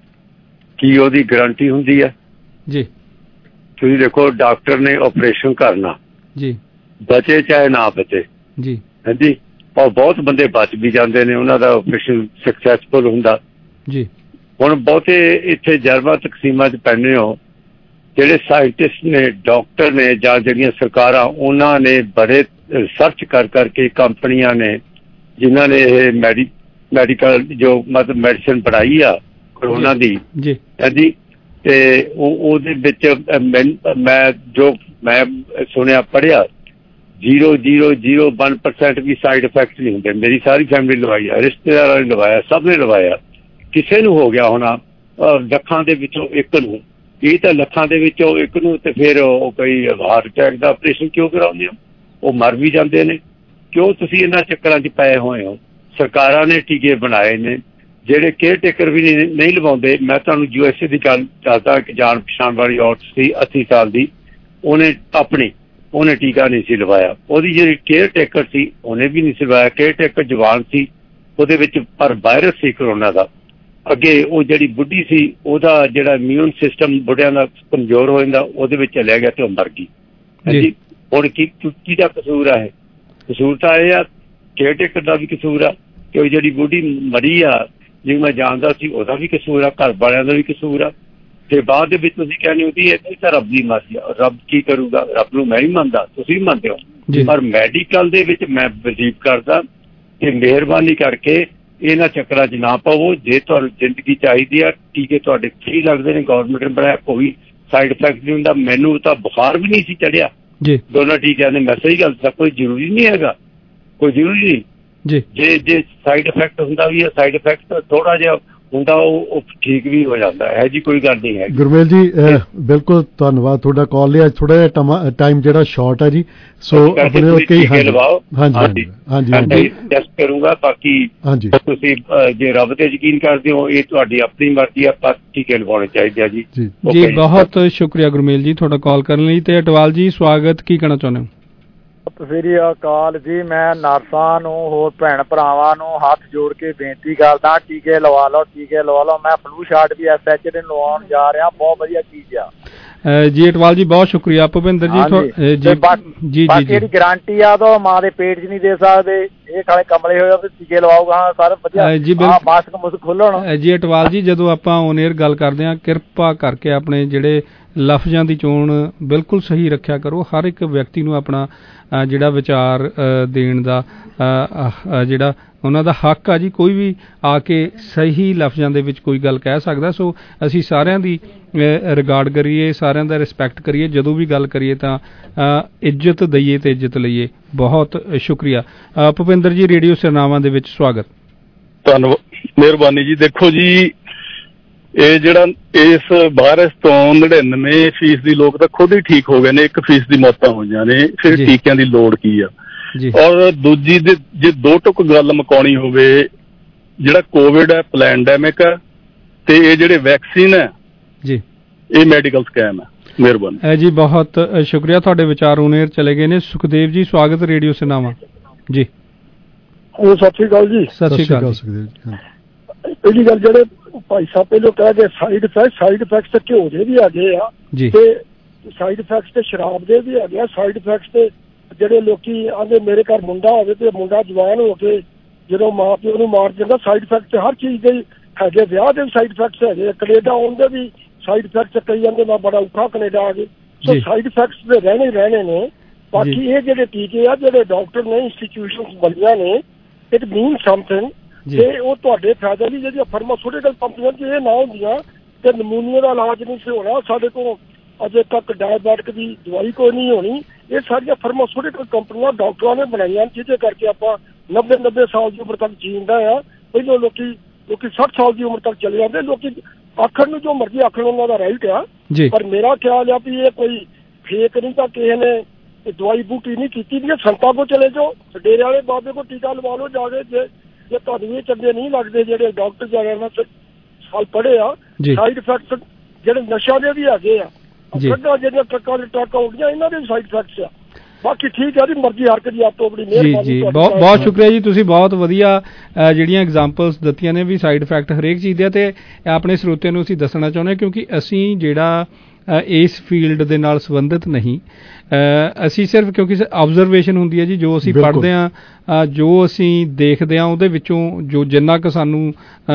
ਕੀ ਉਹਦੀ ਗਰੰਟੀ ਹੁੰਦੀ ਹੈ ਜੀ? ਤੁਸੀਂ ਦੇਖੋ, ਡਾਕਟਰ ਨੇ ਆਪਰੇਸ਼ਨ ਕਰਨਾ ਜੀ, ਬਚੇ ਚਾਹੇ ਨਾ ਬਚੇ ਜੀ, ਹਾਂਜੀ, ਔਰ ਬਹੁਤ ਬੰਦੇ ਬਚ ਵੀ ਜਾਂਦੇ ਨੇ, ਉਹਨਾਂ ਦਾ ਆਪਰੇਸ਼ਨ ਸਕਸੈਸਫੁਲ ਹੁੰਦਾ ਜੀ। ਹੁਣ ਬਹੁਤੇ ਇੱਥੇ ਜਰਮਾ ਤਕਸੀਮਾਂ 'ਚ ਪੈਂਦੇ ਹੋ, ਜਿਹੜੇ ਸਾਇੰਟਿਸਟ ਨੇ, ਡਾਕਟਰ ਨੇ ਜਾਂ ਜਿਹੜੀਆਂ ਸਰਕਾਰਾਂ, ਉਹਨਾਂ ਨੇ ਬੜੇ ਰਿਸਰਚ ਕਰ ਕਰਕੇ ਕੰਪਨੀਆਂ ਨੇ ਜਿਨ੍ਹਾਂ ਨੇ ਇਹ ਮੈਡੀ ਮੈਡੀਕਲ ਜੋ ਮਤਲਬ ਮੈਡੀਸਨ ਬਣਾਈ ਆ ਕਰੋਨਾ ਦੀ ਜੀ, ਹਾਂਜੀ, ਤੇ ਉਹ ਉਹਦੇ ਵਿੱਚ ਮੈਂ ਜੋ ਮੈਂ ਸੁਣਿਆ ਪੜ੍ਹਿਆ zero zero zero one percent ਵੀ ਸਾਈਡ ਇਫੈਕਟ ਨਹੀਂ ਹੁੰਦੇ। ਮੇਰੀ ਸਾਰੀ ਫੈਮਿਲੀ ਲਵਾਈ ਆ, ਰਿਸ਼ਤੇਦਾਰਾਂ ਨੇ ਲਵਾਇਆ, ਸਭ ਨੇ ਲਵਾਇਆ। ਕਿਸੇ ਨੂੰ ਹੋ ਗਿਆ ਹੋਣਾ ਲੱਖਾਂ ਦੇ ਵਿੱਚੋਂ ਇੱਕ ਨੂੰ, ਇਹ ਤਾਂ ਲੱਖਾਂ ਦੇ ਵਿੱਚੋਂ ਇੱਕ ਨੂੰ, ਤੇ ਫਿਰ ਉਹ ਕੋਈ ਹਾਰਟ ਅਟੈਕ ਦਾ ਆਪਰੇਸ਼ਨ ਕਿਉਂ ਕਰਾਉਂਦੇ ਹੋ? ਉਹ ਮਰ ਵੀ ਜਾਂਦੇ ਨੇ। ਕਿਉਂ ਤੁਸੀਂ ਇਹਨਾਂ ਚੱਕਰਾਂ 'ਚ ਪਏ ਹੋਏ ਹੋ? ਸਰਕਾਰਾਂ ਨੇ ਟੀਕੇ ਬਣਾਏ ਨੇ, ਜਿਹੜੇ ਕੇਅਰ ਟੇਕਰ ਵੀ ਨਹੀਂ ਨਹੀਂ ਲਵਾਉਂਦੇ। ਮੈਂ ਤੁਹਾਨੂੰ ਯੂ ਐਸ ਏ ਦੀ ਗੱਲ ਦੱਸਦਾ ਕਿ ਜਾਣ ਪਛਾਣ ਵਾਲੀ ਔਰਤ ਸੀ ਅੱਸੀ ਸਾਲ ਦੀ, ਉਹਨੇ ਆਪਣੀ ਉਹਨੇ ਟੀਕਾ ਨਹੀਂ ਸੀ ਲਵਾਇਆ। ਉਹਦੀ ਜਿਹੜੀ ਕੇਅਰ ਟੇਕਰ ਸੀ ਉਹਨੇ ਵੀ ਨਹੀਂ ਸੀ ਲਵਾਇਆ। ਕੇਅਰ ਟੇਕਰ ਜਵਾਨ ਸੀ, ਉਹਦੇ ਵਿੱਚ ਪਰ ਵਾਇਰਸ ਸੀ ਕਰੋਨਾ ਦਾ। ਅੱਗੇ ਉਹ ਜਿਹੜੀ ਬੁੱਢੀ ਸੀ, ਉਹਦਾ ਜਿਹੜਾ ਇਮਿਊਨ ਸਿਸਟਮ ਬੁੱਢਿਆਂ ਦਾ ਕਮਜ਼ੋਰ ਹੋ ਜਾਂਦਾ, ਉਹਦੇ ਵਿੱਚ ਚਲਿਆ ਗਿਆ ਤੇ ਉਹ ਮਰ ਗਈ। ਹਾਂਜੀ, ਹੁਣ ਕੀ ਕਿਹਦਾ ਕਸੂਰ ਆ? ਇਹ ਕਸੂਰ ਤਾਂ ਇਹ ਆ ਕੇਅਰ ਟੇਕਰ ਦਾ ਵੀ ਕਸੂਰ ਆ ਕਿ ਉਹ ਜਿਹੜੀ ਬੁੱਢੀ ਮਰੀ ਆ, ਜਿਵੇਂ ਮੈਂ ਜਾਣਦਾ ਸੀ, ਉਹਦਾ ਵੀ ਕਸੂਰ ਆ, ਘਰ ਵਾਲਿਆਂ ਦਾ ਵੀ ਕਸੂਰ ਆ। ਤੇ ਬਾਅਦ ਦੇ ਵਿੱਚ ਤੁਸੀਂ ਕਹਿੰਦੇ ਹੋ ਕਿ ਇਹ ਤਾਂ ਰੱਬ ਦੀ ਮਰਜ਼ੀ ਆ, ਰੱਬ ਕੀ ਕਰੂਗਾ? ਰੱਬ ਨੂੰ ਮੈਂ ਵੀ ਮੰਨਦਾ, ਤੁਸੀਂ ਵੀ ਮੰਨਦੇ ਹੋ, ਪਰ ਮੈਡੀਕਲ ਦੇ ਵਿੱਚ ਮੈਂ ਬਿਲੀਵ ਕਰਦਾ ਕਿ ਮਿਹਰਬਾਨੀ ਕਰਕੇ ਇਹਨਾਂ ਚੱਕਰਾਂ 'ਚ ਨਾ ਪਵੋ। ਜੇ ਤੁਹਾਨੂੰ ਜ਼ਿੰਦਗੀ ਚਾਹੀਦੀ ਆ, ਟੀਕੇ ਤੁਹਾਡੇ ਫ੍ਰੀ ਲੱਗਦੇ ਨੇ, ਗੌਰਮੈਂਟ ਨੇ ਬਣਾਇਆ, ਕੋਈ ਸਾਈਡ ਇਫੈਕਟ ਨਹੀਂ ਹੁੰਦਾ। ਮੈਨੂੰ ਤਾਂ ਬੁਖਾਰ ਵੀ ਨਹੀਂ ਸੀ ਚੜਿਆ ਦੋਨਾਂ ਟੀਕਿਆਂ ਦੇ। ਮੈਂ ਸਹੀ ਗੱਲ ਤਾਂ ਕੋਈ ਜ਼ਰੂਰੀ ਨਹੀਂ ਹੈਗਾ, ਕੋਈ ਜ਼ਰੂਰੀ ਨਹੀਂ ਜੀ। ਜੇ ਜੇ ਸਾਈਡ ਇਫੈਕਟ ਹੁੰਦਾ ਵੀ ਹੈ, ਸਾਈਡ ਇਫੈਕਟ ਥੋੜਾ ਜਿਹਾ ਹੁੰਦਾ, ਉਹ ਠੀਕ ਵੀ ਹੋ ਜਾਂਦਾ ਹੈ ਜੀ, ਕੋਈ ਗੱਲ ਨਹੀਂ ਹੈ। ਗੁਰਮੇਲ ਜੀ, ਬਿਲਕੁਲ ਧੰਨਵਾਦ ਤੁਹਾਡਾ ਕਾਲ ਲਿਆ। ਥੋੜਾ ਜਿਹਾ ਟਾਈਮ ਜਿਹੜਾ ਸ਼ਾਰਟ ਹੈ ਜੀ, ਸੋ ਆਪਣੇ ਕਈ ਲਵਾਓ। ਹਾਂਜੀ ਹਾਂਜੀ ਹਾਂਜੀ ਟੈਸਟ ਕਰੂੰਗਾ। ਬਾਕੀ ਤੁਸੀਂ ਜੇ ਰੱਬ ਤੇ ਯਕੀਨ ਕਰਦੇ ਹੋ, ਇਹ ਤੁਹਾਡੀ ਆਪਣੀ ਮਰਜ਼ੀ ਆ, ਪਰ ਟੀਕੇ ਲਵਾਉਣੇ ਚਾਹੀਦੇ ਆ ਜੀ। ਜੀ ਬਹੁਤ ਸ਼ੁਕਰੀਆ ਗੁਰਮੇਲ ਜੀ ਤੁਹਾਡਾ ਕਾਲ ਕਰਨ ਲਈ। ਤੇ ਅਟਵਾਲ ਜੀ, ਸਵਾਗਤ, ਕੀ ਕਹਿਣਾ ਚਾਹੁੰਦੇ ਹੋ? ਸਤਿ ਸ੍ਰੀ ਅਕਾਲ ਜੀ। ਮੈਂ ਨਰਸਾਂ ਨੂੰ, ਹੋਰ ਭੈਣ ਭਰਾਵਾਂ ਨੂੰ ਹੱਥ ਜੋੜ ਕੇ ਬੇਨਤੀ ਕਰਦਾ, ਟੀਕੇ ਲਵਾ ਲਓ, ਟੀਕੇ ਲਵਾ ਲਓ। ਮੈਂ ਫਲੂ ਸ਼ਾਟ ਵੀ ਐਸ ਐਚ ਦੇ ਲਵਾਉਣ ਜਾ ਰਿਹਾ, ਬਹੁਤ ਵਧੀਆ ਚੀਜ਼ ਆ ਜੀ। ਅਟਵਾਲ ਜੀ ਬਹੁਤ ਸ਼ੁਕਰੀਆ। ਭੁਪਿੰਦਰ ਜੀ ਜੀ ਜੀ ਜੀ ਜਿਹੜੀ ਗਾਰੰਟੀ ਆ ਤਾਂ ਮਾਂ ਦੇ ਪੇਟ 'ਚ ਨਹੀਂ ਦੇ ਸਕਦੇ, ਇਹ ਖਾਲੇ ਕਮਲੇ ਹੋਏ ਤੇ ਟੀਕੇ ਲਵਾਊਗਾ ਸਾਰੇ ਵਧੀਆ ਜੀ। ਮਾਸਕ ਮੁਸਕ ਖੋਲਣ ਜੀ। ਅਟਵਾਲ ਜੀ, ਜਦੋਂ ਆਪਾਂ ਔਨ ਏਅਰ ਗੱਲ ਕਰਦੇ ਹਾਂ, ਕਿਰਪਾ ਕਰਕੇ ਆਪਣੇ ਜਿਹੜੇ ਲਫ਼ਜ਼ਾਂ ਦੀ ਚੋਣ ਬਿਲਕੁਲ ਸਹੀ ਰੱਖਿਆ ਕਰੋ। ਹਰ ਇੱਕ ਵਿਅਕਤੀ ਨੂੰ ਆਪਣਾ ਜਿਹੜਾ ਵਿਚਾਰ ਦੇਣ ਦਾ ਜਿਹੜਾ ਉਹਨਾਂ ਦਾ ਹੱਕ ਆ ਜੀ, ਕੋਈ ਵੀ ਆ ਕੇ ਸਹੀ ਲਫ਼ਜ਼ਾਂ ਦੇ ਵਿੱਚ ਕੋਈ ਗੱਲ ਕਹਿ ਸਕਦਾ। ਸੋ ਅਸੀਂ ਸਾਰਿਆਂ ਦੀ ਰਿਗਾਰਡ ਕਰੀਏ, ਸਾਰਿਆਂ ਦਾ ਰਿਸਪੈਕਟ ਕਰੀਏ, ਜਦੋਂ ਵੀ ਗੱਲ ਕਰੀਏ ਤਾਂ ਇੱਜ਼ਤ ਦਈਏ ਤੇ ਇੱਜ਼ਤ ਲਈਏ। ਬਹੁਤ ਸ਼ੁਕਰੀਆ। ਭੁਪਿੰਦਰ ਜੀ, ਰੇਡੀਓ ਸਿਰਨਾਵਾਂ ਦੇ ਵਿੱਚ ਸਵਾਗਤ। ਧੰਨਵਾਦ, ਮਿਹਰਬਾਨੀ ਜੀ। ਦੇਖੋ ਜੀ, ਇਹ ਜਿਹੜਾ ਇਸ ਵਾਇਰਸ ਤੋਂ ਨੜਿਨਵੇਂ ਫੀਸਦੀ ਲੋਕ ਤਾਂ ਖੁਦ ਹੀ ਠੀਕ ਹੋ ਗਏ ਨੇ, ਇੱਕ ਫੀਸਦੀ ਮੌਤਾਂ ਹੋਈਆਂ ਨੇ, ਫਿਰ ਟੀਕਿਆਂ ਦੀ ਲੋੜ ਕੀ ਆ? ਔਰ ਦੂਜੀ ਦੇ ਜੇ ਦੋ ਟੁਕ ਗੱਲ ਮੁਕਾਉਣੀ ਹੋਵੇ, ਜਿਹੜਾ ਕੋਵਿਡ ਹੈ ਪੈਂਡੈਮਿਕ ਹੈ ਤੇ ਇਹ ਜਿਹੜੇ ਵੈਕਸੀਨ ਹੈ ਜੀ, ਇਹ ਮੈਡੀਕਲ ਸਕੈਮ ਹੈ। ਮਿਹਰਬਾਨੀ ਜੀ, ਬਹੁਤ ਸ਼ੁਕਰੀਆ। ਤੁਹਾਡੇ ਵਿਚਾਰ ਉਨੇਰ ਚਲੇ ਗਏ ਨੇ। ਸੁਖਦੇਵ ਜੀ, ਸਵਾਗਤ ਰੇਡੀਓ ਸਿਰਨਾਵਾਂ ਜੀ। ਸਤਿ ਸ਼੍ਰੀ ਅਕਾਲ ਜੀ। ਸਤਿ ਸ਼੍ਰੀ ਅਕਾਲ ਸੁਖਦੇਵ ਜੀ। ਪਹਿਲੀ ਗੱਲ, ਜਿਹੜੇ ਭਾਈ ਸਾਹਿਬ ਪਹਿਲੋਂ ਕਹਿ ਗਏ ਸਾਈਡ ਇਫੈਕਟ, ਸਾਈਡ ਇਫੈਕਟਸ ਤੇ ਘਿਓ ਦੇ ਵੀ ਹੈਗੇ ਆ ਤੇ ਸਾਈਡ ਇਫੈਕਟਸ ਤੇ ਸ਼ਰਾਬ ਦੇ ਵੀ ਹੈਗੇ ਆ। ਸਾਈਡ ਇਫੈਕਟਸ ਤੇ ਜਿਹੜੇ ਲੋਕੀ ਆਂਦੇ ਮੇਰੇ ਘਰ ਮੁੰਡਾ ਹੋਵੇ ਤੇ ਮੁੰਡਾ ਜਵਾਨ ਹੋ ਕੇ ਜਦੋਂ ਮਾਂ ਪਿਓ ਨੂੰ ਮਾਰ ਦਿੰਦਾ, ਸਾਈਡ ਇਫੈਕਟ ਤੇ ਹਰ ਚੀਜ਼ ਦੇ ਹੈਗੇ। ਵਿਆਹ ਦੇ ਵੀ ਸਾਈਡ ਇਫੈਕਟਸ ਹੈਗੇ, ਕੈਨੇਡਾ ਆਉਣ ਦੇ ਵੀ ਸਾਈਡ ਇਫੈਕਟਸ ਕਈ ਜਾਂਦੇ ਮੈਂ ਬੜਾ ਔਖਾ ਕੈਨੇਡਾ ਆ ਗਏ। ਸੋ ਸਾਈਡ ਇਫੈਕਟਸ ਦੇ ਰਹਿਣੇ ਹੀ ਰਹਿਣੇ ਨੇ। ਬਾਕੀ ਇਹ ਜਿਹੜੇ ਟੀਕੇ ਆ, ਜਿਹੜੇ ਡਾਕਟਰ ਨੇ ਇੰਸਟੀਟਿਊਸ਼ਨਸ ਬਣੀਆਂ ਨੇ, ਇਟ ਮੀਨ ਸਮਥਿੰਗ ਤੇ ਉਹ ਤੁਹਾਡੇ ਫਾਇਦੇ ਲਈ। ਜਿਹੜੀਆਂ ਫਾਰਮਾਸਿਊਟੀਕਲ ਕੰਪਨੀਆਂ ਚ ਇਹ ਨਾ ਹੁੰਦੀਆਂ ਤੇ ਨਮੂਨੀਏ ਦਾ ਇਲਾਜ ਨਹੀਂ ਸੀ ਹੋਣਾ। ਸਾਡੇ ਕੋਲ ਅਜੇ ਤੱਕ ਡਾਇਬੈਟਿਕ ਦੀ ਦਵਾਈ ਕੋਈ ਨਹੀਂ ਹੋਣੀ। ਇਹ ਸਾਰੀਆਂ ਫਾਰਮਾਸਿਊਟੀਕਲ ਕੰਪਨੀਆਂ ਡਾਕਟਰਾਂ ਨੇ ਬਣਾਈਆਂ, ਜਿਹਦੇ ਕਰਕੇ ਆਪਾਂ ਨੱਬੇ ਨੱਬੇ ਸਾਲ ਦੀ ਉਮਰ ਤੱਕ ਜੀਂਦਾ ਆ। ਪਹਿਲਾਂ ਲੋਕੀ ਲੋਕੀ ਸੱਠ ਸਾਲ ਦੀ ਉਮਰ ਤੱਕ ਚਲੇ ਜਾਂਦੇ। ਲੋਕੀ ਆਖਣ ਨੂੰ ਜੋ ਮਰਜ਼ੀ ਆਖਣ, ਉਹਨਾਂ ਦਾ ਰਾਈਟ ਆ, ਪਰ ਮੇਰਾ ਖਿਆਲ ਆ ਵੀ ਇਹ ਕੋਈ ਫੇਕ ਨਹੀਂ ਤਾਂ ਕਿਸੇ ਨੇ ਦਵਾਈ ਬੂਟੀ ਨਹੀਂ ਕੀਤੀ ਵੀ। ਸੰਤਾਂ ਕੋਲ ਚਲੇ ਜਾਓ, ਡੇਰੇ ਵਾਲੇ ਬਾਬੇ ਕੋਲ ਟੀਕਾ ਲਵਾ ਲਓ ਜਾ ਕੇ। ਜੇ ਜੇ ਤੁਹਾਨੂੰ ਇਹ ਚੰਗੇ ਨਹੀਂ ਲੱਗਦੇ, ਜਿਹੜੇ ਡਾਕਟਰ ਜਿਹੜੇ ਸਾਲ ਪੜ੍ਹੇ ਆ, ਸਾਈਡ ਇਫੈਕਟਸ ਜਿਹੜੇ ਨਸ਼ਿਆਂ ਦੇ ਵੀ ਹੈਗੇ ਆ, ਟਰੱਕਾਂ ਜਿਹੜੀਆਂ ਟਰੱਕਾਂ ਦੇ ਟਰੱਕਾਂ ਉੱਡੀਆਂ, ਇਹਨਾਂ ਦੇ ਵੀ ਸਾਈਡ ਇਫੈਕਟਸ ਆ। ਬਾਕੀ ਠੀਕ ਆ ਜੀ, ਮਰਜ਼ੀ ਹਰ ਕਦੀ ਆਪੋ ਆਪਣੀ ਮਿਹਰਬਾਨੀ। ਜੀ ਜੀ, ਬਹੁਤ ਬਹੁਤ ਸ਼ੁਕਰੀਆ ਜੀ। ਤੁਸੀਂ ਬਹੁਤ ਵਧੀਆ ਜਿਹੜੀਆਂ ਐਗਜ਼ਾਮਪਲਸ ਦਿੱਤੀਆਂ ਨੇ ਵੀ ਸਾਈਡ ਇਫੈਕਟ ਹਰੇਕ ਚੀਜ਼ ਦੇ, ਤੇ ਆਪਣੇ ਸਰੋਤਿਆਂ ਨੂੰ ਅਸੀਂ ਦੱਸਣਾ ਚਾਹੁੰਦੇ ਹਾਂ ਕਿਉਂਕਿ ਅਸੀਂ ਜਿਹੜਾ ਇਸ ਫੀਲਡ ਦੇ ਨਾਲ ਸੰਬੰਧਿਤ ਨਹੀਂ, ਅਸੀਂ ਸਿਰਫ ਕਿਉਂਕਿ ਆਬਜ਼ਰਵੇਸ਼ਨ ਹੁੰਦੀ ਹੈ ਜੀ, ਜੋ ਅਸੀਂ ਪੜ੍ਹਦੇ ਹਾਂ, ਜੋ ਅਸੀਂ ਦੇਖਦੇ ਹਾਂ, ਉਹਦੇ ਵਿੱਚੋਂ ਜੋ ਜਿੰਨਾ ਕੁ ਸਾਨੂੰ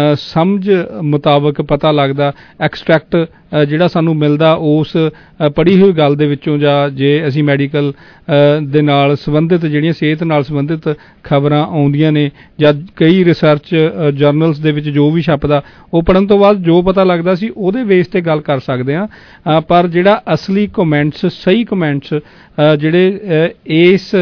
ਸਮਝ ਮੁਤਾਬਕ ਪਤਾ ਲੱਗਦਾ, ਐਕਸਟ੍ਰੈਕਟ ਜਿਹੜਾ ਸਾਨੂੰ ਮਿਲਦਾ ਉਸ ਪੜ੍ਹੀ ਹੋਈ ਗੱਲ ਦੇ ਵਿੱਚੋਂ, ਜਾਂ ਜੇ ਅਸੀਂ ਮੈਡੀਕਲ ਦੇ ਨਾਲ ਸੰਬੰਧਿਤ ਜਿਹੜੀਆਂ ਸਿਹਤ ਨਾਲ ਸੰਬੰਧਿਤ ਖਬਰਾਂ ਆਉਂਦੀਆਂ ਨੇ, ਜਾਂ ਕਈ ਰਿਸਰਚ ਜਰਨਲਸ ਦੇ ਵਿੱਚ ਜੋ ਵੀ ਛਪਦਾ, ਉਹ ਪੜ੍ਹਨ ਤੋਂ ਬਾਅਦ ਜੋ ਪਤਾ ਲੱਗਦਾ ਸੀ ਉਹਦੇ ਬੇਸ ਤੇ ਗੱਲ ਕਰ ਸਕਦੇ ਹਾਂ। ਪਰ ਜਿਹੜਾ ਅਸਲੀ ਕਮੈਂਟਸ, ਸਹੀ ਕਮੈਂਟਸ ਜਿਹੜੇ ਇਸ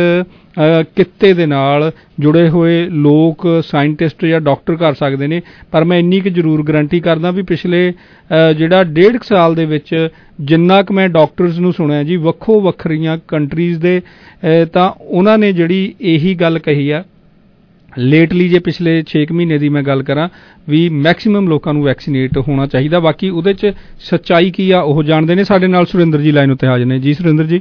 ਕਿੱਤੇ ਦੇ ਨਾਲ ਜੁੜੇ ਹੋਏ ਲੋਕ, ਸਾਇੰਟਿਸਟ ਜਾਂ ਡਾਕਟਰ ਕਰ ਸਕਦੇ ਨੇ। ਪਰ ਮੈਂ ਇੰਨੀ ਕੁ ਜ਼ਰੂਰ ਗਰੰਟੀ ਕਰਦਾ ਵੀ ਪਿਛਲੇ ਜਿਹੜਾ ਡੇਢ ਕੁ ਸਾਲ ਦੇ ਵਿੱਚ ਜਿੰਨਾ ਕੁ ਮੈਂ ਡਾਕਟਰਸ ਨੂੰ ਸੁਣਿਆ ਜੀ ਵੱਖੋ ਵੱਖਰੀਆਂ ਕੰਟਰੀਜ਼ ਦੇ, ਤਾਂ ਉਹਨਾਂ ਨੇ ਜਿਹੜੀ ਇਹੀ ਗੱਲ ਕਹੀ ਆ ਲੇਟਲੀ, ਜੇ ਪਿਛਲੇ ਛੇ ਕੁ ਮਹੀਨੇ ਦੀ ਮੈਂ ਗੱਲ ਕਰਾਂ, ਵੀ ਮੈਕਸੀਮਮ ਲੋਕਾਂ ਨੂੰ ਵੈਕਸੀਨੇਟ ਹੋਣਾ ਚਾਹੀਦਾ। ਬਾਕੀ ਉਹਦੇ 'ਚ ਸੱਚਾਈ ਕੀ ਆ ਉਹ ਜਾਣਦੇ ਨੇ। ਸਾਡੇ ਨਾਲ ਸੁਰਿੰਦਰ ਜੀ ਲਾਈਨ ਉੱਤੇ ਹਾਜ਼ਰ ਨੇ। ਜੀ ਸੁਰਿੰਦਰ ਜੀ।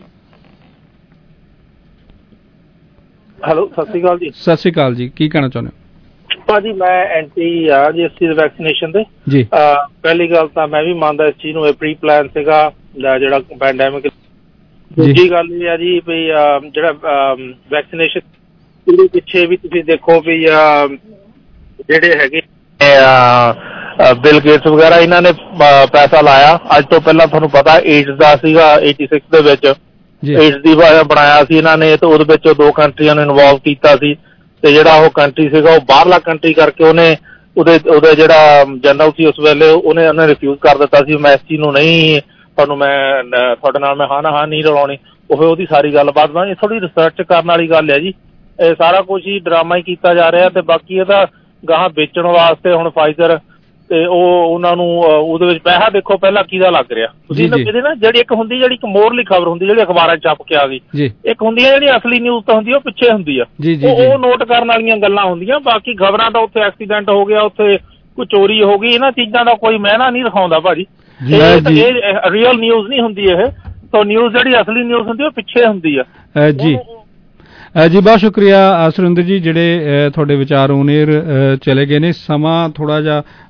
ਹੈਲੋ, ਸਤਿ ਸ਼੍ਰੀ ਅਕਾਲ ਜੀ। ਸਤਿ ਸ਼੍ਰੀ ਅਕਾਲ ਜੀ, ਕੀ ਕਹਿਣਾ ਚਾਹੁੰਦੇ ਹੋ? ਭਾਜੀ ਮੈਂ ਐਂਟੀ ਆ ਜੀ ਇਸ ਚੀਜ਼ ਵੈਕਸੀਨੇਸ਼ਨ ਦੇ ਜੀ। ਪਹਿਲੀ ਗੱਲ ਤਾਂ ਮੈਂ ਵੀ ਮੰਨਦਾ ਇਸ ਚੀਜ਼ ਨੂੰ, ਇਹ ਪ੍ਰੀ ਪਲਾਨ ਸੀਗਾ ਜਿਹੜਾ ਪੈਂਡੈਮਿਕ। ਦੂਜੀ ਗੱਲ ਇਹ ਆ ਜੀ ਵੀ ਜਿਹੜਾ ਵੈਕਸੀਨੇਸ਼ਨ ਇਹਦੇ ਪਿੱਛੇ ਵੀ ਤੁਸੀਂ ਦੇਖੋ ਵੀ ਜਿਹੜੇ ਹੈਗੇ ਬਿਲ ਗੇਟਸ ਵਗੈਰਾ, ਇਹਨਾਂ ਨੇ ਪੈਸਾ ਲਾਇਆ। ਅੱਜ ਤੋਂ ਪਹਿਲਾਂ ਤੁਹਾਨੂੰ ਪਤਾ ਏਡਸ ਦਾ ਸੀਗਾ eighty six ਦੇ ਵਿੱਚ, ਏਡਸ ਦੀ ਬਣਾਇਆ ਸੀ ਇਹਨਾਂ ਨੇ, ਤੇ ਉਹਦੇ ਵਿੱਚ ਦੋ ਕੰਟਰੀਆਂ ਨੂੰ ਇਨਵੋਲਵ ਕੀਤਾ ਸੀ। ਤੇ ਜਿਹੜਾ ਉਹ ਕੰਟਰੀ ਸੀਗਾ ਉਹ ਬਾਹਰਲਾ ਕੰਟਰੀ ਕਰਕੇ ਉਹਨੇ ਉਹਦੇ ਉਹਦਾ ਜਿਹੜਾ ਜਨਰਲ ਸੀ ਉਸ ਵੇਲੇ ਉਹਨੇ ਉਹਨੇ ਰਿਫਿਊਜ਼ ਕਰ ਦਿੱਤਾ ਸੀ, ਮੈਂ ਇਸ ਚੀਜ਼ ਨੂੰ ਨਹੀਂ, ਤੁਹਾਨੂੰ ਮੈਂ ਤੁਹਾਡੇ ਨਾਲ ਮੈਂ ਹਾਂ ਨਾ ਹਾਂ ਨਹੀਂ ਰਲਾਉਣੀ। ਉਹ ਉਹਦੀ ਸਾਰੀ ਗੱਲਬਾਤ ਬਣ, ਇਹ ਥੋੜ੍ਹੀ ਰਿਸਰਚ ਕਰਨ ਵਾਲੀ ਗੱਲ ਹੈ ਜੀ। ਇਹ ਸਾਰਾ ਕੁਝ ਹੀ ਡਰਾਮਾ ਹੀ ਕੀਤਾ ਜਾ ਰਿਹਾ। ਤੇ ਬਾਕੀ ਇਹਦਾ ਗਾਹਾਂ ਵੇਚਣ ਵਾਸਤੇ ਹੁਣ ਫਾਈਜ਼ਰ ਤੇ ਉਹ ਉਹਨਾਂ ਨੂੰ ਉਹਦੇ ਵਿੱਚ ਪੈਸਾ ਦੇਖੋ ਪਹਿਲਾਂ ਕਿਹਦਾ ਲੱਗ ਰਿਹਾ। ਤੁਸੀਂ ਇਹਦੇ ਨਾ ਜਿਹੜੀ ਇੱਕ ਹੁੰਦੀ ਜਿਹੜੀ ਇੱਕ ਮੋਰਲੀ ਖਬਰ ਹੁੰਦੀ ਜਿਹੜੀ ਅਖਬਾਰਾਂ 'ਚ ਛਪ ਕੇ ਆ ਗਈ, ਇੱਕ ਹੁੰਦੀ ਹੈ ਜਿਹੜੀ ਅਸਲੀ ਨਿਊਜ਼ ਤਾਂ ਹੁੰਦੀ ਉਹ ਪਿੱਛੇ ਹੁੰਦੀ ਆ, ਉਹ ਨੋਟ ਕਰਨ ਵਾਲੀਆਂ ਗੱਲਾਂ ਹੁੰਦੀਆਂ। ਬਾਕੀ ਖਬਰਾਂ ਤਾਂ ਉੱਥੇ ਐਕਸੀਡੈਂਟ ਹੋ ਗਿਆ, ਉੱਥੇ ਕੋਈ ਚੋਰੀ ਹੋ ਗਈ, ਇਹਨਾਂ ਚੀਜ਼ਾਂ ਦਾ ਕੋਈ ਮਹਿਨਾ ਨਹੀਂ ਦਿਖਾਉਂਦਾ ਭਾਜੀ। ਇਹ ਰੀਅਲ ਨਿਊਜ਼ ਨਹੀਂ ਹੁੰਦੀ। ਇਹ ਤਾਂ ਨਿਊਜ਼ ਜਿਹੜੀ ਅਸਲੀ ਨਿਊਜ਼ ਹੁੰਦੀ ਉਹ ਪਿੱਛੇ ਹੁੰਦੀ ਆ ਜੀ। ਜੀ ਬਹੁਤ ਸ਼ੁਕਰੀਆ ਸੁਰਿੰਦਰ ਜੀ, ਜਿਹੜੇ ਤੁਹਾਡੇ ਵਿਚਾਰ ਓਨੇਰ ਚਲੇ ਗਏ ਨੇ। ਸਮਾਂ ਥੋੜ੍ਹਾ ਜਿਹਾ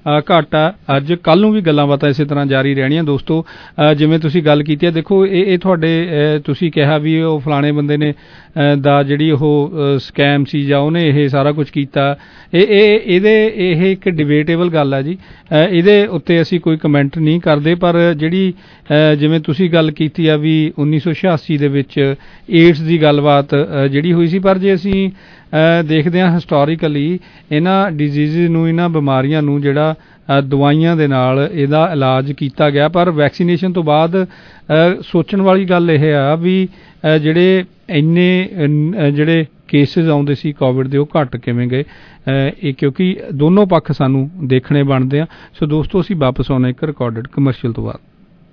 ਘੱਟ ਆ। ਅੱਜ ਕੱਲ੍ਹ ਨੂੰ ਵੀ ਗੱਲਾਂ ਬਾਤਾਂ ਇਸੇ ਤਰ੍ਹਾਂ ਜਾਰੀ ਰਹਿਣੀਆਂ ਦੋਸਤੋ। ਜਿਵੇਂ ਤੁਸੀਂ ਗੱਲ ਕੀਤੀ ਹੈ, ਦੇਖੋ ਇਹ ਇਹ ਤੁਹਾਡੇ ਤੁਸੀਂ ਕਿਹਾ ਵੀ ਉਹ ਫਲਾਣੇ ਬੰਦੇ ਨੇ ਦਾ ਜਿਹੜੀ ਉਹ ਸਕੈਮ ਸੀ ਜਾਂ ਉਹਨੇ ਇਹ ਸਾਰਾ ਕੁਝ ਕੀਤਾ, ਇਹ ਇਹ ਇਹਦੇ ਇਹ ਇੱਕ ਡਿਬੇਟੇਬਲ ਗੱਲ ਆ ਜੀ। ਇਹਦੇ ਉੱਤੇ ਅਸੀਂ ਕੋਈ ਕਮੈਂਟ ਨਹੀਂ ਕਰਦੇ, ਪਰ ਜਿਹੜੀ ਜਿਵੇਂ ਤੁਸੀਂ ਗੱਲ ਕੀਤੀ ਆ ਵੀ ਉੱਨੀ ਸੌ ਛਿਆਸੀ ਦੇ ਵਿੱਚ ਏਡਸ ਦੀ ਗੱਲਬਾਤ ਜਿਹੜੀ ਹੋਈ ਸੀ, ਪਰ ਜੇ ਅਸੀਂ ਦੇਖਦੇ ਹਾਂ ਹਿਸਟੋਰੀਕਲੀ ਇਹਨਾਂ ਡਿਜ਼ੀਜ਼ ਨੂੰ, ਇਹਨਾਂ ਬਿਮਾਰੀਆਂ ਨੂੰ ਜਿਹੜਾ ਦਵਾਈਆਂ ਦੇ ਨਾਲ ਇਹਦਾ ਇਲਾਜ ਕੀਤਾ ਗਿਆ, ਪਰ ਵੈਕਸੀਨੇਸ਼ਨ ਤੋਂ ਬਾਅਦ ਸੋਚਣ ਵਾਲੀ ਗੱਲ ਇਹ ਆ ਵੀ ਜਿਹੜੇ ਇੰਨੇ ਜਿਹੜੇ ਕੇਸਿਸ ਆਉਂਦੇ ਸੀ ਕੋਵਿਡ ਦੇ ਉਹ ਘੱਟ ਕਿਵੇਂ ਗਏ, ਇਹ ਕਿਉਂਕਿ ਦੋਨੋਂ ਪੱਖ ਸਾਨੂੰ ਦੇਖਣੇ ਬਣਦੇ ਆ। ਸੋ ਦੋਸਤੋ ਅਸੀਂ ਵਾਪਸ ਆਉਣਾ ਇੱਕ ਰਿਕਾਰਡਡ ਕਮਰਸ਼ੀਅਲ ਤੋਂ ਬਾਅਦ।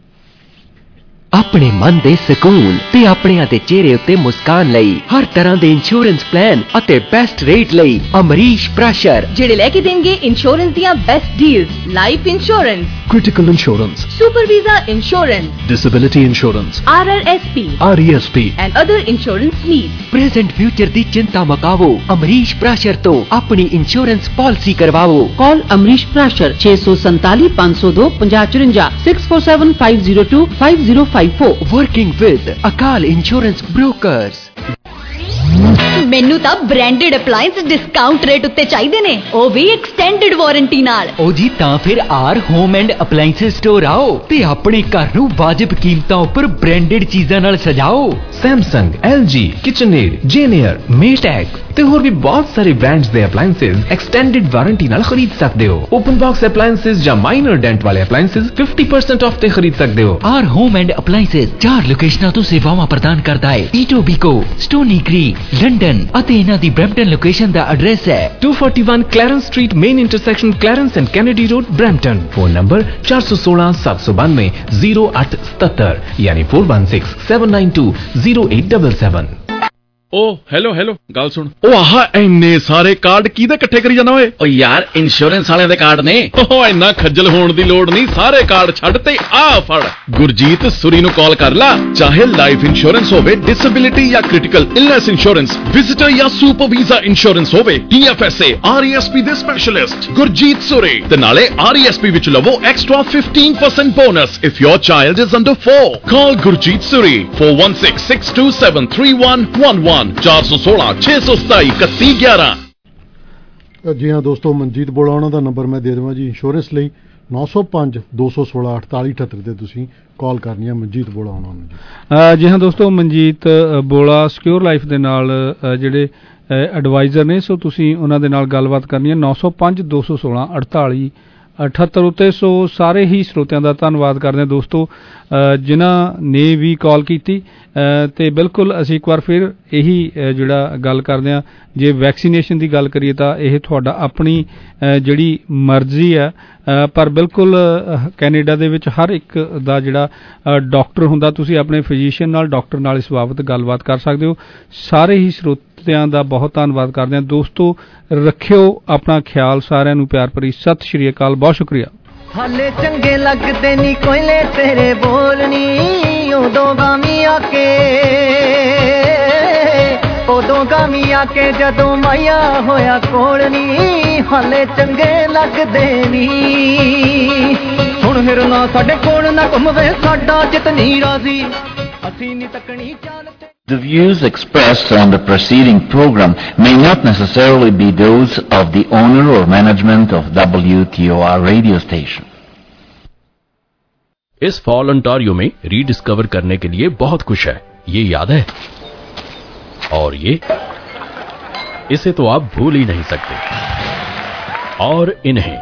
ਆਪਣੇ ਮਨ ਦੇ ਸਕੂਨ ਤੇ ਆਪਣਿਆਂ ਦੇ ਚਿਹਰੇ ਉੱਤੇ ਮੁਸਕਾਨ ਲਈ ਹਰ ਤਰ੍ਹਾਂ ਦੇ ਇੰਸ਼ੋਰੈਂਸ ਪਲਾਨ ਅਤੇ ਬੈਸਟ ਰੇਟ ਲਈ ਅਮਰੀਸ਼ ਪ੍ਰਾਸ਼ਰ, ਜਿਹੜੇ ਲੈ ਕੇ ਦੇਣਗੇ ਇੰਸ਼ੋਰੈਂਸ ਦੀਆਂ best deals, life insurance, critical insurance, super visa insurance, disability insurance, R R S P, R E S P and other insurance needs. Present future ਦੀ ਚਿੰਤਾ ਮੁਕਾਵੋ, ਅਮਰੀਸ਼ ਪ੍ਰਾਸ਼ਰ ਤੋਂ ਆਪਣੀ ਇੰਸ਼ੋਰੈਂਸ ਪਾਲਿਸੀ ਕਰਵਾਓ। ਕਾਲ ਅਮਰੀਸ਼ ਪ੍ਰਾਸ਼ਰ ਛੇ ਸੌ ਸੰਤਾਲੀ ਪੰਜ ਸੌ ਦੋ ਪੰਜਾਹ ਚੁਰੰਜਾ six four seven five zero two five zero five four. Working with Akal insurance brokers. ਮੈਨੂੰ ਤਾਂ ਬ੍ਰਾਂਡਡ ਅਪਲਾਈਐਂਸ ਡਿਸਕਾਊਂਟ ਰੇਟ ਉੱਤੇ ਚਾਹੀਦੇ ਨੇ, ਉਹ ਵੀ ਐਕਸਟੈਂਡਡ ਵਾਰੰਟੀ ਨਾਲ। ਉਹ ਜੀ ਤਾਂ ਫਿਰ R home and appliances store ਆਓ ਤੇ ਆਪਣੇ ਘਰ ਨੂੰ ਵਾਜਿਬ ਕੀਮਤਾਂ ਉੱਪਰ ਬ੍ਰਾਂਡਡ ਚੀਜ਼ਾਂ ਨਾਲ ਸਜਾਓ। ਸੈਮਸੰਗ, ਐਲ ਜੀ, ਕਿਚਨਏਡ, ਜੇਨੀਅਰ, ਮੇਟੈਕ ਤੇ ਹੋਰ ਵੀ ਬਹੁਤ ਸਾਰੇ ਬ੍ਰਾਂਡਸ ਦੇ ਅਪਲਾਈਐਂਸਸ ਐਕਸਟੈਂਡਡ ਵਾਰੰਟੀ ਨਾਲ ਖਰੀਦ ਸਕਦੇ ਹੋ। ਓਪਨ ਬਾਕਸ ਅਪਲਾਈਐਂਸਸ ਜਾਂ ਮਾਈਨਰ ਡੈਂਟ ਵਾਲੇ ਅਪਲਾਈਐਂਸਸ ਫਿਫਟੀ ਪਰਸੈਂਟ ਆਫ ਤੇ ਖਰੀਦ ਸਕਦੇ ਹੋ। ਆਰ ਹੋਮ ਐਂਡ ਅਪਲਾਈਐਂਸਸ ਚਾਰ ਲੋਕੇਸ਼ਨਾਂ ਤੋਂ ਸੇਵਾਵਾਂ ਪ੍ਰਦਾਨ ਕਰਦਾ ਹੈ, ਈਟੋਬੀਕੋ, ਸਟੋਨੀ ਕ੍ਰੀਕ, ਲੰਡਨ ਅਤੇ ਇਹਨਾਂ ਦੀ ਬ੍ਰੈਂਪਟਨ ਲੋਕੇਸ਼ਨ ਦਾ ਐਡਰੈਸ ਹੈ two forty-one Clarence Street, main intersection Clarence and Kennedy Road, Brampton। Phone number चार सौ सोलह सात सौ बानवे जीरो आठ सतर यानी four one six seven nine two zero eight double seven. ओ हेलो हेलो गल सुन, ओ आहा इन्ने सारे कार्ड किहदे इकट्ठे करी जाना ओए? ओ यार इंश्योरेंस वाले दे कार्ड ने। ओ इन्ना खज्जल होण दी लोड़ नहीं, सारे कार्ड छड्ड ते आ फड़ गुरजीत सुरी नु कॉल कर ला। चाहे लाइफ इंश्योरेंस होवे, डिसेबिलिटी या क्रिटिकल इलनेस इंश्योरेंस, विजिटर या सुपर वीजा इंश्योरेंस होवे, T F S A, R E S P दे स्पेशलिस्ट गुरजीत सुरी ते नाले आर ई एस पी विच लवो extra fifteen percent bonus if your child is under four. Call Gurjeet Suri four one six six two seven three one one one चार सौ सोलह छह सौ सताई इकती ग्यारह। जी हाँ दोस्तों, मनजीत बोला ਉਹਨਾਂ ਦਾ ਨੰਬਰ ਮੈਂ ਦੇ ਦੇਵਾਂ ਜੀ ਇੰਸ਼ੋਰੈਂਸ ਲਈ ਨੌ ਸੌ ਪੰਜ ਦੋ ਸੌ ਸੋਲਾਂ ਅਠਤਾਲੀ ਅਠੱਤਰ ਤੇ ਤੁਸੀਂ ਕਾਲ ਕਰਨੀ ਹੈ ਮਨਜੀਤ ਬੋਲਾ ਉਹਨਾਂ ਨੂੰ ਜੀ। ਜੀ ਹਾਂ ਦੋਸਤੋ, ਮਨਜੀਤ ਬੋਲਾ ਸਿਕਿਉਰ ਲਾਈਫ ਦੇ ਨਾਲ ਜਿਹੜੇ ਐਡਵਾਈਜ਼ਰ ਨੇ, ਸੋ ਤੁਸੀਂ ਉਹਨਾਂ ਦੇ ਨਾਲ ਗੱਲਬਾਤ ਕਰਨੀ ਹੈ ਨੌ ਸੌ ਪੰਜ ਦੋ ਸੌ ਸੋਲਾਂ ਅਠਤਾਲੀ ਅਠੱਤਰ ਉੱਤੇ। ਸੋ ਸਾਰੇ ਹੀ ਸਰੋਤਿਆਂ ਦਾ ਧੰਨਵਾਦ ਕਰਦੇ ਹਾਂ ਦੋਸਤੋ ਜਿਨ੍ਹਾਂ ਨੇ ਵੀ ਕਾਲ ਕੀਤੀ। ਤੇ ਬਿਲਕੁਲ ਅਸੀਂ ਇੱਕ ਵਾਰ ਫਿਰ ਇਹੀ ਜਿਹੜਾ ਗੱਲ ਕਰਦੇ ਹਾਂ, ਜੇ ਵੈਕਸੀਨੇਸ਼ਨ ਦੀ ਗੱਲ ਕਰੀਏ ਤਾਂ ਇਹ ਤੁਹਾਡਾ ਆਪਣੀ ਜਿਹੜੀ ਮਰਜ਼ੀ ਹੈ, ਪਰ ਬਿਲਕੁਲ ਕੈਨੇਡਾ ਦੇ ਵਿੱਚ ਹਰ ਇੱਕ ਦਾ ਜਿਹੜਾ ਡਾਕਟਰ ਹੁੰਦਾ, ਤੁਸੀਂ ਆਪਣੇ ਫਿਜ਼ੀਸ਼ੀਅਨ ਨਾਲ, ਡਾਕਟਰ ਨਾਲ ਇਸ ਬਾਬਤ ਗੱਲਬਾਤ ਕਰ ਸਕਦੇ ਹੋ। ਸਾਰੇ ਹੀ ਸਰੋਤਿਆਂ ਦਾ ਬਹੁਤ ਧੰਨਵਾਦ ਕਰਦੇ ਹਾਂ ਦੋਸਤੋ। ਰੱਖਿਓ ਆਪਣਾ ਖਿਆਲ, ਸਾਰਿਆਂ ਨੂੰ ਪਿਆਰ ਭਰੀ ਸਤਿ ਸ਼੍ਰੀ ਅਕਾਲ, ਬਹੁਤ ਸ਼ੁਕਰੀਆ। ਹਾਲੇ ਚੰਗੇ ਲੱਗਦੇ ਨੀ ਕੋਇਲੇ ਤੇਰੇ ਬੋਲਣੀ, ਉਦੋਂ ਗਾਮੀ ਆ ਕੇ ਉਦੋਂ ਗਾਮੀ ਆ ਕੇ ਜਦੋਂ ਮਾਇਆ ਹੋਇਆ ਕੋਲਣੀ, ਹਾਲੇ ਚੰਗੇ ਲੱਗਦੇ ਨੀ। ਹੁਣ ਹਿਰਨਾ ਸਾਡੇ ਕੋਲ ਨਾ ਘੁੰਮਵੇ, ਸਾਡਾ ਜਿਤਨੀ ਰਾਜ਼ੀ ਅਸੀਂ ਨੀ ਤੱਕਣੀ ਚਾਲ। The views expressed on the preceding program may not necessarily be those of the owner or management of W T O R radio station. इस फॉल ओंटारियो में रीडिस्कवर करने के लिए बहुत कुछ है, ये याद है, और ये इसे तो आप भूल ही नहीं सकते, और इन्हें,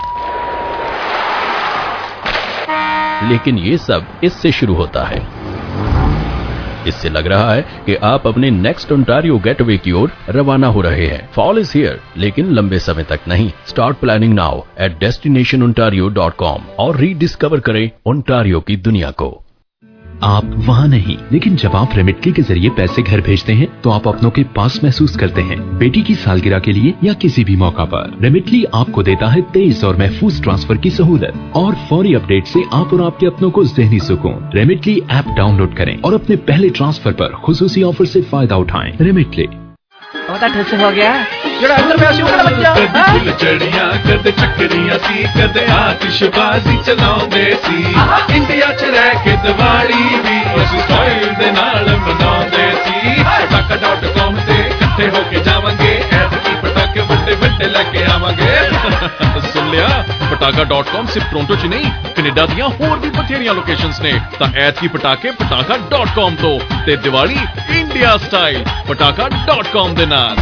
लेकिन ये सब इससे शुरू होता है। इससे लग रहा है कि आप अपने नेक्स्ट ओंटारियो गेटवे की ओर रवाना हो रहे हैं। फॉल इज हियर, लेकिन लंबे समय तक नहीं। Start planning now at destination Ontario dot com और रीडिस्कवर करें ओंटारियो की दुनिया को। आप वहाँ नहीं, लेकिन जब आप रेमिटली के जरिए पैसे घर भेजते हैं तो आप अपनों के पास महसूस करते हैं। बेटी की सालगिरह के लिए या किसी भी मौका पर रेमिटली आपको देता है तेज और महफूज ट्रांसफर की सहूलत और फौरी अपडेट से आप और आपके अपनों को ज़हनी सुकून। रेमिटली ऐप डाउनलोड करें और अपने पहले ट्रांसफर पर खुसूसी ऑफर से फायदा उठाएं। रेमिटली। ਬਹੁਤਾ ਠੁੱਸ ਹੋ ਗਿਆ ਜਿਹੜਾ ਅੰਦਰ ਪਿਆ ਸੀ ਉਹ ਕਿਹੜਾ ਬੱਚਾ ਕਦੇ ਫੁੱਲ ਚੜੀਆਂ ਕਦੇ ਚੱਕਰੀਆਂ ਸੀ ਕਦੇ ਆਤਿਸ਼ਬਾਜ਼ੀ ਚਲਾਉਂਦੇ ਸੀ ਇੰਡੀਆ 'ਚ ਰਹਿ ਕੇ ਦੀਵਾਲੀ ਵੀ ਅਸੀਂ ਸਟਾਈਲ ਦੇ ਨਾਲ ਮਨਾਉਂਦੇ ਸੀ ਪਟਾਕਾ ਡਾਟ ਕਾਮ ਤੇ ਇਕੱਠੇ ਹੋ ਕੇ ਜਾਵਾਂਗੇ ਐਤਕੀ ਪਟਾਕੇ ਵੱਡੇ ਵੱਡੇ ਲੈ ਕੇ ਆਵਾਂਗੇ ਸੁਣ ਲਿਆ ਪਟਾਕਾ ਡਾਟ ਕਾਮ ਸਿਰਫ ਟੋਰਾਂਟੋ 'ਚ ਨਹੀਂ ਕੈਨੇਡਾ ਦੀਆਂ ਹੋਰ ਵੀ ਬਥੇਰੀਆਂ ਲੋਕੇਸ਼ਨਸ ਨੇ ਤਾਂ ਐਤਕੀ ਪਟਾਕੇ ਪਟਾਕਾ ਡਾਟ ਕਾਮ ਤੋਂ ਤੇ Diwali India style Pataka dot com ਦੇ ਨਾਲ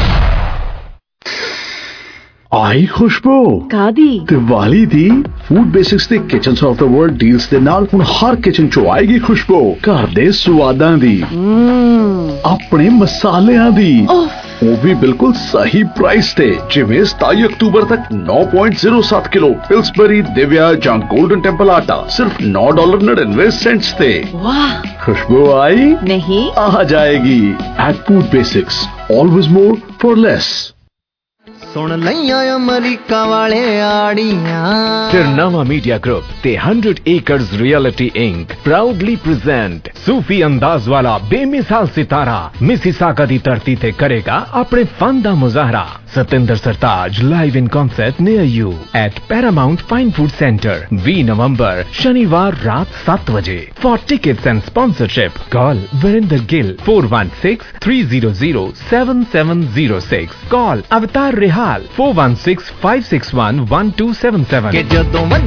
ਆਈ ਖੁਸ਼ਬੂ ਕਾਦੀ ਦੀਵਾਲੀ ਦੀ ਫੂਡ ਬੇਸਿਕਸ ਤੇ Kitchens of the World deals ਦੇ ਨਾਲ ਹੁਣ ਹਰ ਕਿਚਨ ਚ ਆਏਗੀ ਖੁਸ਼ਬੂ ਘਰ ਦੇ ਸਵਾਦਾਂ ਦੀ ਆਪਣੇ ਮਸਾਲਿਆਂ ਦੀ ਉਹ ਵੀ ਬਿਲਕੁਲ ਸਹੀ ਪ੍ਰਾਈਸ ਤੇ ਜਿਵੇਂ ਸਤਾਈ ਅਕਤੂਬਰ ਤੱਕ ਨੌ ਪੁਆਇੰਟ ਜ਼ੀਰੋ ਸੱਤ ਕਿਲੋ ਪਿਲਸਬਰੀ ਦਿਵਿਆ ਜਾਂ 골ਡਨ ਟੈਂਪਲ ਆਟਾ ਸਿਰਫ ਨੌ ਡਾਲਰ ਨੜਿਨਵੇਂ ਸੈਂਟਸ ਤੇ ਵਾਹ ਖੁਸ਼ਬੂ ਆਈ ਨਹੀਂ ਆ ਜਾਏਗੀ at food basics always more for less ਸੁਣ ਲਈਆਂ ਅਮਰੀਕਾ ਵਾਲੇ ਆੜੀਆਂ Tirnama Media Group ਤੇ hundred Acres Reality Incorporated proudly present सूफी अंदाज वाला बेमिसाल सितारा मिसिसागा दी धरती ते करेगा अपने फन दा मुजाहरा Satinder Sartaaj live in concert near you at Paramount fine food centre बीस नवंबर शनिवार रात सात बजे for tickets and sponsorship call Virender Gill four one six three zero zero seven seven zero six call Avtar Rihal four one six five six one one two seven seven